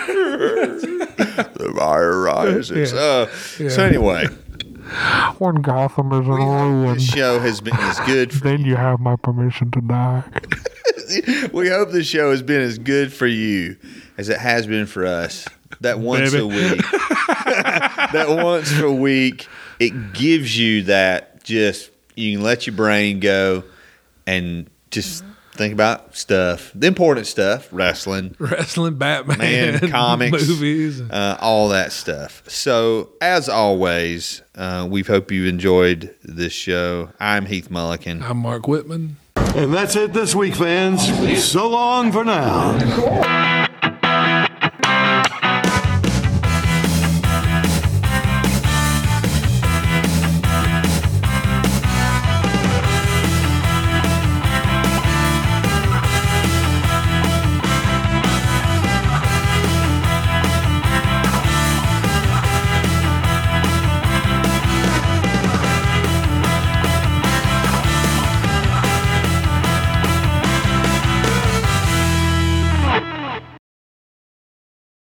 [SPEAKER 1] The fire rises.
[SPEAKER 2] Yeah.
[SPEAKER 1] Uh,
[SPEAKER 2] Yeah.
[SPEAKER 1] So anyway,
[SPEAKER 3] When Gotham is in
[SPEAKER 1] this
[SPEAKER 3] ruin,
[SPEAKER 1] show has been as good for
[SPEAKER 3] then you have my permission to die.
[SPEAKER 1] We hope the show has been as good for you as it has been for us. That once
[SPEAKER 2] Baby.
[SPEAKER 1] a week, that once a week, it gives you that just, you can let your brain go and just think about stuff, the important stuff, wrestling,
[SPEAKER 2] Wrestling, Batman,
[SPEAKER 1] man, comics,
[SPEAKER 2] movies.
[SPEAKER 1] uh, all that stuff. So, as always, uh, we hope you enjoyed this show. I'm Heath Mullican.
[SPEAKER 2] I'm Mark Whitman.
[SPEAKER 3] And that's it this week, fans. So long for now.